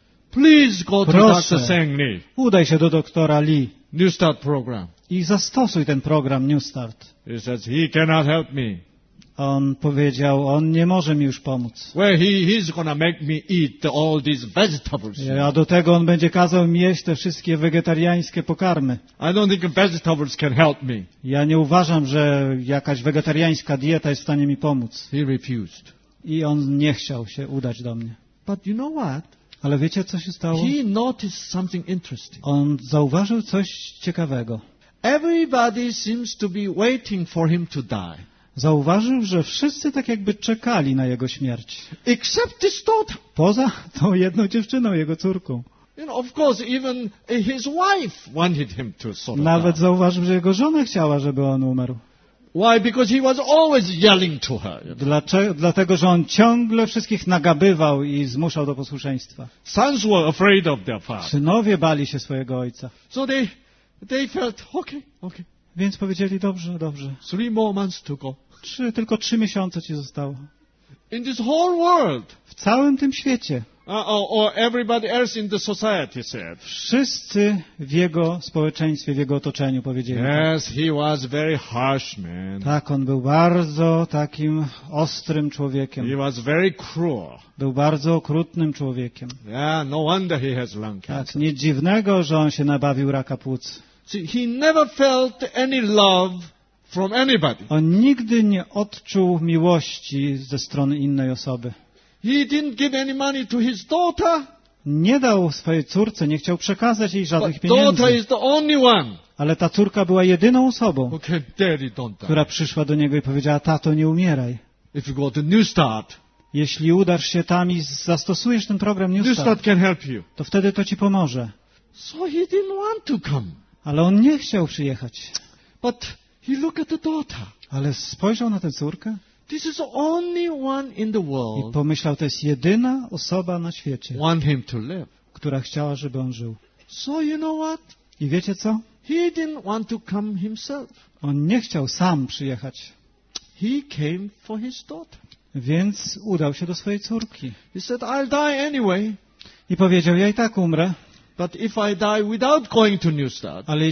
[SPEAKER 1] please go to
[SPEAKER 2] proszę,
[SPEAKER 1] Dr. Seng Lee.
[SPEAKER 2] udaj się do doktora Lee
[SPEAKER 1] New Start program.
[SPEAKER 2] i zastosuj ten program New Start.
[SPEAKER 1] He says, he cannot help me.
[SPEAKER 2] On powiedział, on nie może mi już pomóc.
[SPEAKER 1] Well, he's going to make me eat all these vegetables.
[SPEAKER 2] A do tego on będzie kazał mi jeść te wszystkie wegetariańskie pokarmy.
[SPEAKER 1] I don't think vegetables can help me.
[SPEAKER 2] Ja nie uważam, że jakaś wegetariańska dieta jest w stanie mi pomóc.
[SPEAKER 1] He refused.
[SPEAKER 2] I on nie chciał się udać do mnie.
[SPEAKER 1] But you know what?
[SPEAKER 2] Ale wiecie, co się stało?
[SPEAKER 1] He noticed something interesting.
[SPEAKER 2] On zauważył coś ciekawego.
[SPEAKER 1] Everybody seems to be waiting for him to die.
[SPEAKER 2] Zauważył, że wszyscy tak jakby czekali na jego śmierć.
[SPEAKER 1] Except his daughter.
[SPEAKER 2] Poza tą jedną dziewczyną, jego córką.
[SPEAKER 1] You know, of course, even his wife wanted him to sort of
[SPEAKER 2] Nawet
[SPEAKER 1] die.
[SPEAKER 2] zauważył, że jego żona chciała, żeby on umarł.
[SPEAKER 1] Why? Because he was always yelling to her. You know.
[SPEAKER 2] Dlaczego? Dlatego, że on ciągle wszystkich nagabywał i zmuszał do posłuszeństwa.
[SPEAKER 1] Sons were afraid of their father.
[SPEAKER 2] Synowie bali się swojego ojca.
[SPEAKER 1] So they felt, okay.
[SPEAKER 2] Więc powiedzieli, dobrze, dobrze.
[SPEAKER 1] 3 more months to go.
[SPEAKER 2] Tylko 3 miesiące ci zostało.
[SPEAKER 1] In this whole world,
[SPEAKER 2] W całym tym świecie.
[SPEAKER 1] or everybody else in the society said.
[SPEAKER 2] Wszyscy w jego społeczeństwie, w jego otoczeniu powiedzieli.
[SPEAKER 1] Yes, he was very harsh man.
[SPEAKER 2] Tak, on był bardzo takim ostrym człowiekiem.
[SPEAKER 1] He was very cruel.
[SPEAKER 2] Był bardzo okrutnym człowiekiem.
[SPEAKER 1] Yeah, no wonder he has lung
[SPEAKER 2] Tak,
[SPEAKER 1] cancer.
[SPEAKER 2] nic dziwnego, że on się nabawił raka płuc.
[SPEAKER 1] See, he never felt any love from anybody.
[SPEAKER 2] On nigdy nie odczuł miłości ze strony innej osoby.
[SPEAKER 1] He didn't give any money to his daughter.
[SPEAKER 2] Nie dał swojej córce, nie chciał przekazać jej żadnych
[SPEAKER 1] But daughter
[SPEAKER 2] pieniędzy.
[SPEAKER 1] is the only one
[SPEAKER 2] Ale ta córka była jedyną osobą,
[SPEAKER 1] who can daddy don't die.
[SPEAKER 2] która przyszła do niego i powiedziała, tato, nie umieraj.
[SPEAKER 1] If you go to New Start,
[SPEAKER 2] Jeśli udasz się tam i zastosujesz ten program New
[SPEAKER 1] New
[SPEAKER 2] Start,
[SPEAKER 1] Start can help you.
[SPEAKER 2] to wtedy to ci pomoże.
[SPEAKER 1] So he didn't want to come.
[SPEAKER 2] Ale on nie chciał przyjechać.
[SPEAKER 1] But he looked at the daughter.
[SPEAKER 2] Ale spojrzał na tę córkę
[SPEAKER 1] This is the only one in the
[SPEAKER 2] i
[SPEAKER 1] world
[SPEAKER 2] pomyślał, to jest jedyna osoba na świecie,
[SPEAKER 1] want him to live.
[SPEAKER 2] która chciała, żeby on żył.
[SPEAKER 1] So you know what?
[SPEAKER 2] I wiecie co?
[SPEAKER 1] He didn't want to come himself.
[SPEAKER 2] On nie chciał sam przyjechać,
[SPEAKER 1] He came for his daughter.
[SPEAKER 2] więc udał się do swojej córki.
[SPEAKER 1] He said, I'll die anyway.
[SPEAKER 2] I powiedział, ja i tak umrę,
[SPEAKER 1] But if I die without going to New Start,
[SPEAKER 2] ale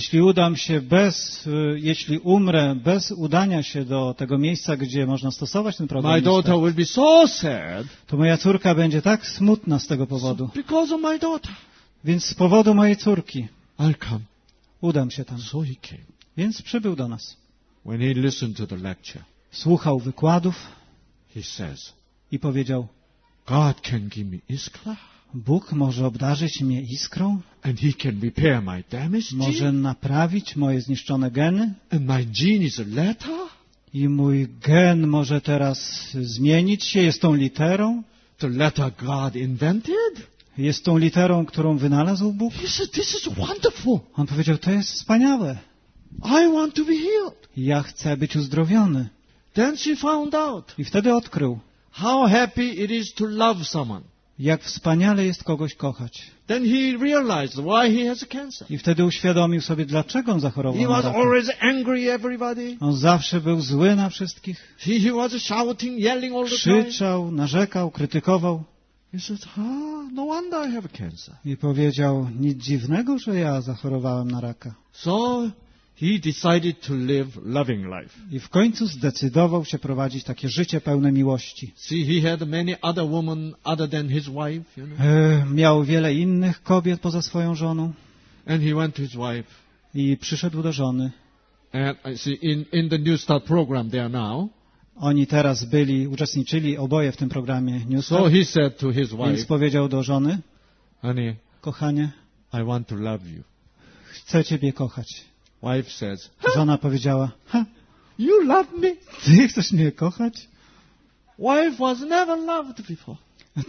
[SPEAKER 2] jeśli umrę bez udania się do tego miejsca, gdzie można stosować ten program,
[SPEAKER 1] my daughter will be so sad
[SPEAKER 2] to moja córka będzie tak smutna z tego powodu.
[SPEAKER 1] because of my daughter.
[SPEAKER 2] Więc z powodu mojej córki
[SPEAKER 1] I'll come.
[SPEAKER 2] udam się tam.
[SPEAKER 1] So he came.
[SPEAKER 2] Więc przybył do nas.
[SPEAKER 1] When he listened to the lecture,
[SPEAKER 2] Słuchał wykładów
[SPEAKER 1] he says,
[SPEAKER 2] i powiedział,
[SPEAKER 1] God can give me iskra,
[SPEAKER 2] Bóg może obdarzyć mnie iskrą,
[SPEAKER 1] and he can repair my damaged
[SPEAKER 2] może
[SPEAKER 1] gene,
[SPEAKER 2] naprawić moje zniszczone geny
[SPEAKER 1] and my gene is a letter.
[SPEAKER 2] i mój gen może teraz zmienić się, jest tą literą,
[SPEAKER 1] The letter God invented.
[SPEAKER 2] jest tą literą, którą wynalazł Bóg.
[SPEAKER 1] He said, this is wonderful.
[SPEAKER 2] On powiedział, to jest wspaniałe.
[SPEAKER 1] I want to be healed.
[SPEAKER 2] Ja chcę być uzdrowiony.
[SPEAKER 1] Then she found out
[SPEAKER 2] I wtedy odkrył,
[SPEAKER 1] how happy it is to love someone.
[SPEAKER 2] jak wspaniale jest kogoś kochać.
[SPEAKER 1] Then he realized why he has cancer.
[SPEAKER 2] I wtedy uświadomił sobie, dlaczego on
[SPEAKER 1] He
[SPEAKER 2] zachorował na
[SPEAKER 1] was
[SPEAKER 2] raka.
[SPEAKER 1] always angry at everybody.
[SPEAKER 2] On zawsze był zły na wszystkich.
[SPEAKER 1] He was shouting, yelling all the time.
[SPEAKER 2] Krzyczał, narzekał, krytykował.
[SPEAKER 1] He said, no wonder I have cancer.
[SPEAKER 2] I powiedział, nic dziwnego, że ja zachorowałem na raka.
[SPEAKER 1] So he decided to live loving life.
[SPEAKER 2] I w końcu zdecydował się prowadzić takie życie pełne miłości.
[SPEAKER 1] See, he had many other women other than his wife, you know.
[SPEAKER 2] Miał wiele innych kobiet poza swoją żoną.
[SPEAKER 1] And he went to his wife.
[SPEAKER 2] I przyszedł do żony.
[SPEAKER 1] And I see in the New Start program there now.
[SPEAKER 2] Oni teraz uczestniczyli oboje w tym programie New
[SPEAKER 1] So
[SPEAKER 2] Start.
[SPEAKER 1] he said to his
[SPEAKER 2] Więc
[SPEAKER 1] wife,
[SPEAKER 2] powiedział do żony,
[SPEAKER 1] honey,
[SPEAKER 2] kochanie,
[SPEAKER 1] I want to love you.
[SPEAKER 2] chcę ciebie kochać.
[SPEAKER 1] Wife says,
[SPEAKER 2] Żona powiedziała,
[SPEAKER 1] you love me?
[SPEAKER 2] ty chcesz mnie kochać?
[SPEAKER 1] Wife was never loved before.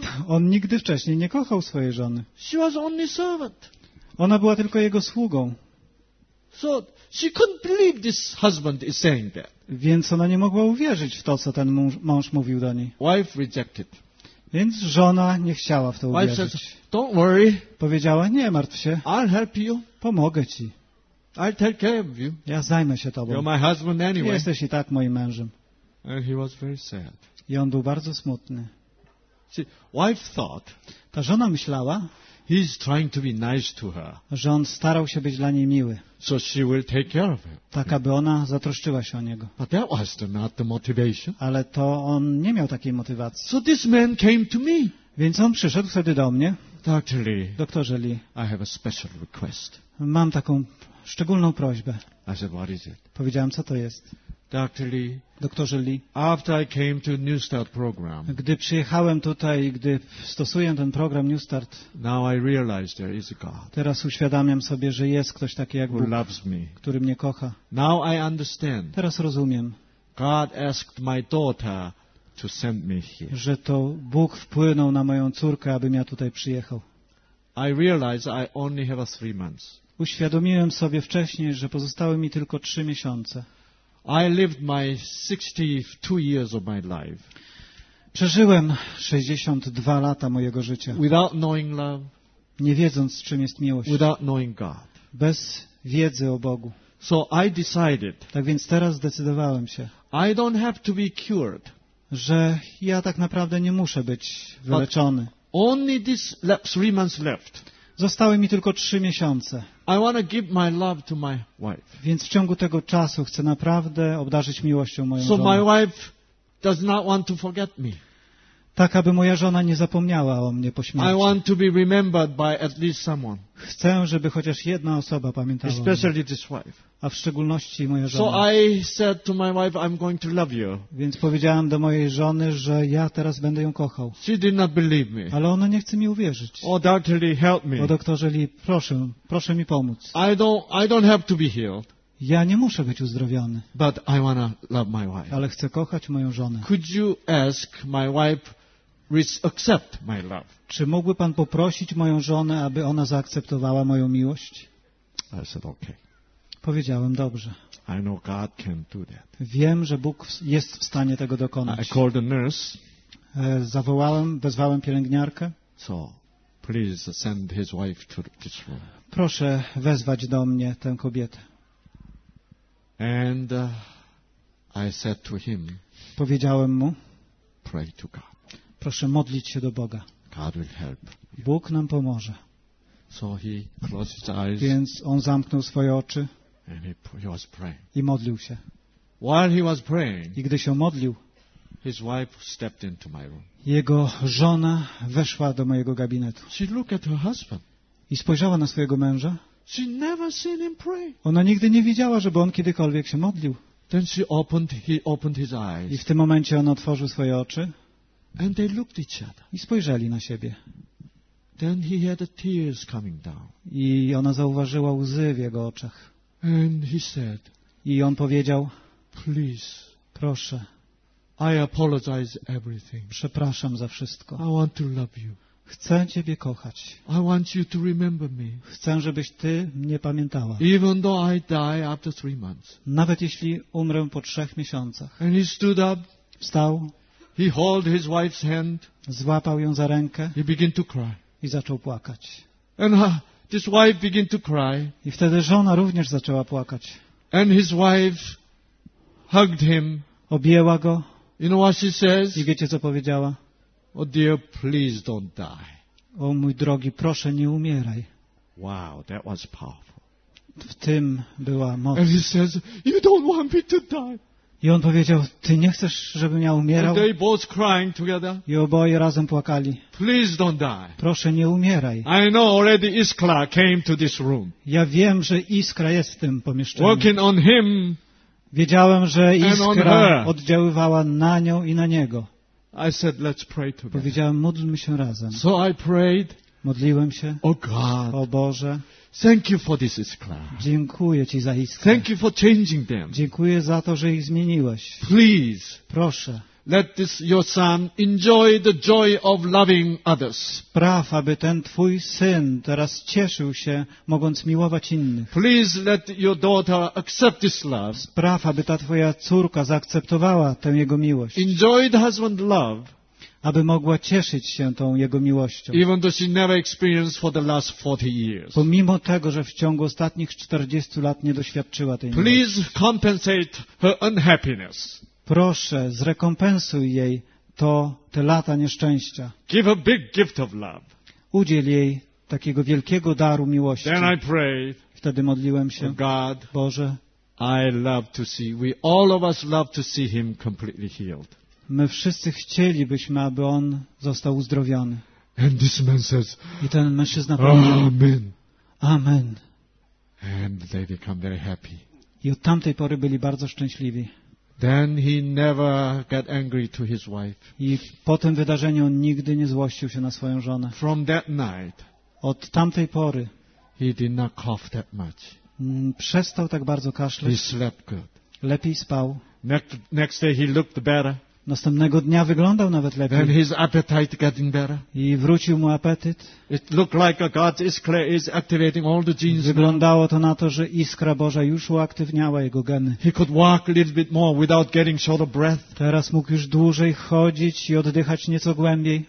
[SPEAKER 2] On nigdy wcześniej nie kochał swojej żony.
[SPEAKER 1] She was only servant.
[SPEAKER 2] Ona była tylko jego sługą.
[SPEAKER 1] So she couldn't believe this husband is saying that.
[SPEAKER 2] Więc ona nie mogła uwierzyć w to, co ten mąż mówił do niej.
[SPEAKER 1] Wife rejected.
[SPEAKER 2] Więc żona nie chciała w to
[SPEAKER 1] Wife says,
[SPEAKER 2] uwierzyć.
[SPEAKER 1] don't worry,
[SPEAKER 2] Powiedziała, nie martw się,
[SPEAKER 1] I'll help you.
[SPEAKER 2] pomogę ci.
[SPEAKER 1] I'll take care of you.
[SPEAKER 2] Ja zajmę się
[SPEAKER 1] You're
[SPEAKER 2] tobą.
[SPEAKER 1] my husband anyway.
[SPEAKER 2] Jesteś i tak moim mężem.
[SPEAKER 1] And he was very sad.
[SPEAKER 2] I on był bardzo smutny.
[SPEAKER 1] See, wife thought
[SPEAKER 2] Ta żona myślała,
[SPEAKER 1] he's trying to be nice to her,
[SPEAKER 2] że on starał się być dla niej miły,
[SPEAKER 1] so she will take care of him.
[SPEAKER 2] tak aby ona zatroszczyła się o niego.
[SPEAKER 1] But that was not the motivation.
[SPEAKER 2] Ale to on nie miał takiej motywacji.
[SPEAKER 1] So this man came to me.
[SPEAKER 2] Więc on przyszedł wtedy do mnie.
[SPEAKER 1] Dr. Lee,
[SPEAKER 2] Doktorze Lee,
[SPEAKER 1] I have a special request.
[SPEAKER 2] mam taką szczególną prośbę.
[SPEAKER 1] I said, what is it?
[SPEAKER 2] Powiedziałem, co to jest.
[SPEAKER 1] Dr. Lee,
[SPEAKER 2] Doktorze Lee,
[SPEAKER 1] after I came to New Start program,
[SPEAKER 2] gdy przyjechałem tutaj, gdy stosuję ten program New Start,
[SPEAKER 1] now I realize there is a God
[SPEAKER 2] teraz uświadamiam sobie, że jest ktoś taki jak
[SPEAKER 1] who
[SPEAKER 2] Bóg,
[SPEAKER 1] loves me.
[SPEAKER 2] który mnie kocha.
[SPEAKER 1] Now I understand.
[SPEAKER 2] Teraz rozumiem,
[SPEAKER 1] God asked my daughter to send me here.
[SPEAKER 2] że to Bóg wpłynął na moją córkę, abym ja tutaj przyjechał.
[SPEAKER 1] I realize I only have 3 months.
[SPEAKER 2] Uświadomiłem sobie wcześniej, że pozostały mi tylko 3 miesiące.
[SPEAKER 1] I lived my 62 years of my life
[SPEAKER 2] Przeżyłem 62 lata mojego życia,
[SPEAKER 1] without knowing love,
[SPEAKER 2] nie wiedząc, czym jest miłość,
[SPEAKER 1] without knowing God.
[SPEAKER 2] bez wiedzy o Bogu.
[SPEAKER 1] So I decided
[SPEAKER 2] Tak więc teraz zdecydowałem się,
[SPEAKER 1] I don't have to be cured.
[SPEAKER 2] że ja tak naprawdę nie muszę być wyleczony.
[SPEAKER 1] Only this 3 months left.
[SPEAKER 2] Zostały mi tylko 3 miesiące,
[SPEAKER 1] I want to give my love to my wife.
[SPEAKER 2] więc w ciągu tego czasu chcę naprawdę obdarzyć miłością moją
[SPEAKER 1] So my
[SPEAKER 2] żonę.
[SPEAKER 1] wife does not want to forget me.
[SPEAKER 2] Tak, aby moja żona nie zapomniała o mnie po
[SPEAKER 1] I
[SPEAKER 2] śmierci.
[SPEAKER 1] want to be remembered by at least someone,
[SPEAKER 2] Chcę, żeby chociaż jedna osoba pamiętała o mnie,
[SPEAKER 1] especially this wife.
[SPEAKER 2] a w szczególności moja
[SPEAKER 1] So
[SPEAKER 2] żona.
[SPEAKER 1] I said to my wife, I'm going to love you.
[SPEAKER 2] Więc powiedziałem do mojej żony, że ja teraz będę ją kochał.
[SPEAKER 1] She did not believe me.
[SPEAKER 2] Ale ona nie chce mi uwierzyć.
[SPEAKER 1] Oh, Dr. Lee, help me.
[SPEAKER 2] O doktorze Lee, proszę mi pomóc.
[SPEAKER 1] I don't have to be healed,
[SPEAKER 2] Ja nie muszę być uzdrowiony,
[SPEAKER 1] but I want to love my wife.
[SPEAKER 2] ale chcę kochać moją żonę.
[SPEAKER 1] Could you ask my wife accept my love?
[SPEAKER 2] Czy mógłby pan poprosić moją żonę, aby ona zaakceptowała moją miłość?
[SPEAKER 1] I said, okay.
[SPEAKER 2] Powiedziałem, dobrze.
[SPEAKER 1] I know God can do that.
[SPEAKER 2] Wiem, że Bóg jest w stanie tego
[SPEAKER 1] I
[SPEAKER 2] dokonać.
[SPEAKER 1] called the nurse.
[SPEAKER 2] Wezwałem pielęgniarkę.
[SPEAKER 1] So, please send his wife to this room.
[SPEAKER 2] Proszę wezwać do mnie tę kobietę.
[SPEAKER 1] And I said to him,
[SPEAKER 2] Powiedziałem mu,
[SPEAKER 1] pray to God.
[SPEAKER 2] proszę modlić się do Boga.
[SPEAKER 1] God will help.
[SPEAKER 2] Bóg nam pomoże.
[SPEAKER 1] So he closed his eyes
[SPEAKER 2] Więc on zamknął swoje oczy
[SPEAKER 1] and he was praying.
[SPEAKER 2] i modlił się.
[SPEAKER 1] While he was praying,
[SPEAKER 2] I gdy się modlił,
[SPEAKER 1] his wife stepped into my room.
[SPEAKER 2] jego żona weszła do mojego gabinetu
[SPEAKER 1] She looked at her husband.
[SPEAKER 2] i spojrzała na swojego męża.
[SPEAKER 1] She never seen him pray.
[SPEAKER 2] Ona nigdy nie widziała, żeby on kiedykolwiek się modlił.
[SPEAKER 1] Then he opened his
[SPEAKER 2] I
[SPEAKER 1] eyes,
[SPEAKER 2] w tym momencie on otworzył swoje oczy
[SPEAKER 1] and they looked at each other.
[SPEAKER 2] i spojrzeli na siebie.
[SPEAKER 1] Then he had the tears coming down,
[SPEAKER 2] I ona zauważyła łzy w jego oczach.
[SPEAKER 1] and he said,
[SPEAKER 2] I on powiedział,
[SPEAKER 1] please,
[SPEAKER 2] proszę,
[SPEAKER 1] I apologize everything.
[SPEAKER 2] przepraszam za wszystko.
[SPEAKER 1] I want to love you.
[SPEAKER 2] Chcę Ciebie kochać.
[SPEAKER 1] I want you to remember me.
[SPEAKER 2] Chcę, żebyś Ty mnie pamiętała.
[SPEAKER 1] Even though I die after 3 months.
[SPEAKER 2] Nawet jeśli umrę po 3 miesiącach.
[SPEAKER 1] And he stood up.
[SPEAKER 2] Wstał,
[SPEAKER 1] He held his wife's hand.
[SPEAKER 2] złapał ją za rękę
[SPEAKER 1] He began to cry.
[SPEAKER 2] i zaczął płakać.
[SPEAKER 1] And this wife began to cry.
[SPEAKER 2] I wtedy żona również zaczęła płakać.
[SPEAKER 1] And his wife hugged him.
[SPEAKER 2] Objęła go
[SPEAKER 1] You know what she says?
[SPEAKER 2] i wiecie, co powiedziała?
[SPEAKER 1] Oh dear, please don't die.
[SPEAKER 2] O mój drogi, proszę nie umieraj.
[SPEAKER 1] Wow, that was powerful.
[SPEAKER 2] W tym była moc.
[SPEAKER 1] And he says, you don't want me to die.
[SPEAKER 2] I on powiedział, Ty nie chcesz, żebym ja umierał?
[SPEAKER 1] And they both crying together.
[SPEAKER 2] I oboje razem płakali.
[SPEAKER 1] Please don't die.
[SPEAKER 2] Proszę nie umieraj.
[SPEAKER 1] I know already Iskra came to this room.
[SPEAKER 2] Ja wiem, że iskra jest w tym pomieszczeniu.
[SPEAKER 1] Working on him.
[SPEAKER 2] Wiedziałem, że
[SPEAKER 1] And on
[SPEAKER 2] iskra
[SPEAKER 1] her.
[SPEAKER 2] oddziaływała na nią i na niego.
[SPEAKER 1] I said, let's pray together.
[SPEAKER 2] Powiedziałem, módlmy się razem.
[SPEAKER 1] So I prayed,
[SPEAKER 2] Modliłem się.
[SPEAKER 1] oh God,
[SPEAKER 2] O Boże,
[SPEAKER 1] thank you for this Iskra.
[SPEAKER 2] dziękuję Ci za iskrę.
[SPEAKER 1] Thank you for changing them.
[SPEAKER 2] Dziękuję za to, że ich zmieniłeś.
[SPEAKER 1] Please,
[SPEAKER 2] Proszę,
[SPEAKER 1] let this your son enjoy the joy of loving others.
[SPEAKER 2] Spraw, aby ten Twój syn teraz cieszył się, mogąc miłować innych.
[SPEAKER 1] Please let your daughter accept this love.
[SPEAKER 2] Spraw, aby ta Twoja córka zaakceptowała tę Jego miłość.
[SPEAKER 1] Enjoy the husband's love,
[SPEAKER 2] Aby mogła cieszyć się tą Jego miłością.
[SPEAKER 1] even though she never experienced for the last 40 years.
[SPEAKER 2] Pomimo tego, że w ciągu ostatnich 40 lat nie doświadczyła tej miłości.
[SPEAKER 1] Please compensate her unhappiness.
[SPEAKER 2] Proszę, zrekompensuj jej te lata nieszczęścia.
[SPEAKER 1] Give her big gift of love.
[SPEAKER 2] Udziel jej takiego wielkiego daru miłości.
[SPEAKER 1] Then I pray,
[SPEAKER 2] Wtedy modliłem się,
[SPEAKER 1] God,
[SPEAKER 2] Boże,
[SPEAKER 1] I love to see, all of us love to see him completely healed.
[SPEAKER 2] my wszyscy chcielibyśmy, aby on został uzdrowiony.
[SPEAKER 1] And this man says,
[SPEAKER 2] I ten mężczyzna powiedział,
[SPEAKER 1] Amen.
[SPEAKER 2] Amen.
[SPEAKER 1] And they become very happy.
[SPEAKER 2] I od tamtej pory byli bardzo szczęśliwi.
[SPEAKER 1] Then he never got angry to his wife.
[SPEAKER 2] I po tym wydarzeniu on nigdy nie złościł się na swoją żonę.
[SPEAKER 1] From that night,
[SPEAKER 2] Od tamtej pory
[SPEAKER 1] he did not cough that much.
[SPEAKER 2] Przestał tak bardzo
[SPEAKER 1] He
[SPEAKER 2] kaszleć,
[SPEAKER 1] slept good.
[SPEAKER 2] lepiej spał.
[SPEAKER 1] Next day he looked better.
[SPEAKER 2] Następnego dnia wyglądał nawet
[SPEAKER 1] Then
[SPEAKER 2] lepiej
[SPEAKER 1] his appetite getting better.
[SPEAKER 2] i wrócił mu apetyt.
[SPEAKER 1] It looked like God is activating all the genes.
[SPEAKER 2] Wyglądało to na to, że iskra Boża już uaktywniała jego geny.
[SPEAKER 1] He could walk a little bit more without getting short of breath.
[SPEAKER 2] Teraz mógł już dłużej chodzić i oddychać nieco głębiej.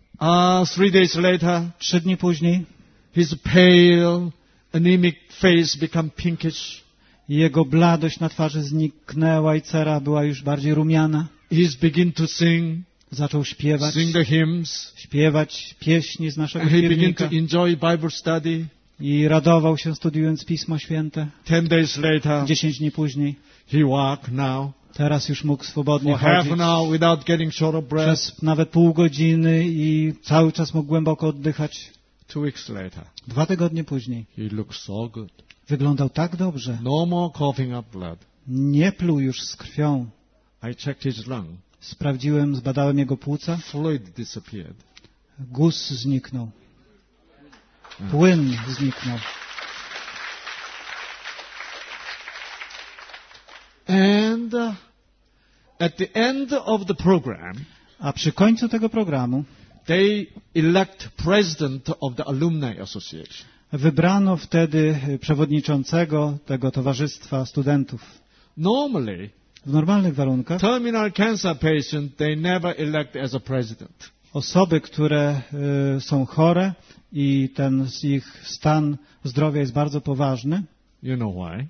[SPEAKER 1] 3 days later,
[SPEAKER 2] 3 dni później
[SPEAKER 1] his pale, anemic face become pinkish.
[SPEAKER 2] jego bladość na twarzy zniknęła i cera była już bardziej rumiana.
[SPEAKER 1] He's begin to sing
[SPEAKER 2] Zaczął śpiewać
[SPEAKER 1] the hymns.
[SPEAKER 2] pieśni z naszego
[SPEAKER 1] And he began to
[SPEAKER 2] śpiewnika
[SPEAKER 1] enjoy Bible study.
[SPEAKER 2] i radował się studiując Pismo Święte.
[SPEAKER 1] 10 days later,
[SPEAKER 2] 10 dni później
[SPEAKER 1] he walked now
[SPEAKER 2] teraz już mógł swobodnie
[SPEAKER 1] for half
[SPEAKER 2] chodzić
[SPEAKER 1] an hour without getting short of breath.
[SPEAKER 2] przez nawet pół godziny i cały czas mógł głęboko oddychać.
[SPEAKER 1] 2 weeks later,
[SPEAKER 2] 2 tygodnie później
[SPEAKER 1] he looked so good.
[SPEAKER 2] wyglądał tak dobrze.
[SPEAKER 1] No more coughing up blood.
[SPEAKER 2] Nie pluł już z krwią.
[SPEAKER 1] I checked his lung.
[SPEAKER 2] Sprawdziłem, zbadałem jego płuca.
[SPEAKER 1] Fluid disappeared.
[SPEAKER 2] Guz zniknął. Płyn zniknął.
[SPEAKER 1] And at the end of the program,
[SPEAKER 2] A przy końcu tego programu
[SPEAKER 1] they elect president of the Alumni Association.
[SPEAKER 2] wybrano wtedy przewodniczącego tego towarzystwa studentów.
[SPEAKER 1] Normally,
[SPEAKER 2] W normalnych warunkach
[SPEAKER 1] terminal cancer patient, they never elect as a president.
[SPEAKER 2] osoby, które są chore i ich stan zdrowia jest bardzo poważny,
[SPEAKER 1] You know why?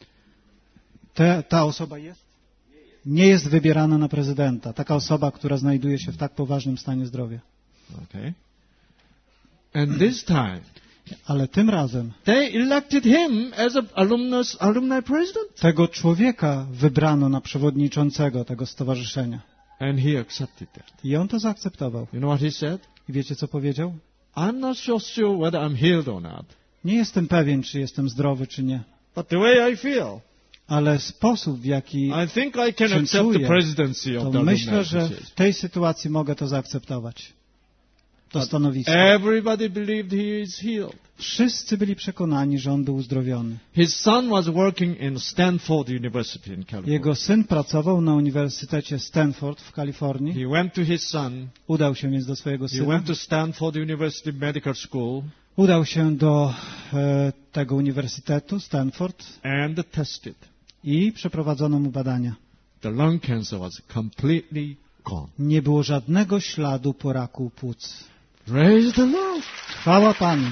[SPEAKER 2] ta osoba nie jest wybierana na prezydenta. Taka osoba, która znajduje się w tak poważnym stanie zdrowia.
[SPEAKER 1] Okay. And this time,
[SPEAKER 2] Ale tym razem
[SPEAKER 1] they elected him as an alumni president.
[SPEAKER 2] tego człowieka wybrano na przewodniczącego tego stowarzyszenia.
[SPEAKER 1] And he accepted that.
[SPEAKER 2] I on to zaakceptował.
[SPEAKER 1] You know what he said?
[SPEAKER 2] I wiecie, co powiedział?
[SPEAKER 1] I'm not sure whether I'm healed or not.
[SPEAKER 2] Nie jestem pewien, czy jestem zdrowy, czy nie.
[SPEAKER 1] But the way I feel,
[SPEAKER 2] Ale sposób, w jaki
[SPEAKER 1] I think I can
[SPEAKER 2] się
[SPEAKER 1] accept the
[SPEAKER 2] czuję,
[SPEAKER 1] presidency of
[SPEAKER 2] to
[SPEAKER 1] the Alumni
[SPEAKER 2] myślę, że
[SPEAKER 1] Association.
[SPEAKER 2] w tej sytuacji mogę to zaakceptować. To stanowisko.
[SPEAKER 1] Everybody believed he is healed.
[SPEAKER 2] Wszyscy byli przekonani, że on był uzdrowiony.
[SPEAKER 1] His son was working in Stanford University in California.
[SPEAKER 2] Jego syn pracował na Uniwersytecie Stanford w Kalifornii.
[SPEAKER 1] He went to his son.
[SPEAKER 2] Udał się więc do swojego
[SPEAKER 1] He
[SPEAKER 2] syna.
[SPEAKER 1] went to Stanford University Medical School
[SPEAKER 2] Udał się do tego uniwersytetu Stanford
[SPEAKER 1] and tested.
[SPEAKER 2] i przeprowadzono mu badania.
[SPEAKER 1] The lung cancer was completely gone.
[SPEAKER 2] Nie było żadnego śladu po raku płuc.
[SPEAKER 1] Praise the Lord.
[SPEAKER 2] Chwała Panu.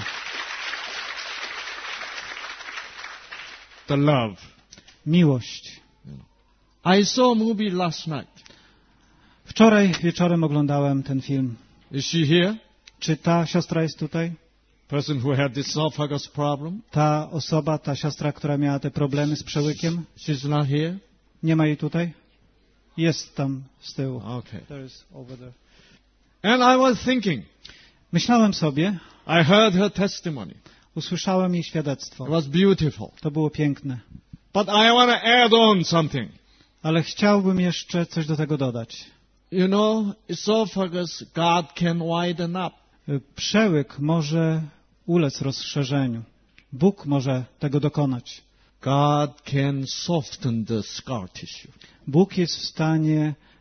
[SPEAKER 1] The love.
[SPEAKER 2] Miłość.
[SPEAKER 1] I saw a movie last night.
[SPEAKER 2] Wczoraj wieczorem oglądałem ten film.
[SPEAKER 1] Is she here?
[SPEAKER 2] Czy ta siostra jest tutaj?
[SPEAKER 1] Person who had this esophagus problem?
[SPEAKER 2] Ta osoba, ta siostra, która miała te problemy z przełykiem?
[SPEAKER 1] She's not here?
[SPEAKER 2] Nie ma jej tutaj? Jest tam z tyłu.
[SPEAKER 1] Okay.
[SPEAKER 2] There is over there.
[SPEAKER 1] And I was thinking,
[SPEAKER 2] Myślałem sobie,
[SPEAKER 1] I heard her testimony.
[SPEAKER 2] usłyszałem jej
[SPEAKER 1] It
[SPEAKER 2] świadectwo.
[SPEAKER 1] was beautiful.
[SPEAKER 2] To było piękne.
[SPEAKER 1] But I want to add on something.
[SPEAKER 2] Ale chciałbym jeszcze coś do tego dodać.
[SPEAKER 1] You know, esophagus, God can widen up.
[SPEAKER 2] Przełyk może ulec rozszerzeniu. Bóg może tego dokonać.
[SPEAKER 1] God can soften the scar tissue.
[SPEAKER 2] Bóg jest w stanie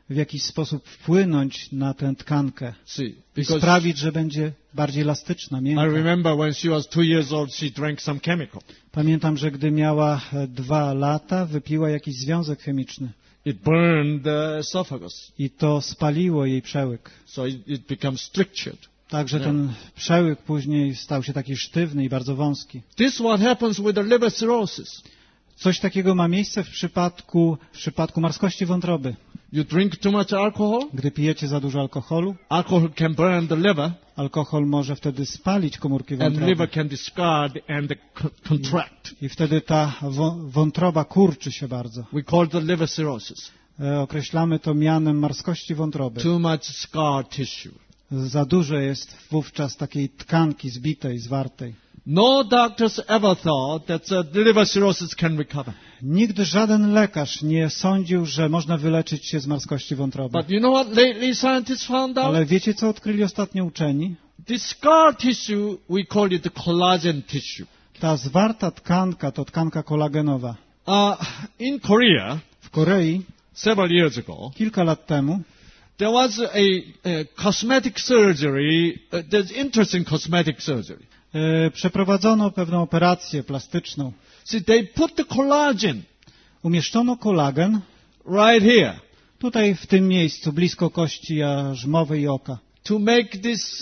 [SPEAKER 2] w jakiś sposób wpłynąć na tę tkankę
[SPEAKER 1] See,
[SPEAKER 2] i
[SPEAKER 1] because
[SPEAKER 2] sprawić, że będzie bardziej elastyczna,
[SPEAKER 1] I
[SPEAKER 2] miękka.
[SPEAKER 1] remember when she was 2 years old, she drank some chemical.
[SPEAKER 2] Pamiętam, że gdy miała 2 lata, wypiła jakiś związek chemiczny
[SPEAKER 1] It burned the esophagus,
[SPEAKER 2] i to spaliło jej przełyk.
[SPEAKER 1] so it becomes strictured.
[SPEAKER 2] Także ten przełyk później stał się taki sztywny i bardzo wąski.
[SPEAKER 1] This is what happens with the liver cirrhosis.
[SPEAKER 2] Coś takiego ma miejsce w przypadku marskości wątroby.
[SPEAKER 1] You drink too much alcohol,
[SPEAKER 2] Gdy pijecie za dużo alkoholu,
[SPEAKER 1] alcohol can burn the liver,
[SPEAKER 2] alkohol może wtedy spalić komórki
[SPEAKER 1] and
[SPEAKER 2] wątroby.
[SPEAKER 1] liver can discard and contract.
[SPEAKER 2] I wtedy ta wątroba kurczy się bardzo.
[SPEAKER 1] We call it the liver cirrhosis.
[SPEAKER 2] Określamy to mianem marskości wątroby.
[SPEAKER 1] Too much scar tissue.
[SPEAKER 2] Za dużo jest wówczas takiej tkanki zbitej, zwartej.
[SPEAKER 1] No doctors ever thought that the liver cirrhosis can recover.
[SPEAKER 2] Nigdy żaden lekarz nie sądził, że można wyleczyć się z marskości wątroby.
[SPEAKER 1] But you know what lately scientists found out?
[SPEAKER 2] Ale wiecie, co odkryli ostatnio uczeni?
[SPEAKER 1] The scar tissue, we call it the collagen tissue.
[SPEAKER 2] Ta zwarta tkanka to tkanka kolagenowa.
[SPEAKER 1] In Korea,
[SPEAKER 2] W Korei
[SPEAKER 1] several years ago,
[SPEAKER 2] kilka lat temu
[SPEAKER 1] there was a cosmetic surgery. There's interest in cosmetic surgery.
[SPEAKER 2] przeprowadzono pewną operację plastyczną.
[SPEAKER 1] See, they put the collagen
[SPEAKER 2] Umieszczono kolagen
[SPEAKER 1] right here
[SPEAKER 2] tutaj w tym miejscu, blisko kości jarzmowej i oka,
[SPEAKER 1] to make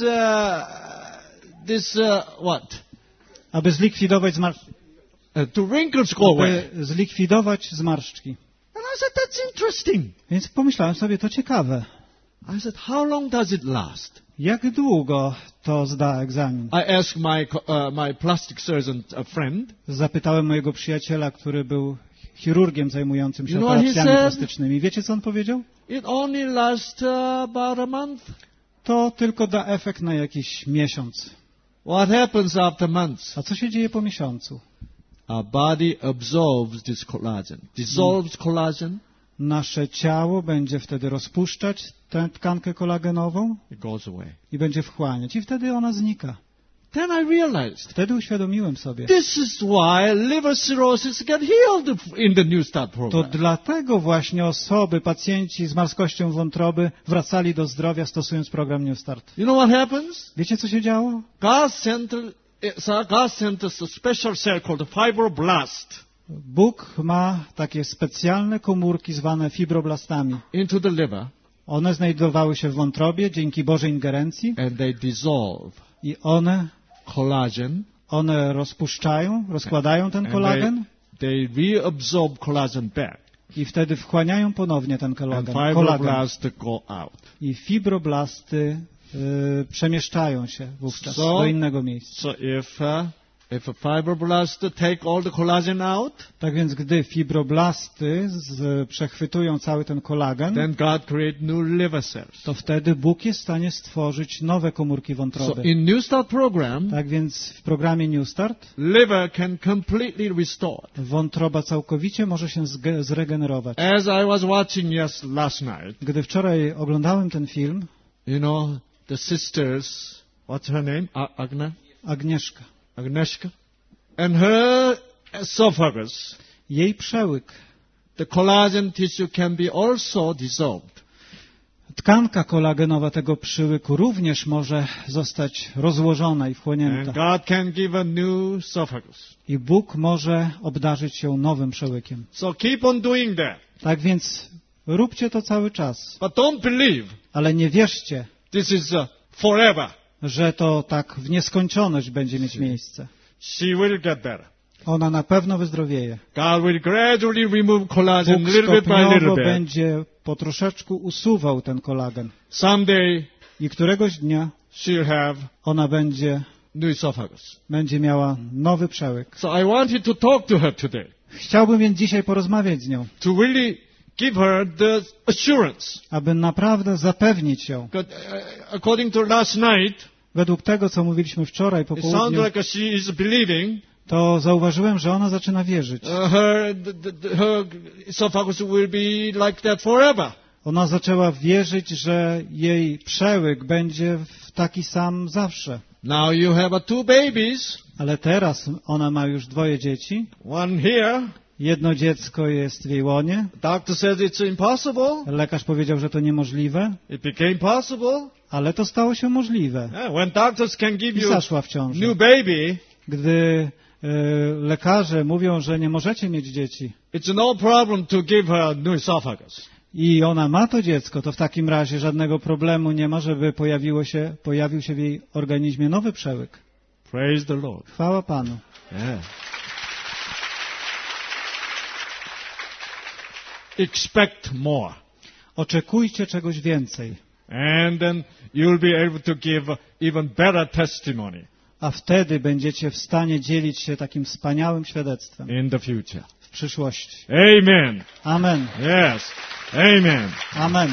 [SPEAKER 1] what?
[SPEAKER 2] aby zlikwidować zmarszczki.
[SPEAKER 1] To wrinkles go away.
[SPEAKER 2] Aby zlikwidować zmarszczki.
[SPEAKER 1] And I said, that's interesting.
[SPEAKER 2] Więc pomyślałem sobie, to ciekawe.
[SPEAKER 1] I said, how long does it last?
[SPEAKER 2] Jak długo to zda egzamin?
[SPEAKER 1] I asked my plastic surgeon friend.
[SPEAKER 2] Zapytałem mojego przyjaciela, który był chirurgiem zajmującym się
[SPEAKER 1] You know what he
[SPEAKER 2] operacjami
[SPEAKER 1] said?
[SPEAKER 2] plastycznymi. Wiecie, co on powiedział?
[SPEAKER 1] It only lasts about a month.
[SPEAKER 2] To tylko da efekt na jakiś miesiąc.
[SPEAKER 1] What happens after months?
[SPEAKER 2] A co się dzieje po miesiącu?
[SPEAKER 1] Our body absorbs this collagen, dissolves collagen,
[SPEAKER 2] Nasze ciało będzie wtedy rozpuszczać tę tkankę kolagenową
[SPEAKER 1] it goes away.
[SPEAKER 2] i będzie wchłaniać. I wtedy ona znika.
[SPEAKER 1] Then I realized
[SPEAKER 2] Wtedy uświadomiłem sobie.
[SPEAKER 1] this is why liver cirrhosis get healed in the New Start
[SPEAKER 2] To
[SPEAKER 1] program.
[SPEAKER 2] dlatego właśnie pacjenci z marskością wątroby wracali do zdrowia stosując program New Start.
[SPEAKER 1] You know what happens?
[SPEAKER 2] Wiecie, co się działo?
[SPEAKER 1] God sent us a special cell called the fibroblast
[SPEAKER 2] Bóg ma takie specjalne komórki zwane fibroblastami.
[SPEAKER 1] into the liver,
[SPEAKER 2] One znajdowały się w wątrobie dzięki Bożej ingerencji
[SPEAKER 1] and they dissolve
[SPEAKER 2] i
[SPEAKER 1] collagen,
[SPEAKER 2] rozkładają ten
[SPEAKER 1] and
[SPEAKER 2] kolagen
[SPEAKER 1] they reabsorb collagen back,
[SPEAKER 2] i wtedy wchłaniają ponownie ten
[SPEAKER 1] and
[SPEAKER 2] kolagen.
[SPEAKER 1] fibroblasts go out.
[SPEAKER 2] I fibroblasty przemieszczają się wówczas
[SPEAKER 1] So-
[SPEAKER 2] do innego miejsca.
[SPEAKER 1] So if a fibroblast take all the collagen out,
[SPEAKER 2] Tak więc gdy fibroblasty przechwytują cały ten kolagen,
[SPEAKER 1] then God create new liver cells.
[SPEAKER 2] to wtedy Bóg jest w stanie stworzyć nowe komórki
[SPEAKER 1] So
[SPEAKER 2] wątroby.
[SPEAKER 1] in New Start program,
[SPEAKER 2] Tak więc w programie New Start
[SPEAKER 1] liver can completely restore.
[SPEAKER 2] wątroba całkowicie może się zregenerować.
[SPEAKER 1] As I was watching last night,
[SPEAKER 2] Gdy wczoraj oglądałem ten film,
[SPEAKER 1] you know, the sisters, what's her name? Agnieszka. And her esophagus,
[SPEAKER 2] jej przełyk,
[SPEAKER 1] the collagen tissue can be also dissolved.
[SPEAKER 2] tkanka kolagenowa tego przyłyku również może zostać rozłożona i
[SPEAKER 1] And
[SPEAKER 2] wchłonięta.
[SPEAKER 1] God can give a new esophagus.
[SPEAKER 2] I Bóg może obdarzyć ją nowym przełykiem.
[SPEAKER 1] So keep on doing that.
[SPEAKER 2] Tak więc róbcie to cały czas.
[SPEAKER 1] But don't believe
[SPEAKER 2] Ale nie wierzcie,
[SPEAKER 1] this is forever.
[SPEAKER 2] że to tak w nieskończoność będzie mieć miejsce.
[SPEAKER 1] She will get better.
[SPEAKER 2] Ona na pewno wyzdrowieje.
[SPEAKER 1] God will gradually remove collagen
[SPEAKER 2] Bóg
[SPEAKER 1] little bit by little
[SPEAKER 2] stopniowo
[SPEAKER 1] bit.
[SPEAKER 2] będzie po troszeczku usuwał ten kolagen.
[SPEAKER 1] Someday
[SPEAKER 2] I któregoś dnia
[SPEAKER 1] she'll have
[SPEAKER 2] ona
[SPEAKER 1] new esophagus.
[SPEAKER 2] będzie miała nowy przełyk.
[SPEAKER 1] So I wanted to talk to her today
[SPEAKER 2] Chciałbym więc dzisiaj porozmawiać z nią,
[SPEAKER 1] to really give her the assurance.
[SPEAKER 2] aby naprawdę zapewnić ją.
[SPEAKER 1] According to last night,
[SPEAKER 2] Według tego, co mówiliśmy wczoraj po
[SPEAKER 1] it sounds
[SPEAKER 2] południu,
[SPEAKER 1] like she is believing
[SPEAKER 2] to zauważyłem, że ona zaczyna wierzyć.
[SPEAKER 1] her esophagus will be like that forever.
[SPEAKER 2] Ona zaczęła wierzyć, że jej przełyk będzie taki sam zawsze.
[SPEAKER 1] Now you have two babies,
[SPEAKER 2] Ale teraz ona ma już 2 dzieci.
[SPEAKER 1] one here
[SPEAKER 2] Jedno dziecko jest w jej łonie.
[SPEAKER 1] Doctor said it's impossible.
[SPEAKER 2] Lekarz powiedział, że to niemożliwe,
[SPEAKER 1] It became possible.
[SPEAKER 2] ale to stało się możliwe.
[SPEAKER 1] Yeah, when doctors can give
[SPEAKER 2] I
[SPEAKER 1] you
[SPEAKER 2] zaszła w ciążę.
[SPEAKER 1] new baby,
[SPEAKER 2] Gdy lekarze mówią, że nie możecie mieć dzieci
[SPEAKER 1] it's no problem to give her new esophagus.
[SPEAKER 2] i ona ma to dziecko, to w takim razie żadnego problemu nie ma, żeby pojawił się w jej organizmie nowy przełyk.
[SPEAKER 1] Praise the Lord.
[SPEAKER 2] Chwała Panu.
[SPEAKER 1] Yeah. Expect more.
[SPEAKER 2] Oczekujcie czegoś więcej,
[SPEAKER 1] And then you'll be able to give even better testimony
[SPEAKER 2] a wtedy będziecie w stanie dzielić się takim wspaniałym świadectwem
[SPEAKER 1] in the future.
[SPEAKER 2] w przyszłości.
[SPEAKER 1] Amen.
[SPEAKER 2] Amen.
[SPEAKER 1] Yes. Amen.
[SPEAKER 2] Amen.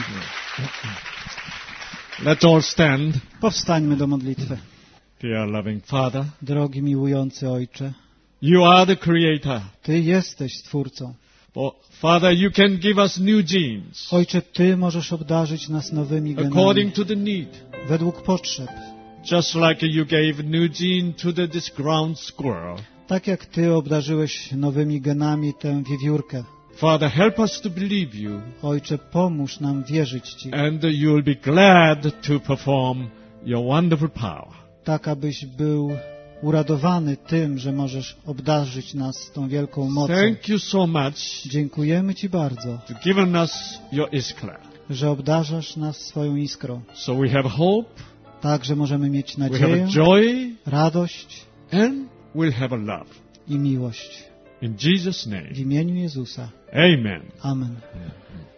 [SPEAKER 1] Let's all stand.
[SPEAKER 2] Powstańmy do modlitwy.
[SPEAKER 1] Dear loving Father,
[SPEAKER 2] Drogi miłujący Ojcze,
[SPEAKER 1] you are the Creator.
[SPEAKER 2] Ty jesteś Stwórcą.
[SPEAKER 1] Father, you can give us new genes
[SPEAKER 2] Ojcze, Ty możesz obdarzyć nas nowymi genami
[SPEAKER 1] according to the need.
[SPEAKER 2] według potrzeb.
[SPEAKER 1] Just like you gave new gene to this ground squirrel.
[SPEAKER 2] Tak jak Ty obdarzyłeś nowymi genami tę wiewiórkę.
[SPEAKER 1] Father, help us to believe you.
[SPEAKER 2] Ojcze, pomóż nam wierzyć Ci.
[SPEAKER 1] And you will be glad to perform your wonderful power.
[SPEAKER 2] Tak, abyś był uradowany tym, że możesz obdarzyć nas tą wielką mocą.
[SPEAKER 1] Thank you so much
[SPEAKER 2] Dziękujemy Ci bardzo,
[SPEAKER 1] for giving us your iskra.
[SPEAKER 2] że obdarzasz nas swoją iskrą.
[SPEAKER 1] So we have hope,
[SPEAKER 2] Tak, że możemy mieć
[SPEAKER 1] we have
[SPEAKER 2] nadzieję,
[SPEAKER 1] a joy,
[SPEAKER 2] radość
[SPEAKER 1] and we'll have a love.
[SPEAKER 2] i miłość.
[SPEAKER 1] In Jesus' name,
[SPEAKER 2] W imieniu Jezusa.
[SPEAKER 1] amen.
[SPEAKER 2] Amen.